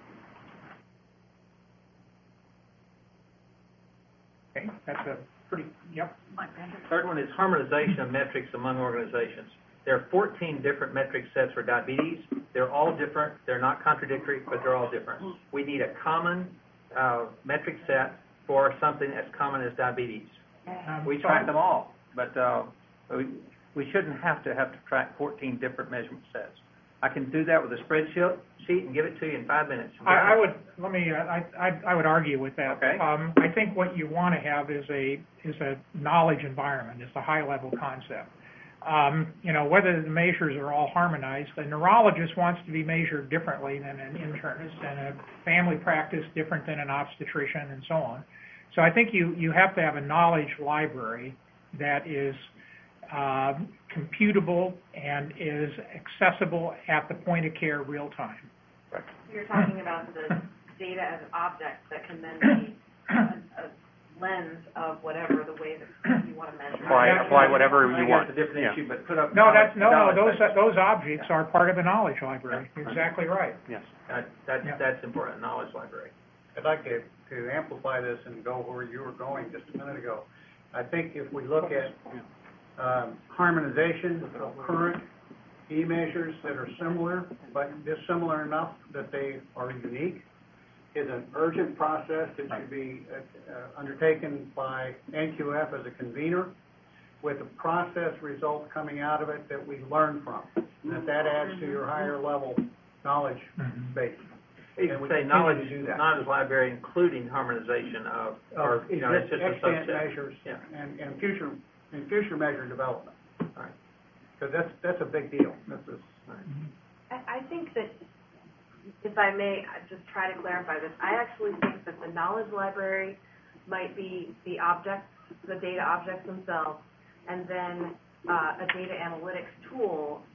Okay, that's a pretty, yep. Third one is harmonization of metrics among organizations. There are fourteen different metric sets for diabetes. They're all different. They're not contradictory, but they're all different. We need a common uh, metric set for something as common as diabetes. Um, We so- track them all, but uh, we, we shouldn't have to have to track fourteen different measurement sets. I can do that with a spreadsheet sheet and give it to you in five minutes. I, I would, let me, uh, I, I, I would argue with that. Okay. Um, I think what you want to have is a, is a knowledge environment, is a high-level concept. Um, you know, whether the measures are all harmonized, the neurologist wants to be measured differently than an internist, and a family practice different than an obstetrician, and so on. So I think you, you have to have a knowledge library that is uh, computable and is accessible at the point of care real time. You're talking about the data as objects that can then be a, a lens of whatever the way that you want to measure. Apply, apply whatever I you guess want. it's a different Yeah. issue, but put up. No, that's, no, no, knowledge those, bases. those objects are part of the knowledge library. You're exactly right. Yes. That, that's, Yeah. that's important, knowledge library. I'd like to, to amplify this and go where you were going just a minute ago. I think if we look at um, harmonization of current e-measures that are similar, but dissimilar enough that they are unique, is an urgent process that should be uh, uh, undertaken by N Q F as a convener, with a process result coming out of it that we learn from, and that that adds to your higher level knowledge base. You And we could say continue knowledge, to do that. knowledge library, including harmonization of, or, Of you know, it's just a extant subset. measures Yeah. and, and future, and future measure development. Right. Because that's, that's a big deal. That's a, I, I think that, if I may, I just try to clarify this, I actually think that the knowledge library might be the objects, the data objects themselves, and then uh, a data analytics tool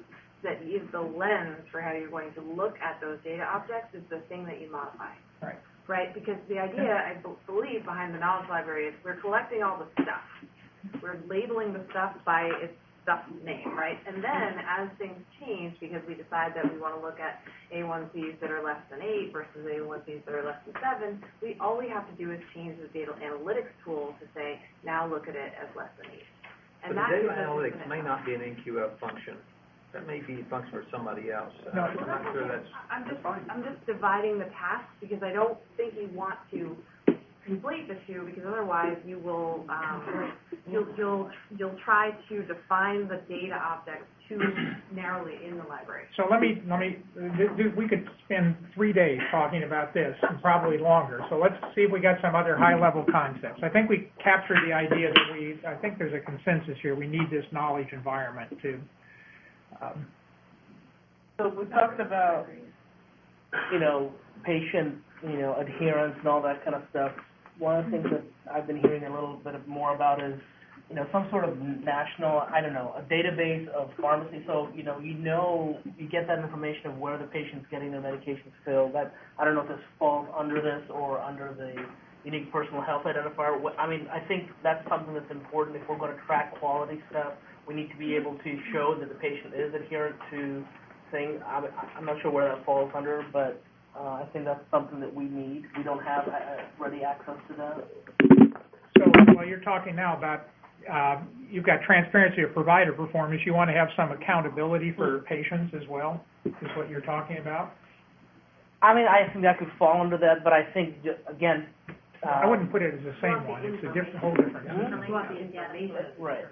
that is the lens for how you're going to look at those data objects is the thing that you modify. Right. Right? Because the idea, I b- believe, behind the knowledge library is we're collecting all the stuff. We're labeling the stuff by its stuff name, right? And then as things change, because we decide that we want to look at A one Cs that are less than eight versus A one Cs that are less than seven, we all we have to do is change the data analytics tool to say, now look at it as less than eight. And But that the data gives us analytics infinite may not be an N Q F function. That may be a function for somebody else. Uh, No, I'm not sure that's. I'm just, I'm just dividing the tasks because I don't think you want to conflate the two because otherwise you will, um, you'll, you'll, you'll try to define the data objects too narrowly in the library. So let me, let me, th- th- we could spend three days talking about this, and probably longer. So let's see if we got some other high-level concepts. I think we captured the idea that we, I think there's a consensus here. We need this knowledge environment to, um, So we talked about, you know, patient, you know, adherence and all that kind of stuff. One of the things that I've been hearing a little bit of more about is, you know, some sort of national, I don't know, a database of pharmacy. So, you know, you know, you get that information of where the patient's getting their medications filled. That, I don't know if this falls under this or under the unique personal health identifier. What- I mean, I think that's something that's important. If we're going to track quality stuff, we need to be able to show that the patient is adherent to things. I'm, I'm not sure where that falls under, but uh, I think that's something that we need. We don't have uh, ready access to that. so, well, you're talking now about, uh, you've got transparency of provider performance. You want to have some accountability for patients as well, is what you're talking about? I mean, I think that could fall under that, but I think, ju- again, uh, I wouldn't put it as the same one. It's a different, whole different. You want the information. Right.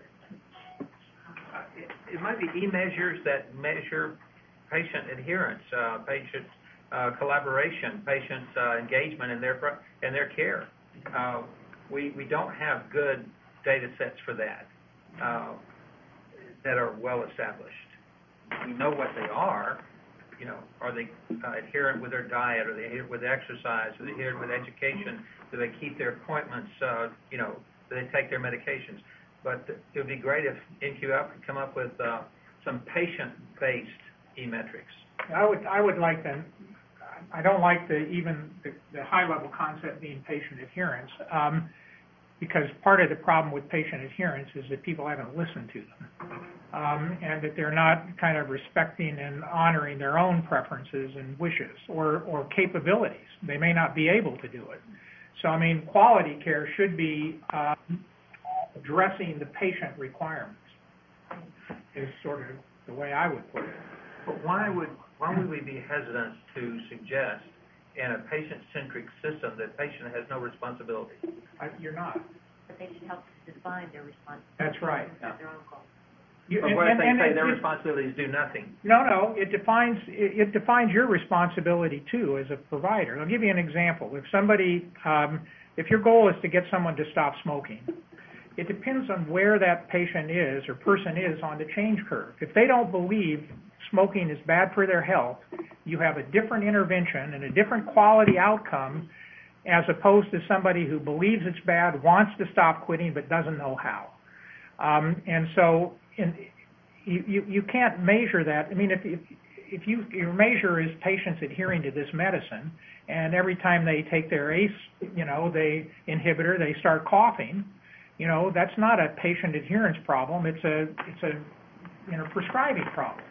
Uh, It it might be e-measures that measure patient adherence, uh, patient uh, collaboration, patient uh, engagement in their pro- in their care. Uh, we we don't have good data sets for that uh, that are well established. We know what they are. You know, are they uh, adherent with their diet? Are they adherent with exercise? Are they adherent with education? Do they keep their appointments? Uh, you know, do they take their medications? But it would be great if N Q F could come up with uh, some patient-based e-metrics. I would, I would like them, I don't like the, even the, the high-level concept being patient adherence, um, because part of the problem with patient adherence is that people haven't listened to them, um, and that they're not kind of respecting and honoring their own preferences and wishes or, or capabilities. They may not be able to do it. So, I mean, quality care should be uh, addressing the patient requirements, is sort of the way I would put it. But why would why would we be hesitant to suggest in a patient-centric system that patient has no responsibility? I, you're not. But they should help to define their responsibility. That's right. At their own goal. You, But and- what if and- they and say it- their it- responsibilities do nothing? No, no, it defines, it, it defines your responsibility too as a provider. I'll give you an example. If somebody, um, if your goal is to get someone to stop smoking, it depends on where that patient is or person is on the change curve. If they don't believe smoking is bad for their health, you have a different intervention and a different quality outcome as opposed to somebody who believes it's bad, wants to stop quitting, but doesn't know how. Um, and so in, you, you, you can't measure that. I mean, if, if, if you, your measure is patients adhering to this medicine, and every time they take their A C E, you know, they inhibitor, they start coughing, you know, that's not a patient adherence problem. It's a, it's a, you know, prescribing problem.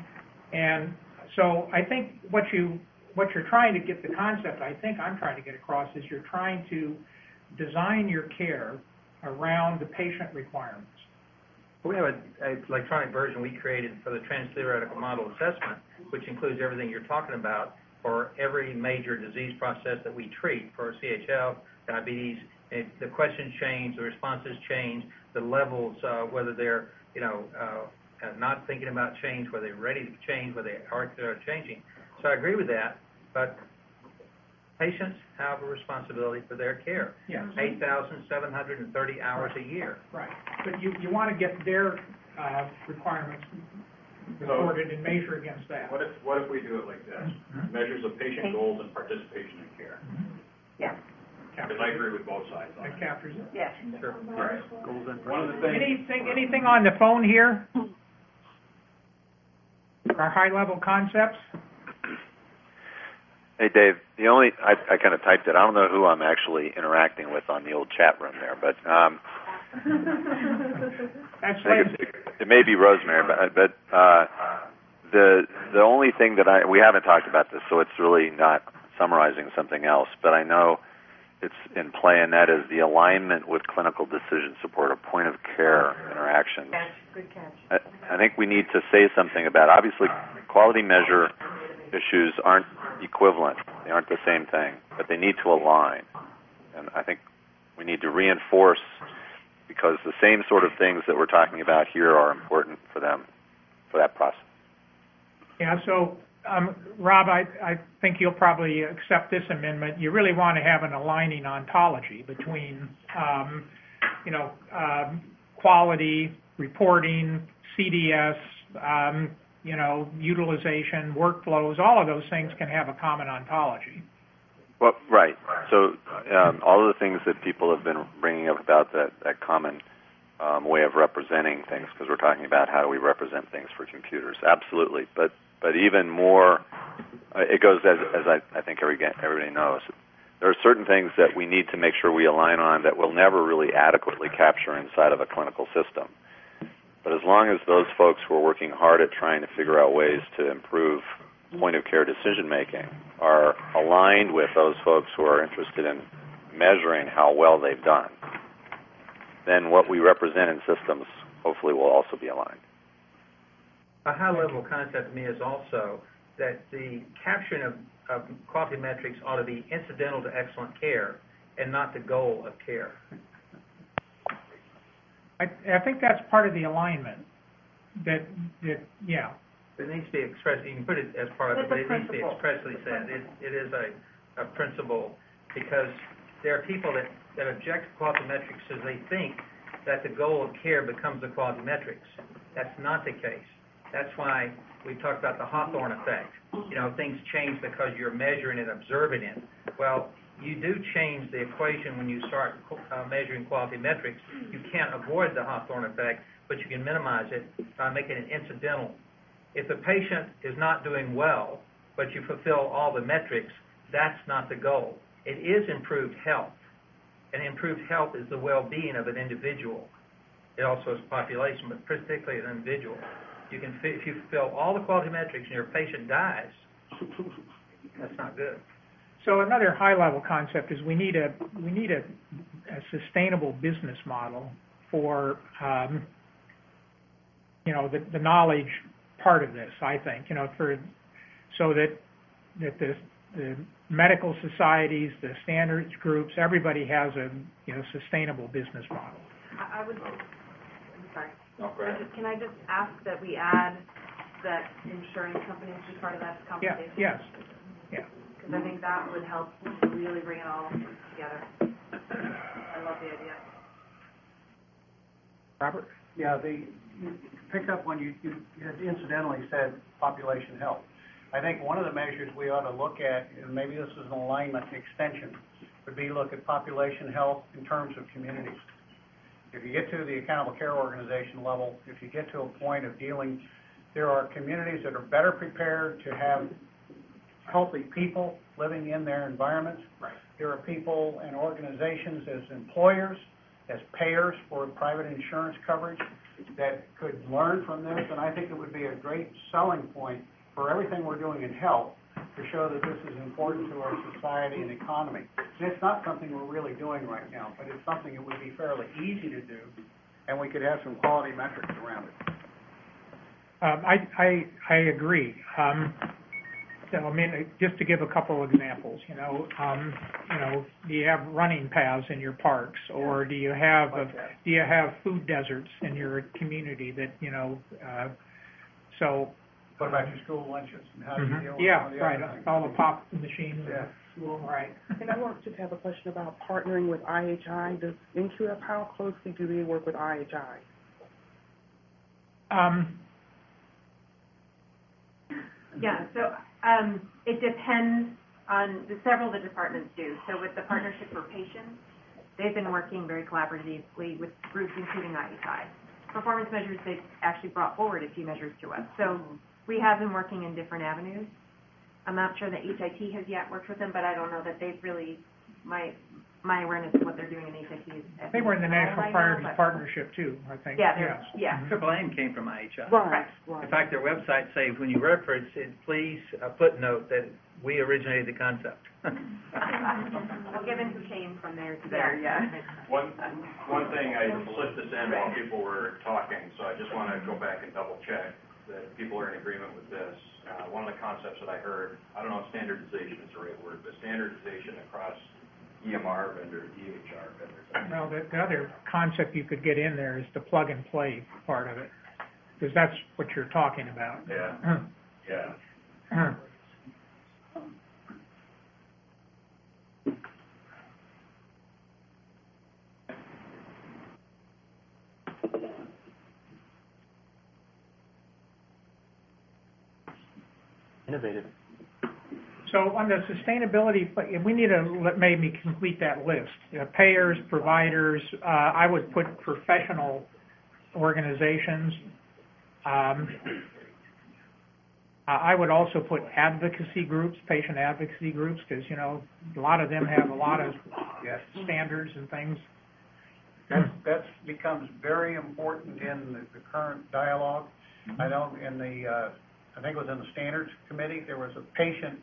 And so I think what you, what you're trying to get, the concept I think I'm trying to get across is you're trying to design your care around the patient requirements. We have a, a electronic version we created for the trans-theoretical model assessment, which includes everything you're talking about for every major disease process that we treat for C H F, diabetes. It, the questions change, the responses change, the levels, uh, whether they're, you know, uh, uh, not thinking about change, whether they're ready to change, whether they are uh, changing. So I agree with that, but patients have a responsibility for their care. Yes. eight thousand seven hundred thirty hours a year. Right. But you, you want to get their uh, requirements recorded and measure against that. What if, what if we do it like this? Measures of patient goals and participation in care. Yeah. Because I agree with both sides on That captures it. Yeah. Sure. Right. One of the things. Anything, anything on the phone here? our high-level concepts. Hey, Dave, the only, I, I kind of typed it. I don't know who I'm actually interacting with on the old chat room there, but um, That's I think it, it may be Rosemary, but, but uh, the the only thing that I, we haven't talked about this, so it's really not summarizing something else, but I know it's in play, and that is the alignment with clinical decision support or point of care interactions. Good catch. I, I think we need to say something about, obviously, quality measure issues aren't equivalent. They aren't the same thing, but they need to align. And I think we need to reinforce, because the same sort of things that we're talking about here are important for them, for that process. Yeah, so, um, Rob, I, I think you'll probably accept this amendment. You really want to have an aligning ontology between, um, you know, um, quality, reporting, C D S, um, you know, utilization, workflows, all of those things can have a common ontology. Well, right. So um, all of the things that people have been bringing up about that, that common um, way of representing things, because we're talking about how do we represent things for computers. Absolutely. But but even more, uh, it goes as, as I, I think every, everybody knows. There are certain things that we need to make sure we align on that we'll never really adequately capture inside of a clinical system. But as long as those folks who are working hard at trying to figure out ways to improve point-of-care decision-making are aligned with those folks who are interested in measuring how well they've done, then what we represent in systems hopefully will also be aligned. A high-level concept to me is also that the capturing of, of quality metrics ought to be incidental to excellent care and not the goal of care. I, I think that's part of the alignment. That, that yeah. It needs to be expressed. You can put it as part of it, It's but a it needs to be principle. expressly said. It, it is a, a principle, because there are people that, that object to quality metrics because they think that the goal of care becomes the quality metrics. That's not the case. That's why we talked about the Hawthorne effect. You know, things change because you're measuring and observing it. Well, you do change the equation when you start uh, measuring quality metrics. You can't avoid the Hawthorne effect, but you can minimize it by making it incidental. If the patient is not doing well, but you fulfill all the metrics, that's not the goal. It is improved health, and improved health is the well-being of an individual. It also is population, but particularly an individual. You can, if you fulfill all the quality metrics and your patient dies, that's not good. So another high-level concept is we need a we need a, a sustainable business model for um, you know the, the knowledge part of this. I think you know for so that that the the medical societies, the standards groups, everybody has a you know sustainable business model. I I would, I'm sorry. No, go ahead. I just- Can I just ask that we add that insurance companies be part of that Yeah. conversation? Yes. Yeah. Because I think that would help to really bring it all together. I love the idea. Robert? Yeah, the, you picked up when you, you had incidentally said population health. I think one of the measures we ought to look at, and maybe this is an alignment extension, would be look at population health in terms of communities. If you get to the accountable care organization level, if you get to a point of dealing, there are communities that are better prepared to have healthy people living in their environments. Right. There are people and organizations as employers, as payers for private insurance coverage that could learn from this, and I think it would be a great selling point for everything we're doing in health to show that this is important to our society and economy. And it's not something we're really doing right now, but it's something that would be fairly easy to do, and we could have some quality metrics around it. Um, I, I, I agree. Um, so, I mean, just to give a couple examples, you know, um, you know, do you have running paths in your parks, or do you have a, do you have food deserts in your community that you know? Uh, so. What about your school lunches and how do you Mm-hmm. deal with yeah, all the right. other things? All the pop machines. Yeah. School, right. And I want to have a question about partnering with I H I. Does N Q F, how closely do they work with I H I? Um, Yeah, so um, it depends on, the, several of the departments do. So with the Partnership for Patients, they've been working very collaboratively with groups including I H I. Performance measures, they've actually brought forward a few measures to us. So We have been working in different avenues. I'm not sure that H I T has yet worked with them, but I don't know that they've really, my my awareness of what they're doing in H I T is. They were in the National right Priorities now, but- Partnership too, I think. Yeah, they're- Yes. yeah. Mhm. Triple AIM came from I H I. Right, right. In fact, their website says when you reference it, please uh, footnote that we originated the concept. We'll give him some shame from there to there, yeah. One, one thing, I slipped this in while people were talking, so I just want to go back and double check that people are in agreement with this. Uh, one of the concepts that I heard, I don't know if standardization is the right word, but standardization across E M R vendors, E H R vendors. Well, the, the other concept you could get in there is the plug and play part of it, because that's what you're talking about. Yeah, yeah. Innovative. So on the sustainability, but we need to let maybe complete that list. You know, payers, providers, uh, I would put professional organizations. Um, I would also put advocacy groups, patient advocacy groups, because, you know, a lot of them have a lot of standards and things. That that's becomes very important in the, the current dialogue. I know in the, uh, I think it was in the standards committee, there was a patient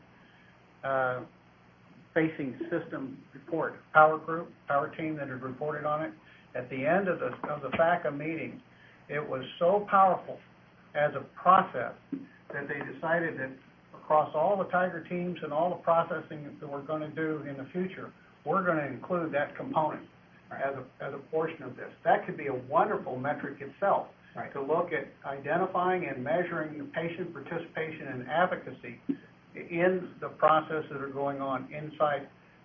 uh, facing system report, power group, power team that had reported on it. At the end of the of the FACA meeting, it was so powerful as a process that they decided that across all the Tiger teams and all the processing that we're going to do in the future, we're going to include that component as a as a portion of this. That could be a wonderful metric itself. Right. To look at identifying and measuring the patient participation and advocacy in the processes that are going on inside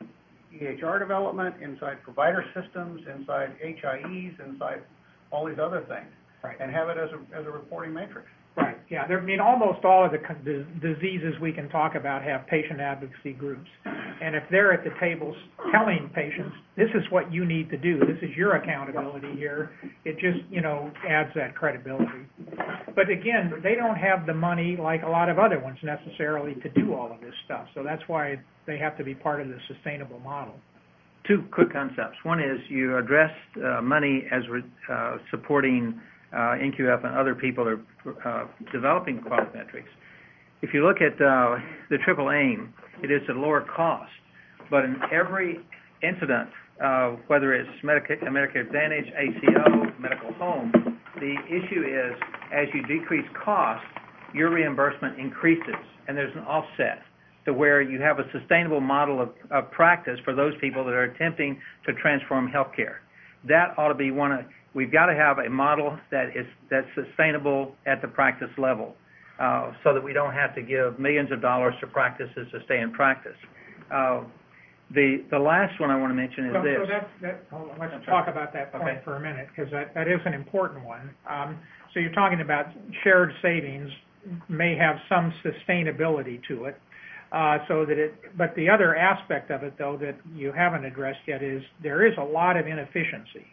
E H R development, inside provider systems, inside H I Es, inside all these other things, right. And have it as a as a reporting matrix. Right, yeah. There, I mean, almost all of the, co- the diseases we can talk about have patient advocacy groups. And if they're at the tables telling patients, this is what you need to do, this is your accountability here, it just, you know, adds that credibility. But again, they don't have the money like a lot of other ones necessarily to do all of this stuff. So that's why they have to be part of the sustainable model. Two quick concepts. One is you addressed uh, money as re- uh, supporting uh, N Q F and other people are uh, developing quality metrics. If you look at uh, the Triple AIM, it is at lower cost, but in every incident, uh, whether it's Medicaid, Medicare Advantage, A C O, medical home, the issue is as you decrease cost, your reimbursement increases, and there's an offset to where you have a sustainable model of, of practice for those people that are attempting to transform healthcare. That ought to be one of, we've got to have a model that is that's sustainable at the practice level, uh, so that we don't have to give millions of dollars to practices to stay in practice. Uh, the the last one I want to mention is so, this. So that's, that, hold on, let's talk about that point Okay. for a minute, because that, that is an important one. Um, so you're talking about shared savings may have some sustainability to it. Uh, so that it, but the other aspect of it, though, that you haven't addressed yet is there is a lot of inefficiency,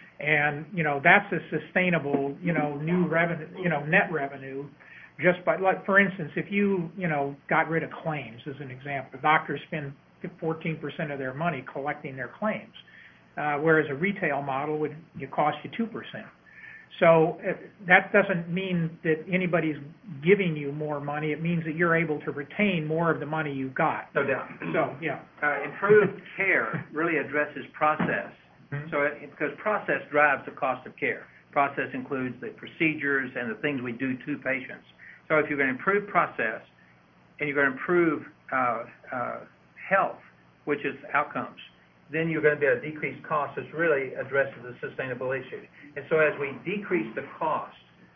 and you know that's a sustainable, you know, new revenue, you know, net revenue, just by like for instance, if you you know got rid of claims as an example, doctors spend fourteen percent of their money collecting their claims, uh, whereas a retail model would you cost you two percent. So uh, that doesn't mean that anybody's giving you more money. It means that you're able to retain more of the money you've got. No doubt. So, yeah. Uh, improved care really addresses process. Mm-hmm. So, it, because process drives the cost of care. Process includes the procedures and the things we do to patients. So, if you're going to improve process and you're going to improve uh, uh, health, which is outcomes, then you're going to be able to decrease costs, which really addresses the sustainable issue. And so as we decrease the cost,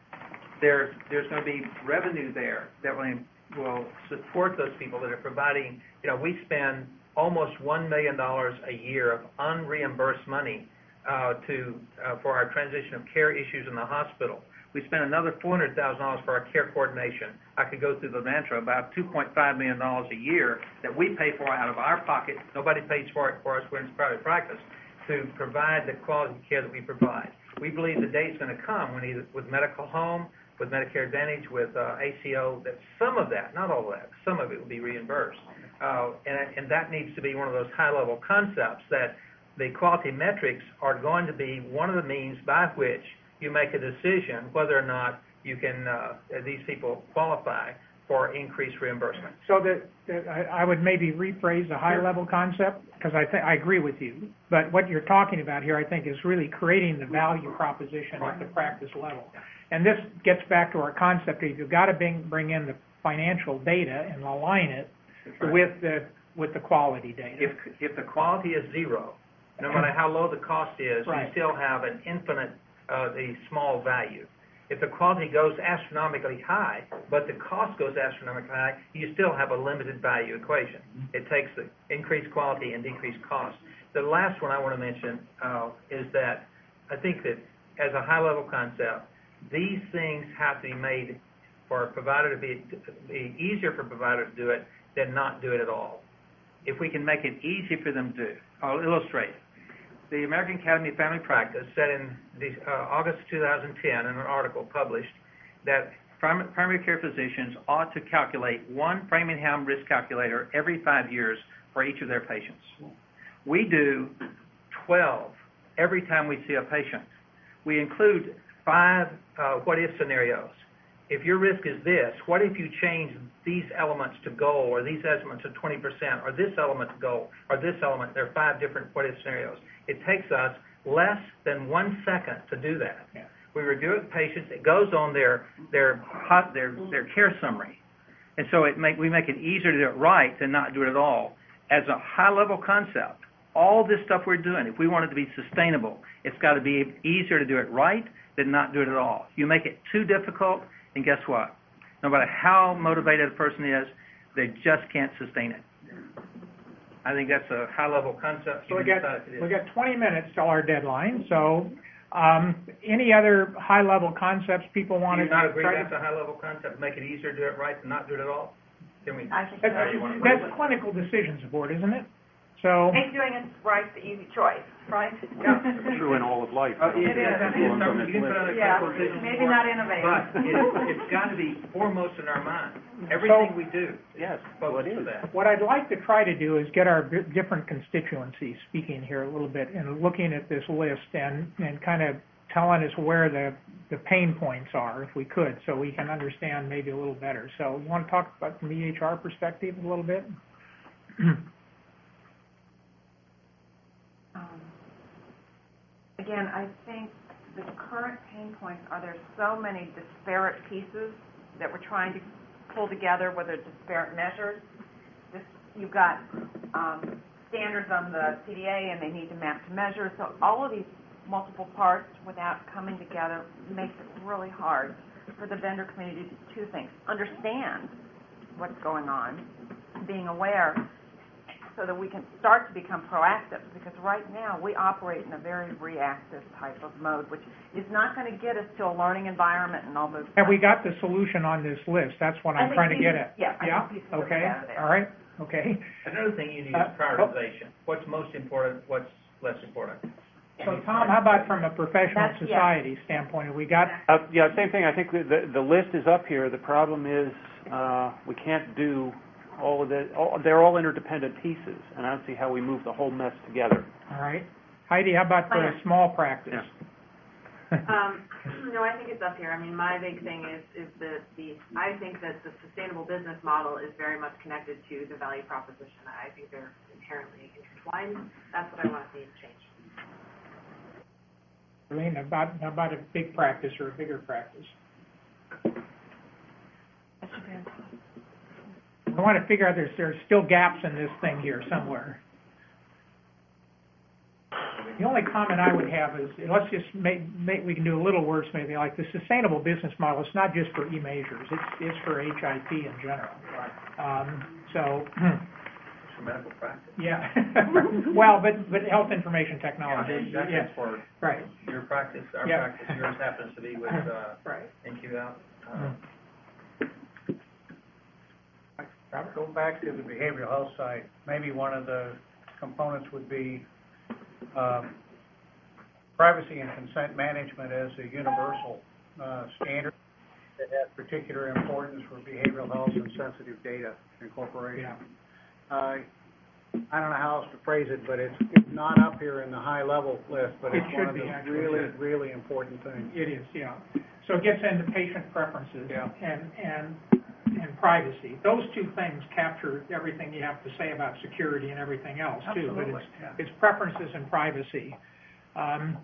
there, there's going to be revenue there that will, will support those people that are providing, you know, we spend almost one million dollars a year of unreimbursed money uh, to uh, for our transition of care issues in the hospital. We spend another four hundred thousand dollars for our care coordination. I could go through the mantra, about two point five million dollars a year that we pay for out of our pocket. Nobody pays for it for us. We're in private practice to provide the quality care that we provide. We believe the day's going to come when either with medical home, with Medicare Advantage, with uh, A C O, that some of that, not all of that, some of it will be reimbursed. Uh, and, and that needs to be one of those high-level concepts that the quality metrics are going to be one of the means by which you make a decision whether or not you can, uh, these people qualify for increased reimbursement. So that, that I, I would maybe rephrase the high-level concept, because I think I agree with you. But what you're talking about here, I think, is really creating the value proposition at the practice level. And this gets back to our concept of you've got to bring, bring in the financial data and align it Right. with the with the quality data. If if the quality is zero, no matter how low the cost is, Right. you still have an infinite, uh, a small value. If the quality goes astronomically high, but the cost goes astronomically high, you still have a limited value equation. It takes the increased quality and decreased cost. The last one I want to mention uh, is that I think that as a high-level concept, these things have to be made for a provider to be, be easier for a provider to do it than not do it at all. If we can make it easy for them to do, I'll illustrate. The American Academy of Family Practice said in the, uh, August two thousand ten in an article published that prim- primary care physicians ought to calculate one Framingham risk calculator every five years for each of their patients. We do twelve every time we see a patient. We include five uh, what-if scenarios. If your risk is this, what if you change these elements to goal, or these elements to twenty percent, or this element to goal, or this element? There are five different what-if scenarios. It takes us less than one second to do that. Yeah. We review it with patients. It goes on their their hot, their their care summary, and so it make we make it easier to do it right than not do it at all. As a high-level concept, all this stuff we're doing, if we want it to be sustainable, it's got to be easier to do it right than not do it at all. You make it too difficult, and guess what? No matter how motivated a person is, they just can't sustain it. I think that's a high-level concept. So we got we got twenty minutes till our deadline. So, um, any other high-level concepts people want Do to you not agree try that's to? a high-level concept? Make it easier to do it right than not do it at all? Can we? I think That's, so. you wanna- that's clinical decision support, isn't it? So. Make doing it right the easy choice, right? Yeah. True in all of life. Uh, it, It is. it's- it's something you can put on a Yeah, clinical decision maybe support, not innovative. But it, it's got to be foremost in our mind. Everything we do. Yes, Focus on that. What I'd like to try to do is get our v- different constituencies speaking here a little bit and looking at this list and, and kind of telling us where the, the pain points are, if we could, so we can understand maybe a little better. So you want to talk about from the E H R perspective a little bit? Um, Again, I think the current pain points are there's so many disparate pieces that we're trying to pull together, whether disparate measures. This, you've got um, standards on the C D A, and they need to map to measures. So all of these multiple parts, without coming together, makes it really hard for the vendor community to do two things: understand what's going on, being aware, so that we can start to become proactive, because right now we operate in a very reactive type of mode, which is not going to get us to a learning environment and all those. Have we got the solution on this list? That's what I I'm think trying to we- get at. yeah, I Yeah? think pieces of it Okay, out of there. all right, okay. Another thing you need Uh, is prioritization. What's most important, what's less important. So Tom, how about from a professional That's- yeah. society standpoint? Have we got, Uh, yeah, same thing. I think the, the, the list is up here. The problem is uh, we can't do all of the, all, they're all interdependent pieces, and I don't see how we move the whole mess together. all right. Heidi, how about for a small practice? Um, no, I think it's up here. I mean, my big thing is, is that the, I think that the sustainable business model is very much connected to the value proposition. I think they're inherently intertwined. That's what I want to see change. I mean, about, about a big practice or a bigger practice? I want to figure out there's, there's still gaps in this thing here somewhere. The only comment I would have is, let's just make, make, we can do a little worse maybe, like the sustainable business model, it's not just for e-measures, it's, it's for H I P in general. Um, so, It's for medical practice. yeah. Well, but, but health information Yeah, technology, that yeah, is for right. your practice, our Yeah. practice, yours happens to be with, uh, Right. N Q Out. Uh, Robert, go back to the behavioral health side. Maybe one of the components would be um, privacy and consent management as a universal uh, standard. that has particular importance for behavioral health and sensitive data incorporation. Uh, I don't know how else to phrase it, but it's, it's not up here in the high-level list, but It it's should one of be, the actually, really, yeah. really important things. It is, yeah. So it gets into patient preferences Yeah. and, and, and privacy. Those two things capture everything you have to say about security and everything else, too. But Absolutely, it's, yeah. it's preferences and privacy. Um,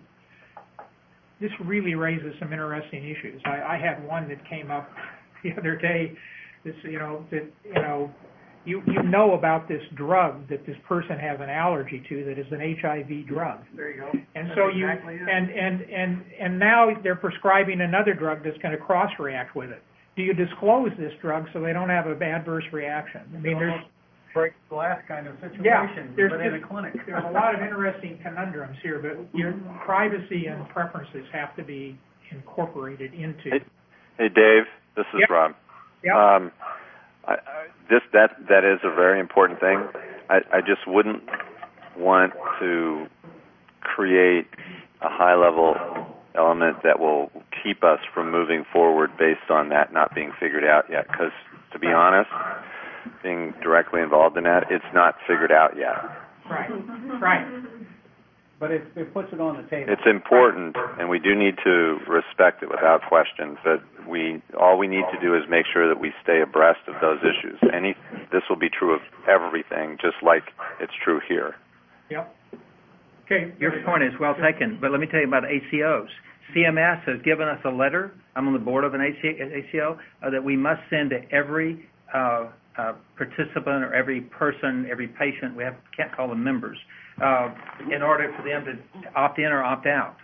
this really raises some interesting issues. I, I had one that came up the other day. This, you know, that, you know, you, you know about this drug that this person has an allergy to that is an H I V drug. There you go. And That's so you, exactly it. and, and, and, and now they're prescribing another drug that's going to cross-react with it. Do you disclose this drug so they don't have an adverse reaction? I mean, there's, Break glass kind of situation, yeah, there's, but in a just- clinic. there's a lot of interesting conundrums here, but your privacy and preferences have to be incorporated into. Hey, hey Dave, this is Yep. Rob. Yep. Um, I, I, this that that is a very important thing. I, I just wouldn't want to create a high-level element that will keep us from moving forward based on that not being figured out yet. Because to be honest, being directly involved in that, it's not figured out yet. Right, right. But it, it puts it on the table. It's important, and we do need to respect it without question. But we, all we need to do is make sure that we stay abreast of those issues. Any, this will be true of everything, just like it's true here. Yep. Okay. Your point is well taken, but let me tell you about A C Os. C M S has given us a letter, I'm on the board of an A C O, uh, that we must send to every uh, uh, participant or every person, every patient, we have, can't call them members, uh, in order for them to opt in or opt out.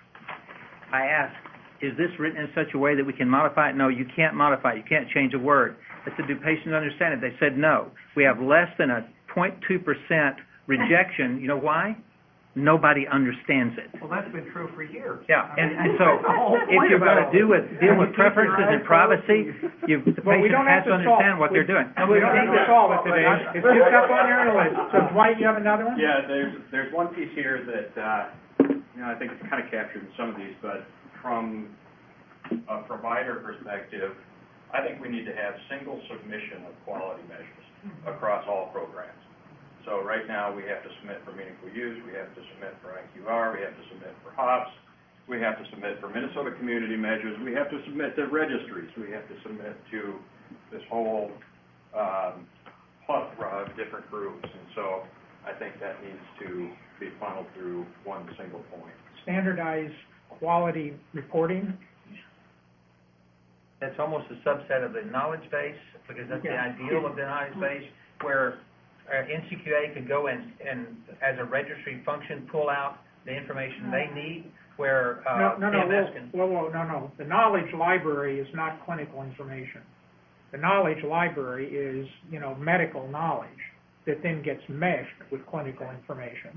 I asked, is this written in such a way that we can modify it? No, you can't modify it. You can't change a word. I said, do patients understand it? They said no. We have less than a zero point two percent rejection. You know why? Nobody understands it. Well, that's been true for years. Yeah, and, and so The whole if point you're about going to it. deal with deal with preferences and privacy, you, the Well, we patient don't has have to to solve- understand what we- they're doing. We don't have to solve it today. It's just up on your list. So Dwight, you have another one? Yeah, there's, there's one piece here that, uh, you know, I think is kind of captured in some of these, but from a provider perspective, I think we need to have single submission of quality measures across all programs. So right now, we have to submit for meaningful use, we have to submit for I Q R, we have to submit for HOPS, we have to submit for Minnesota community measures, we have to submit to registries, we have to submit to this whole um, plethora of different groups. And so I think that needs to be funneled through one single point. Standardized quality reporting. That's almost a subset of the knowledge base, because that's the Yeah. ideal of the knowledge base, where uh, N C Q A could go and, and, as a registry function, pull out the information they need, where uh, No, no, no, C M S whoa, can... whoa, whoa, no, no. The knowledge library is not clinical information. The knowledge library is, you know, medical knowledge that then gets meshed with clinical information.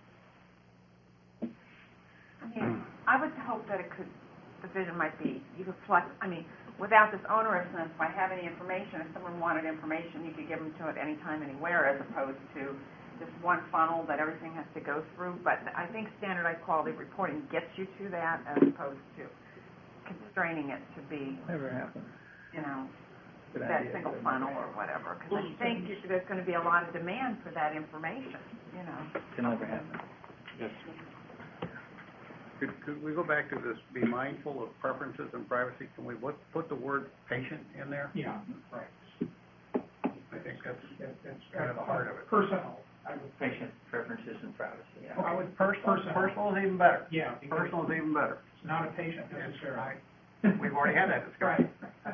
I mean, I would hope that it could, the vision might be, you could flex, I mean, without this onerousness, by having information, if someone wanted information, you could give them to it anytime, anywhere, as opposed to just one funnel that everything has to go through. But I think standardized quality reporting gets you to that, as opposed to constraining it to be, Never happened. you know, Good that idea. single funnel or whatever. Because I think you- there's going to be a lot of demand for that information, you know. Can never happen. Yes. Could, could we go back to this, be mindful of preferences and privacy? Can we put, put the word patient in there? Yeah, right. I think that's, that's kind of the heart of it. Personal. Patient preferences and privacy, yeah. I would, personal, Personal. personal is even better. Yeah. because Personal is even better. It's not a patient necessarily. We've already had that discussion.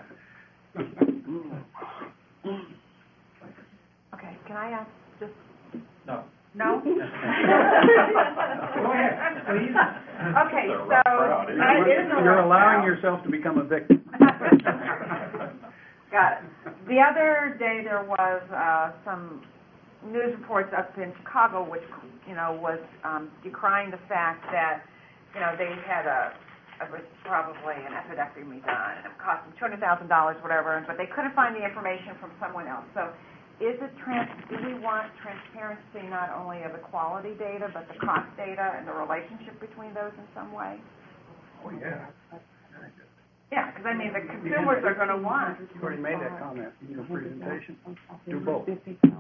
Okay, can I ask just, No. no? Go ahead, please. Okay, It's a so, rough crowd, isn't I- it? it is a You're rough allowing crowd. yourself to become a victim. Got it. The other day, there was uh, some news reports up in Chicago, which, you know, was um, decrying the fact that, you know, they had a, it was probably an appendectomy done, and it cost them two hundred thousand dollars, whatever, but they couldn't find the information from someone else. So is it trans, do we want transparency not only of the quality data, but the cost data and the relationship between those in some way? Oh, yeah. Yeah, because I mean, the consumers are going to want. You already made that comment in your presentation. Do both.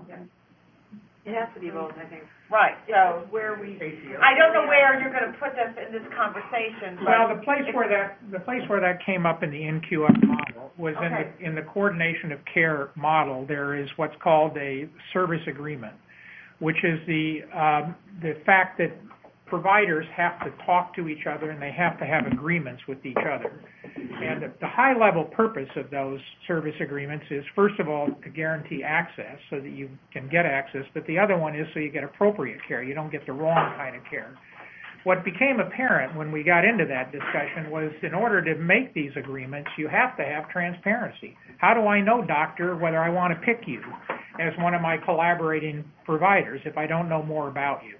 It has to be both, I think. Right, so It's where we. I don't know where you're going to put this in this conversation, but. Well, the place where that, the place where that came up in the N Q F model was in Okay. the, in the coordination of care model, there is what's called a service agreement, which is the, um, the fact that providers have to talk to each other and they have to have agreements with each other. And the, the high-level purpose of those service agreements is, first of all, to guarantee access so that you can get access, but the other one is so you get appropriate care. You don't get the wrong kind of care. What became apparent when we got into that discussion was in order to make these agreements, you have to have transparency. How do I know, doctor, whether I want to pick you as one of my collaborating providers if I don't know more about you?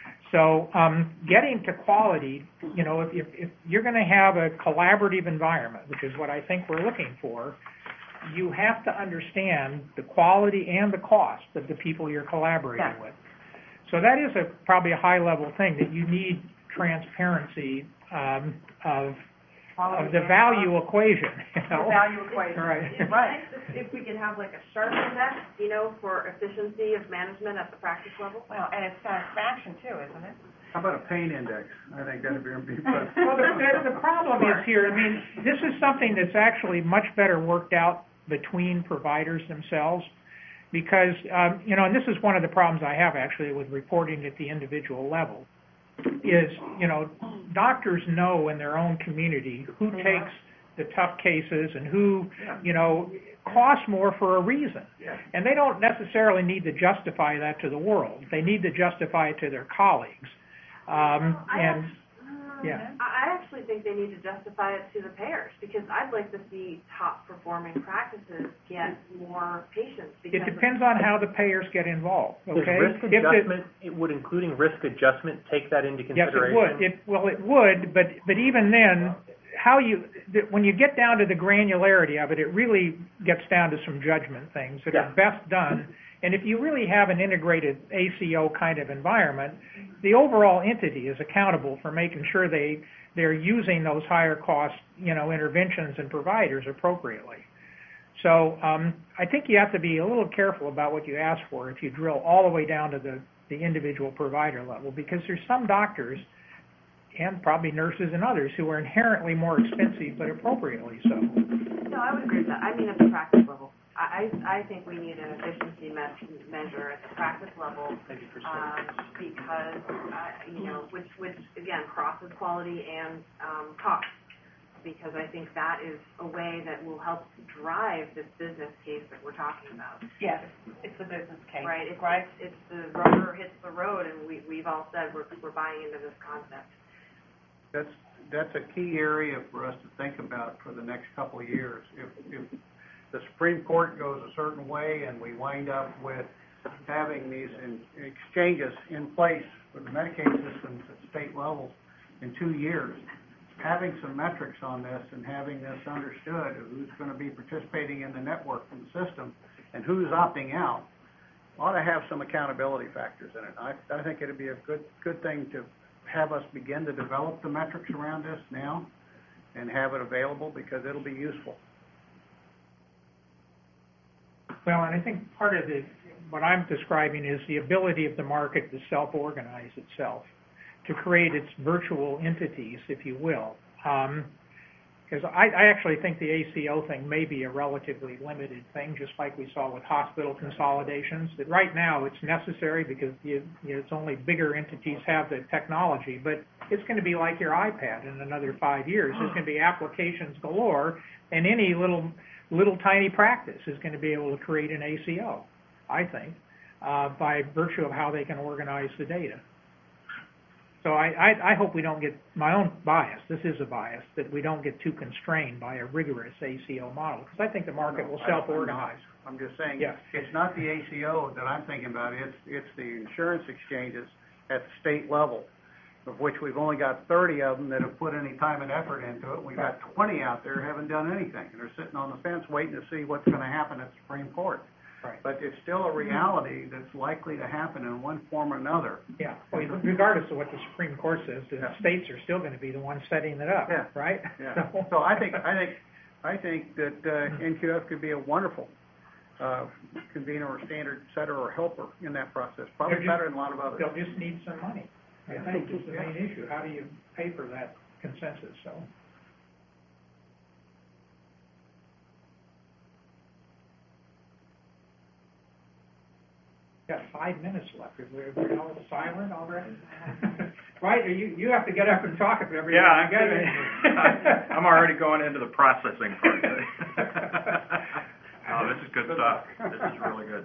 So um, getting to quality, you know, if, if, if you're going to have a collaborative environment, which is what I think we're looking for, you have to understand the quality and the cost of the people you're collaborating Yeah. with. So that is a probably a high-level thing, that you need transparency um, of, of the value equation. You know? The value equation. Right. It's nice if, if we could have like a sharp index, you know, for efficiency of management at the practice level. Well, and it's satisfaction too, isn't it? How about a pain index? I think that'd be, be Well, the, the, the problem is here, I mean, this is something that's actually much better worked out between providers themselves because, um, you know, and this is one of the problems I have actually with reporting at the individual level is, you know, doctors know in their own community who takes the tough cases and who, you know, costs more for a reason. And they don't necessarily need to justify that to the world. They need to justify it to their colleagues. Um, I and, act- uh, yeah. I I actually think they need to justify it to the payers because I'd like to see top performing practices get more patients. It Because depends on how the payers get involved, Does okay? risk If the- adjustment, it would including risk adjustment take that into Yes, it consideration? would. It, well, it would, but, but even then, how you, th- when you get down to the granularity of it, it really gets down to some judgment things that are best done. And if you really have an integrated A C O kind of environment, the overall entity is accountable for making sure they, they're using those higher cost, you know, interventions and providers appropriately. So um, I think you have to be a little careful about what you ask for if you drill all the way down to the, the individual provider level, because there's some doctors and probably nurses and others who are inherently more expensive, but appropriately so. No, I would agree with that. I mean, at the practice level. I, I I think we need an efficiency me- measure at the practice level, um, because, uh, you know, which, which, again, crosses quality and um, cost, because I think that is a way that will help drive this business case that we're talking about. Yes, it's a business case. Right? It's, Right. It's, it's the rubber hits the road, and we, we've all said we're, we're buying into this concept. That's, that's a key area for us to think about for the next couple of years. If, if the Supreme Court goes a certain way and we wind up with having these in, exchanges in place for the Medicaid systems at state levels in two years, having some metrics on this and having this understood of who's going to be participating in the network and the system and who's opting out ought to have some accountability factors in it. I, I think it'd be a good, good thing to have us begin to develop the metrics around this now and have it available because it'll be useful. Well, and I think part of the, what I'm describing is the ability of the market to self-organize itself, to create its virtual entities, if you will. Um, because I, I actually think the A C O thing may be a relatively limited thing, just like we saw with hospital consolidations, that right now it's necessary because you, you know, it's only bigger entities have the technology, but it's going to be like your iPad in another five years. There's going to be applications galore, and any little little tiny practice is going to be able to create an A C O, I think, uh, by virtue of how they can organize the data. So I, I, I hope we don't get, my own bias, this is a bias, that we don't get too constrained by a rigorous A C O model, because I think the market will No, I don't- self-organize. I'm just saying, Yeah. it's not the A C O that I'm thinking about, it's, it's the insurance exchanges at the state level, of which we've only got thirty of them that have put any time and effort into it. We've got twenty out there who haven't done anything, and they're sitting on the fence waiting to see what's going to happen at the Supreme Court. Right. But it's still a reality that's likely to happen in one form or another. Yeah, well, regardless of what the Supreme Court says, the Yeah. states are still going to be the ones setting it up, Yeah. right? Yeah. So I think, I think, I think that uh, N Q F could be a wonderful uh, convener or standard setter or helper in that process, probably They're better just- than a lot of others. They'll just need some money, I think, is the main issue. How do you pay for that consensus, so. Got five minutes left. If we're, we're all silent already? Right, you, you have to get up and talk if everybody. Yeah, I'm get it. getting, I'm already going into the processing part. Oh, this is good stuff. This is really good.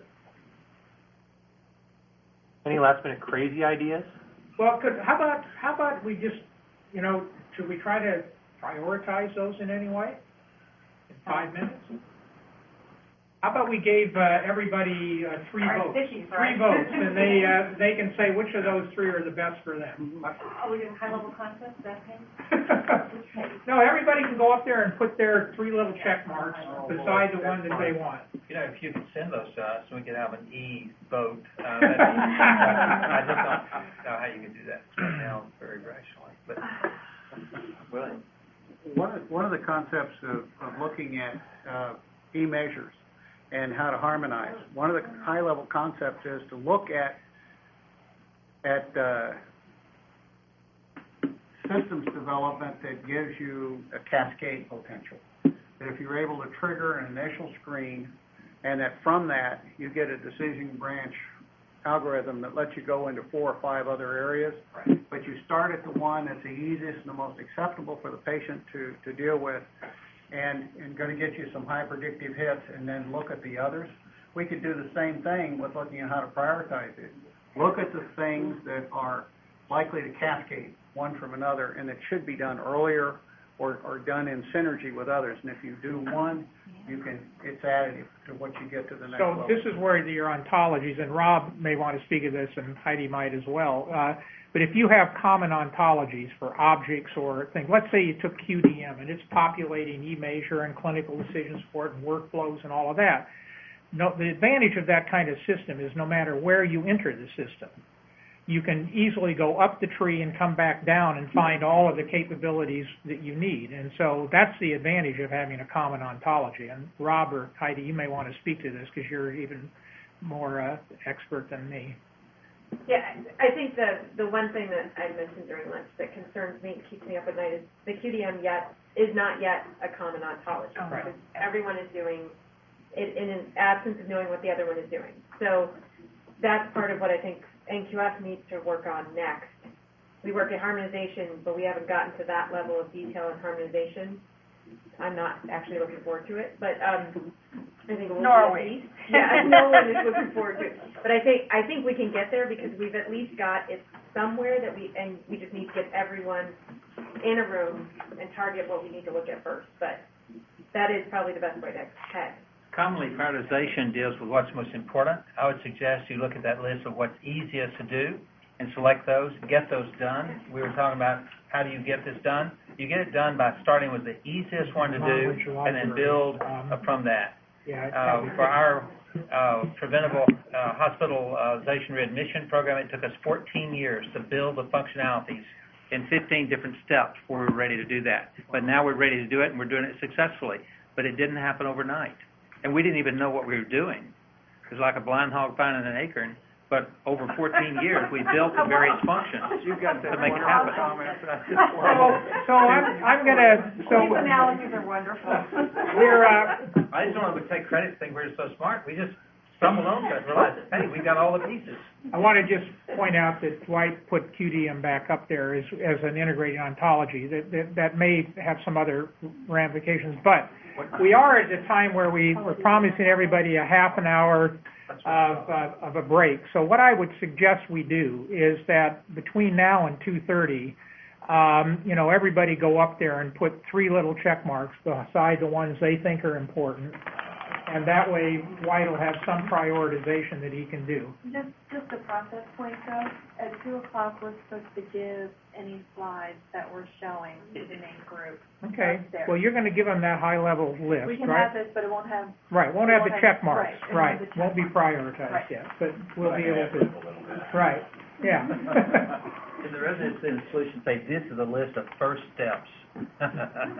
Any last minute crazy ideas? Well, could, how about, how about we just, you know, should we try to prioritize those in any way? In five minutes? How about we gave uh, everybody uh, three All right, votes? stickies, all Three right. votes, and they, uh, they can say which of those three are the best for them. Are we doing high-level concepts, that thing? No, everybody can go up there and put their three little check marks beside the one that they want. You know, if you could send those to us, we could have an e-vote. Uh, that'd be- I just don't know how you could do that right now very rationally, but willing. One of, one of the concepts of, of looking at uh, e-measures and how to harmonize, one of the high-level concepts is to look at at uh, systems development that gives you a cascade potential. That if you're able to trigger an initial screen, and that from that you get a decision branch algorithm that lets you go into four or five other areas, but you start at the one that's the easiest and the most acceptable for the patient to, to deal with, and, and going to get you some high predictive hits, and then look at the others. We could do the same thing with looking at how to prioritize it. Look at the things that are likely to cascade one from another, and that should be done earlier or, or done in synergy with others. And if you do one, you can, it's additive to what you get to the next So level. this is where your ontologies, and Rob may want to speak of this, and Heidi might as well. Uh, but if you have common ontologies for objects or things, let's say you took Q D M and it's populating e-measure and clinical decision support and workflows and all of that. No, the advantage of that kind of system is no matter where you enter the system, you can easily go up the tree and come back down and find all of the capabilities that you need. And so that's the advantage of having a common ontology. And Rob or Heidi, you may want to speak to this because you're even more uh, expert than me. Yeah, I think the, the one thing that I mentioned during lunch that concerns me, keeps me up at night, is the Q D M yet, is not yet a common ontology. Right. Because everyone is doing it in an absence of knowing what the other one is doing. So that's part of what I think N Q F needs to work on next. We work at harmonization, but we haven't gotten to that level of detail in harmonization. I'm not actually looking forward to it, but um, I think we'll Nor are be at we. least. Yeah, no one is looking forward to it. But I think I think we can get there because we've at least got it somewhere that we, and we just need to get everyone in a room and target what we need to look at first. But that is probably the best way to head. Commonly, prioritization deals with what's most important. I would suggest you look at that list of what's easiest to do and select those, get those done. We were talking about how do you get this done. You get it done by starting with the easiest one to do and then build uh, from that. Uh, for our uh, preventable uh, hospitalization readmission program, it took us fourteen years to build the functionalities in fifteen different steps before we were ready to do that. But now we're ready to do it, and we're doing it successfully. But it didn't happen overnight. And we didn't even know what we were doing. It was like a blind hog finding an acorn. But over fourteen years, we built the various functions You got that to make it wonderful happen. comment. So, so I'm, I'm gonna, so. These analogies are wonderful. We're, uh, I just don't want to take credit and think we're so smart. We just stumbled onto it and realized, hey, we got all the pieces. I want to just point out that Dwight put Q D M back up there as, as an integrated ontology. That, that, that may have some other ramifications, but we are at a time where we, we're promising everybody a half an hour of, uh, of a break. So what I would suggest we do is that between now and two thirty, um, you know, everybody go up there and put three little check marks beside the ones they think are important. And that way, White will have some prioritization that he can do. Just, just a process point though, at two o'clock, we're supposed to give any slides that we're showing to the main group. Okay, upstairs. well, you're gonna give them that high-level list, We can right? have this, but it won't have. Right, won't it have the check marks, right, it won't right, have the check won't be marks. prioritized Right. yet, but we'll be able to, right, yeah. Can the residents in the solution say, this is a list of first steps? I,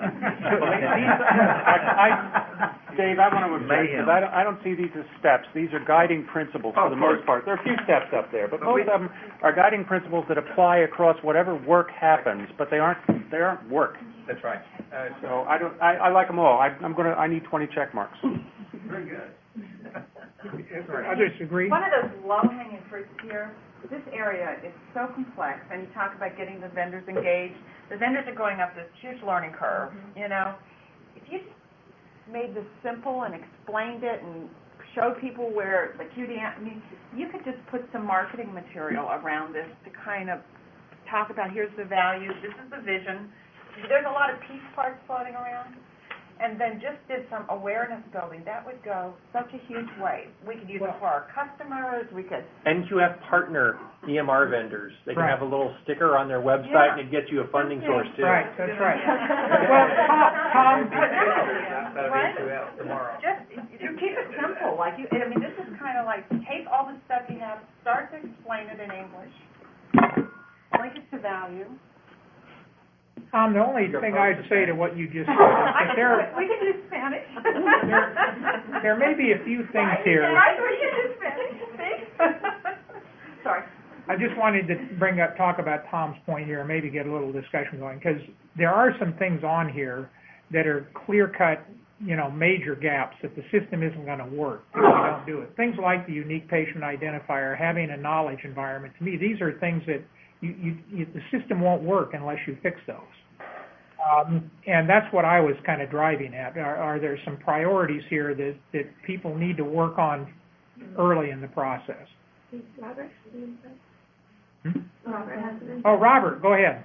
I, Dave, I want to object, because I don't, I don't see these as steps. These are guiding principles for the most part. There are a few steps up there, but most of them are guiding principles that apply across whatever work happens, but they aren't, they aren't work. That's right. Uh, So I don't, I, I like them all. I, I'm gonna, I need twenty check marks. Very good. Others agree? One of those low-hanging fruits here, this area is so complex, and you talk about getting the vendors engaged. The vendors are going up this huge learning curve, you know. If you made this simple and explained it and showed people where the Q D M, I mean, you could just put some marketing material around this to kind of talk about, here's the value, this is the vision. There's a lot of piece parts floating around. And then just did some awareness building. That would go such a huge way. We could use it for our customers. We could. N Q F partner E M R vendors. They can Right. have a little sticker on their website, and it gets you a funding source too. Right, that's right. Well, Tom, Tom, Right? Just you keep it simple. Like you, I mean, this is kind of like take all the stuff you have, start to explain it in English, link it to value. Tom, the only thing I'd say to what you just said is that there, We can do Spanish. there, there may be a few things here. Right, we can do Spanish. See? Sorry. I just wanted to bring up, talk about Tom's point here, and maybe get a little discussion going, because there are some things on here that are clear-cut, you know, major gaps that the system isn't going to work if we don't do it. Things like the unique patient identifier, having a knowledge environment. To me, these are things that you, you, you, the system won't work unless you fix those. Um, and that's what I was kind of driving at. Are, are there some priorities here that, that people need to work on early in the process? Robert, Hmm? Robert has an Oh, Robert, go ahead.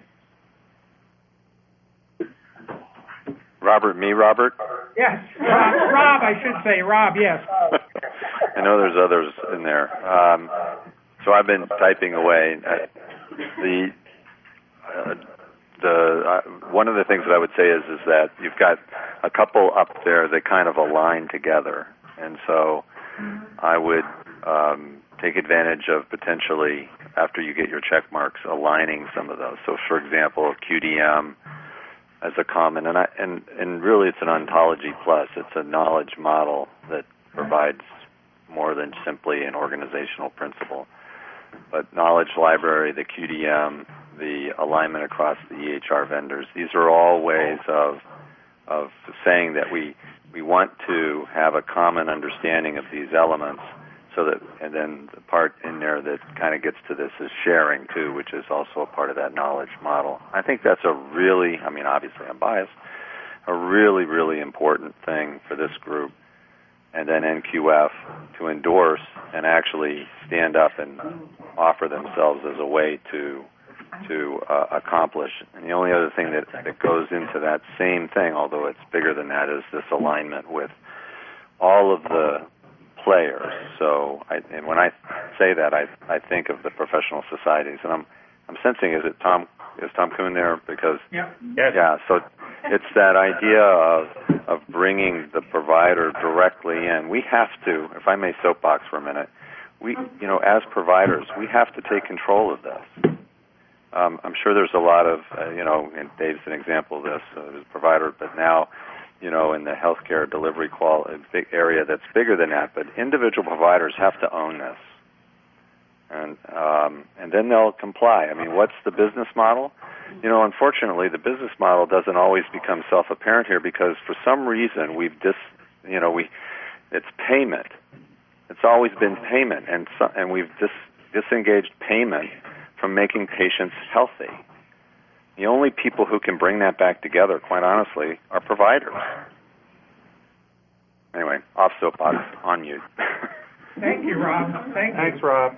Robert, me, Robert? Yes, Rob, Rob, I should say, Rob, yes. I know there's others in there. Um, so I've been typing away. Uh, the uh, the uh, one of the things that I would say is is that you've got a couple up there that kind of align together, and so I would um, take advantage of potentially after you get your check marks aligning some of those. So, for example, Q D M as a common, and I, and and really it's an ontology plus. It's a knowledge model that provides more than simply an organizational principle. But knowledge library, the Q D M, the alignment across the E H R vendors, these are all ways of of saying that we we want to have a common understanding of these elements, so that, and then the part in there that kind of gets to this is sharing too, which is also a part of that knowledge model. I think that's a really, I mean, obviously I'm biased, a really, really important thing for this group. And then N Q F to endorse and actually stand up and offer themselves as a way to to uh, accomplish. And the only other thing that, that goes into that same thing, although it's bigger than that, is this alignment with all of the players. So, I, and when I say that, I I think of the professional societies, and I'm I'm sensing, is it Tom? Is Tom Kuhn there? Because yeah, yes. yeah. So it's that idea of of bringing the provider directly in. We have to, if I may soapbox for a minute, we, you know, as providers, we have to take control of this. Um, I'm sure there's a lot of, uh, you know, and Dave's an example of this, uh, as a provider, but now, you know, in the healthcare delivery qual- big area that's bigger than that, but individual providers have to own this. And um, and then they'll comply. I mean, what's the business model? You know, unfortunately, the business model doesn't always become self-apparent here because for some reason we've dis, you know, we, it's payment. It's always been payment, and so, and we've dis, disengaged payment from making patients healthy. The only people who can bring that back together, quite honestly, are providers. Anyway, off soapbox, on mute. Thank you, Rob. Thank you. Thanks, Rob.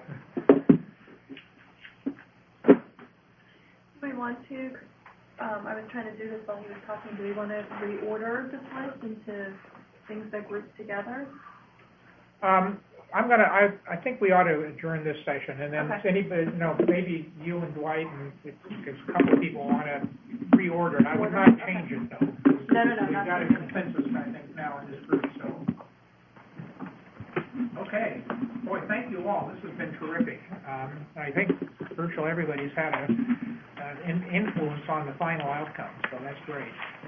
Do we want to, um, I was trying to do this while he was talking, do we want to reorder the slides into things that group together? Um, I'm gonna, I, I think we ought to adjourn this session, and then Okay. anybody, you know, maybe you and Dwight, and, because a couple of people wanna reorder it. I would not change it, though. No, no, no, We've not got a changing. consensus, I think, now in this group, so. Okay. Boy, thank you all. This has been terrific. Um, I think virtually everybody's had a, an in- influence on the final outcome, so that's great.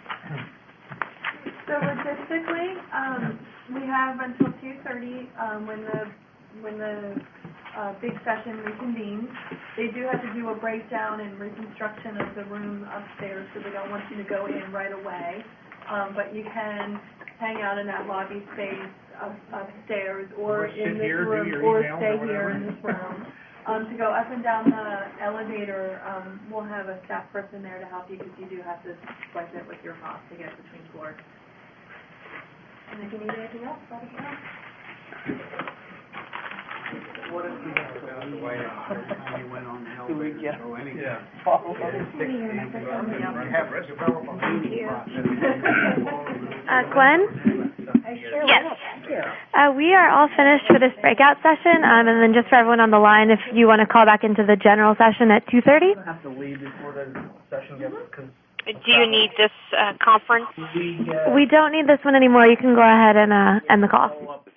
So logistically, um, we have until two thirty, um, when the, when the, uh, big session reconvenes. They do have to do a breakdown and reconstruction of the room upstairs, so they don't want you to go in right away. Um, but you can hang out in that lobby space up, upstairs, or Or sit in this here, do room, your or emails stay or here whatever. in this room. Um, to go up and down the elevator, um, we'll have a staff person there to help you, because you do have to swipe it with your boss to get between floors. And if you need anything else, let us know. What if we got the way every time you went on the elevator? Yeah. So anything. Yeah. You have to develop a meeting process. Uh, Glenn? Yes. Uh, we are all finished for this breakout session, um, and then just for everyone on the line, if you want to call back into the general session at two thirty. Have to leave before the session gets, because Do you need this uh, conference? we, uh, We don't need this one anymore. You can go ahead and uh, end the call.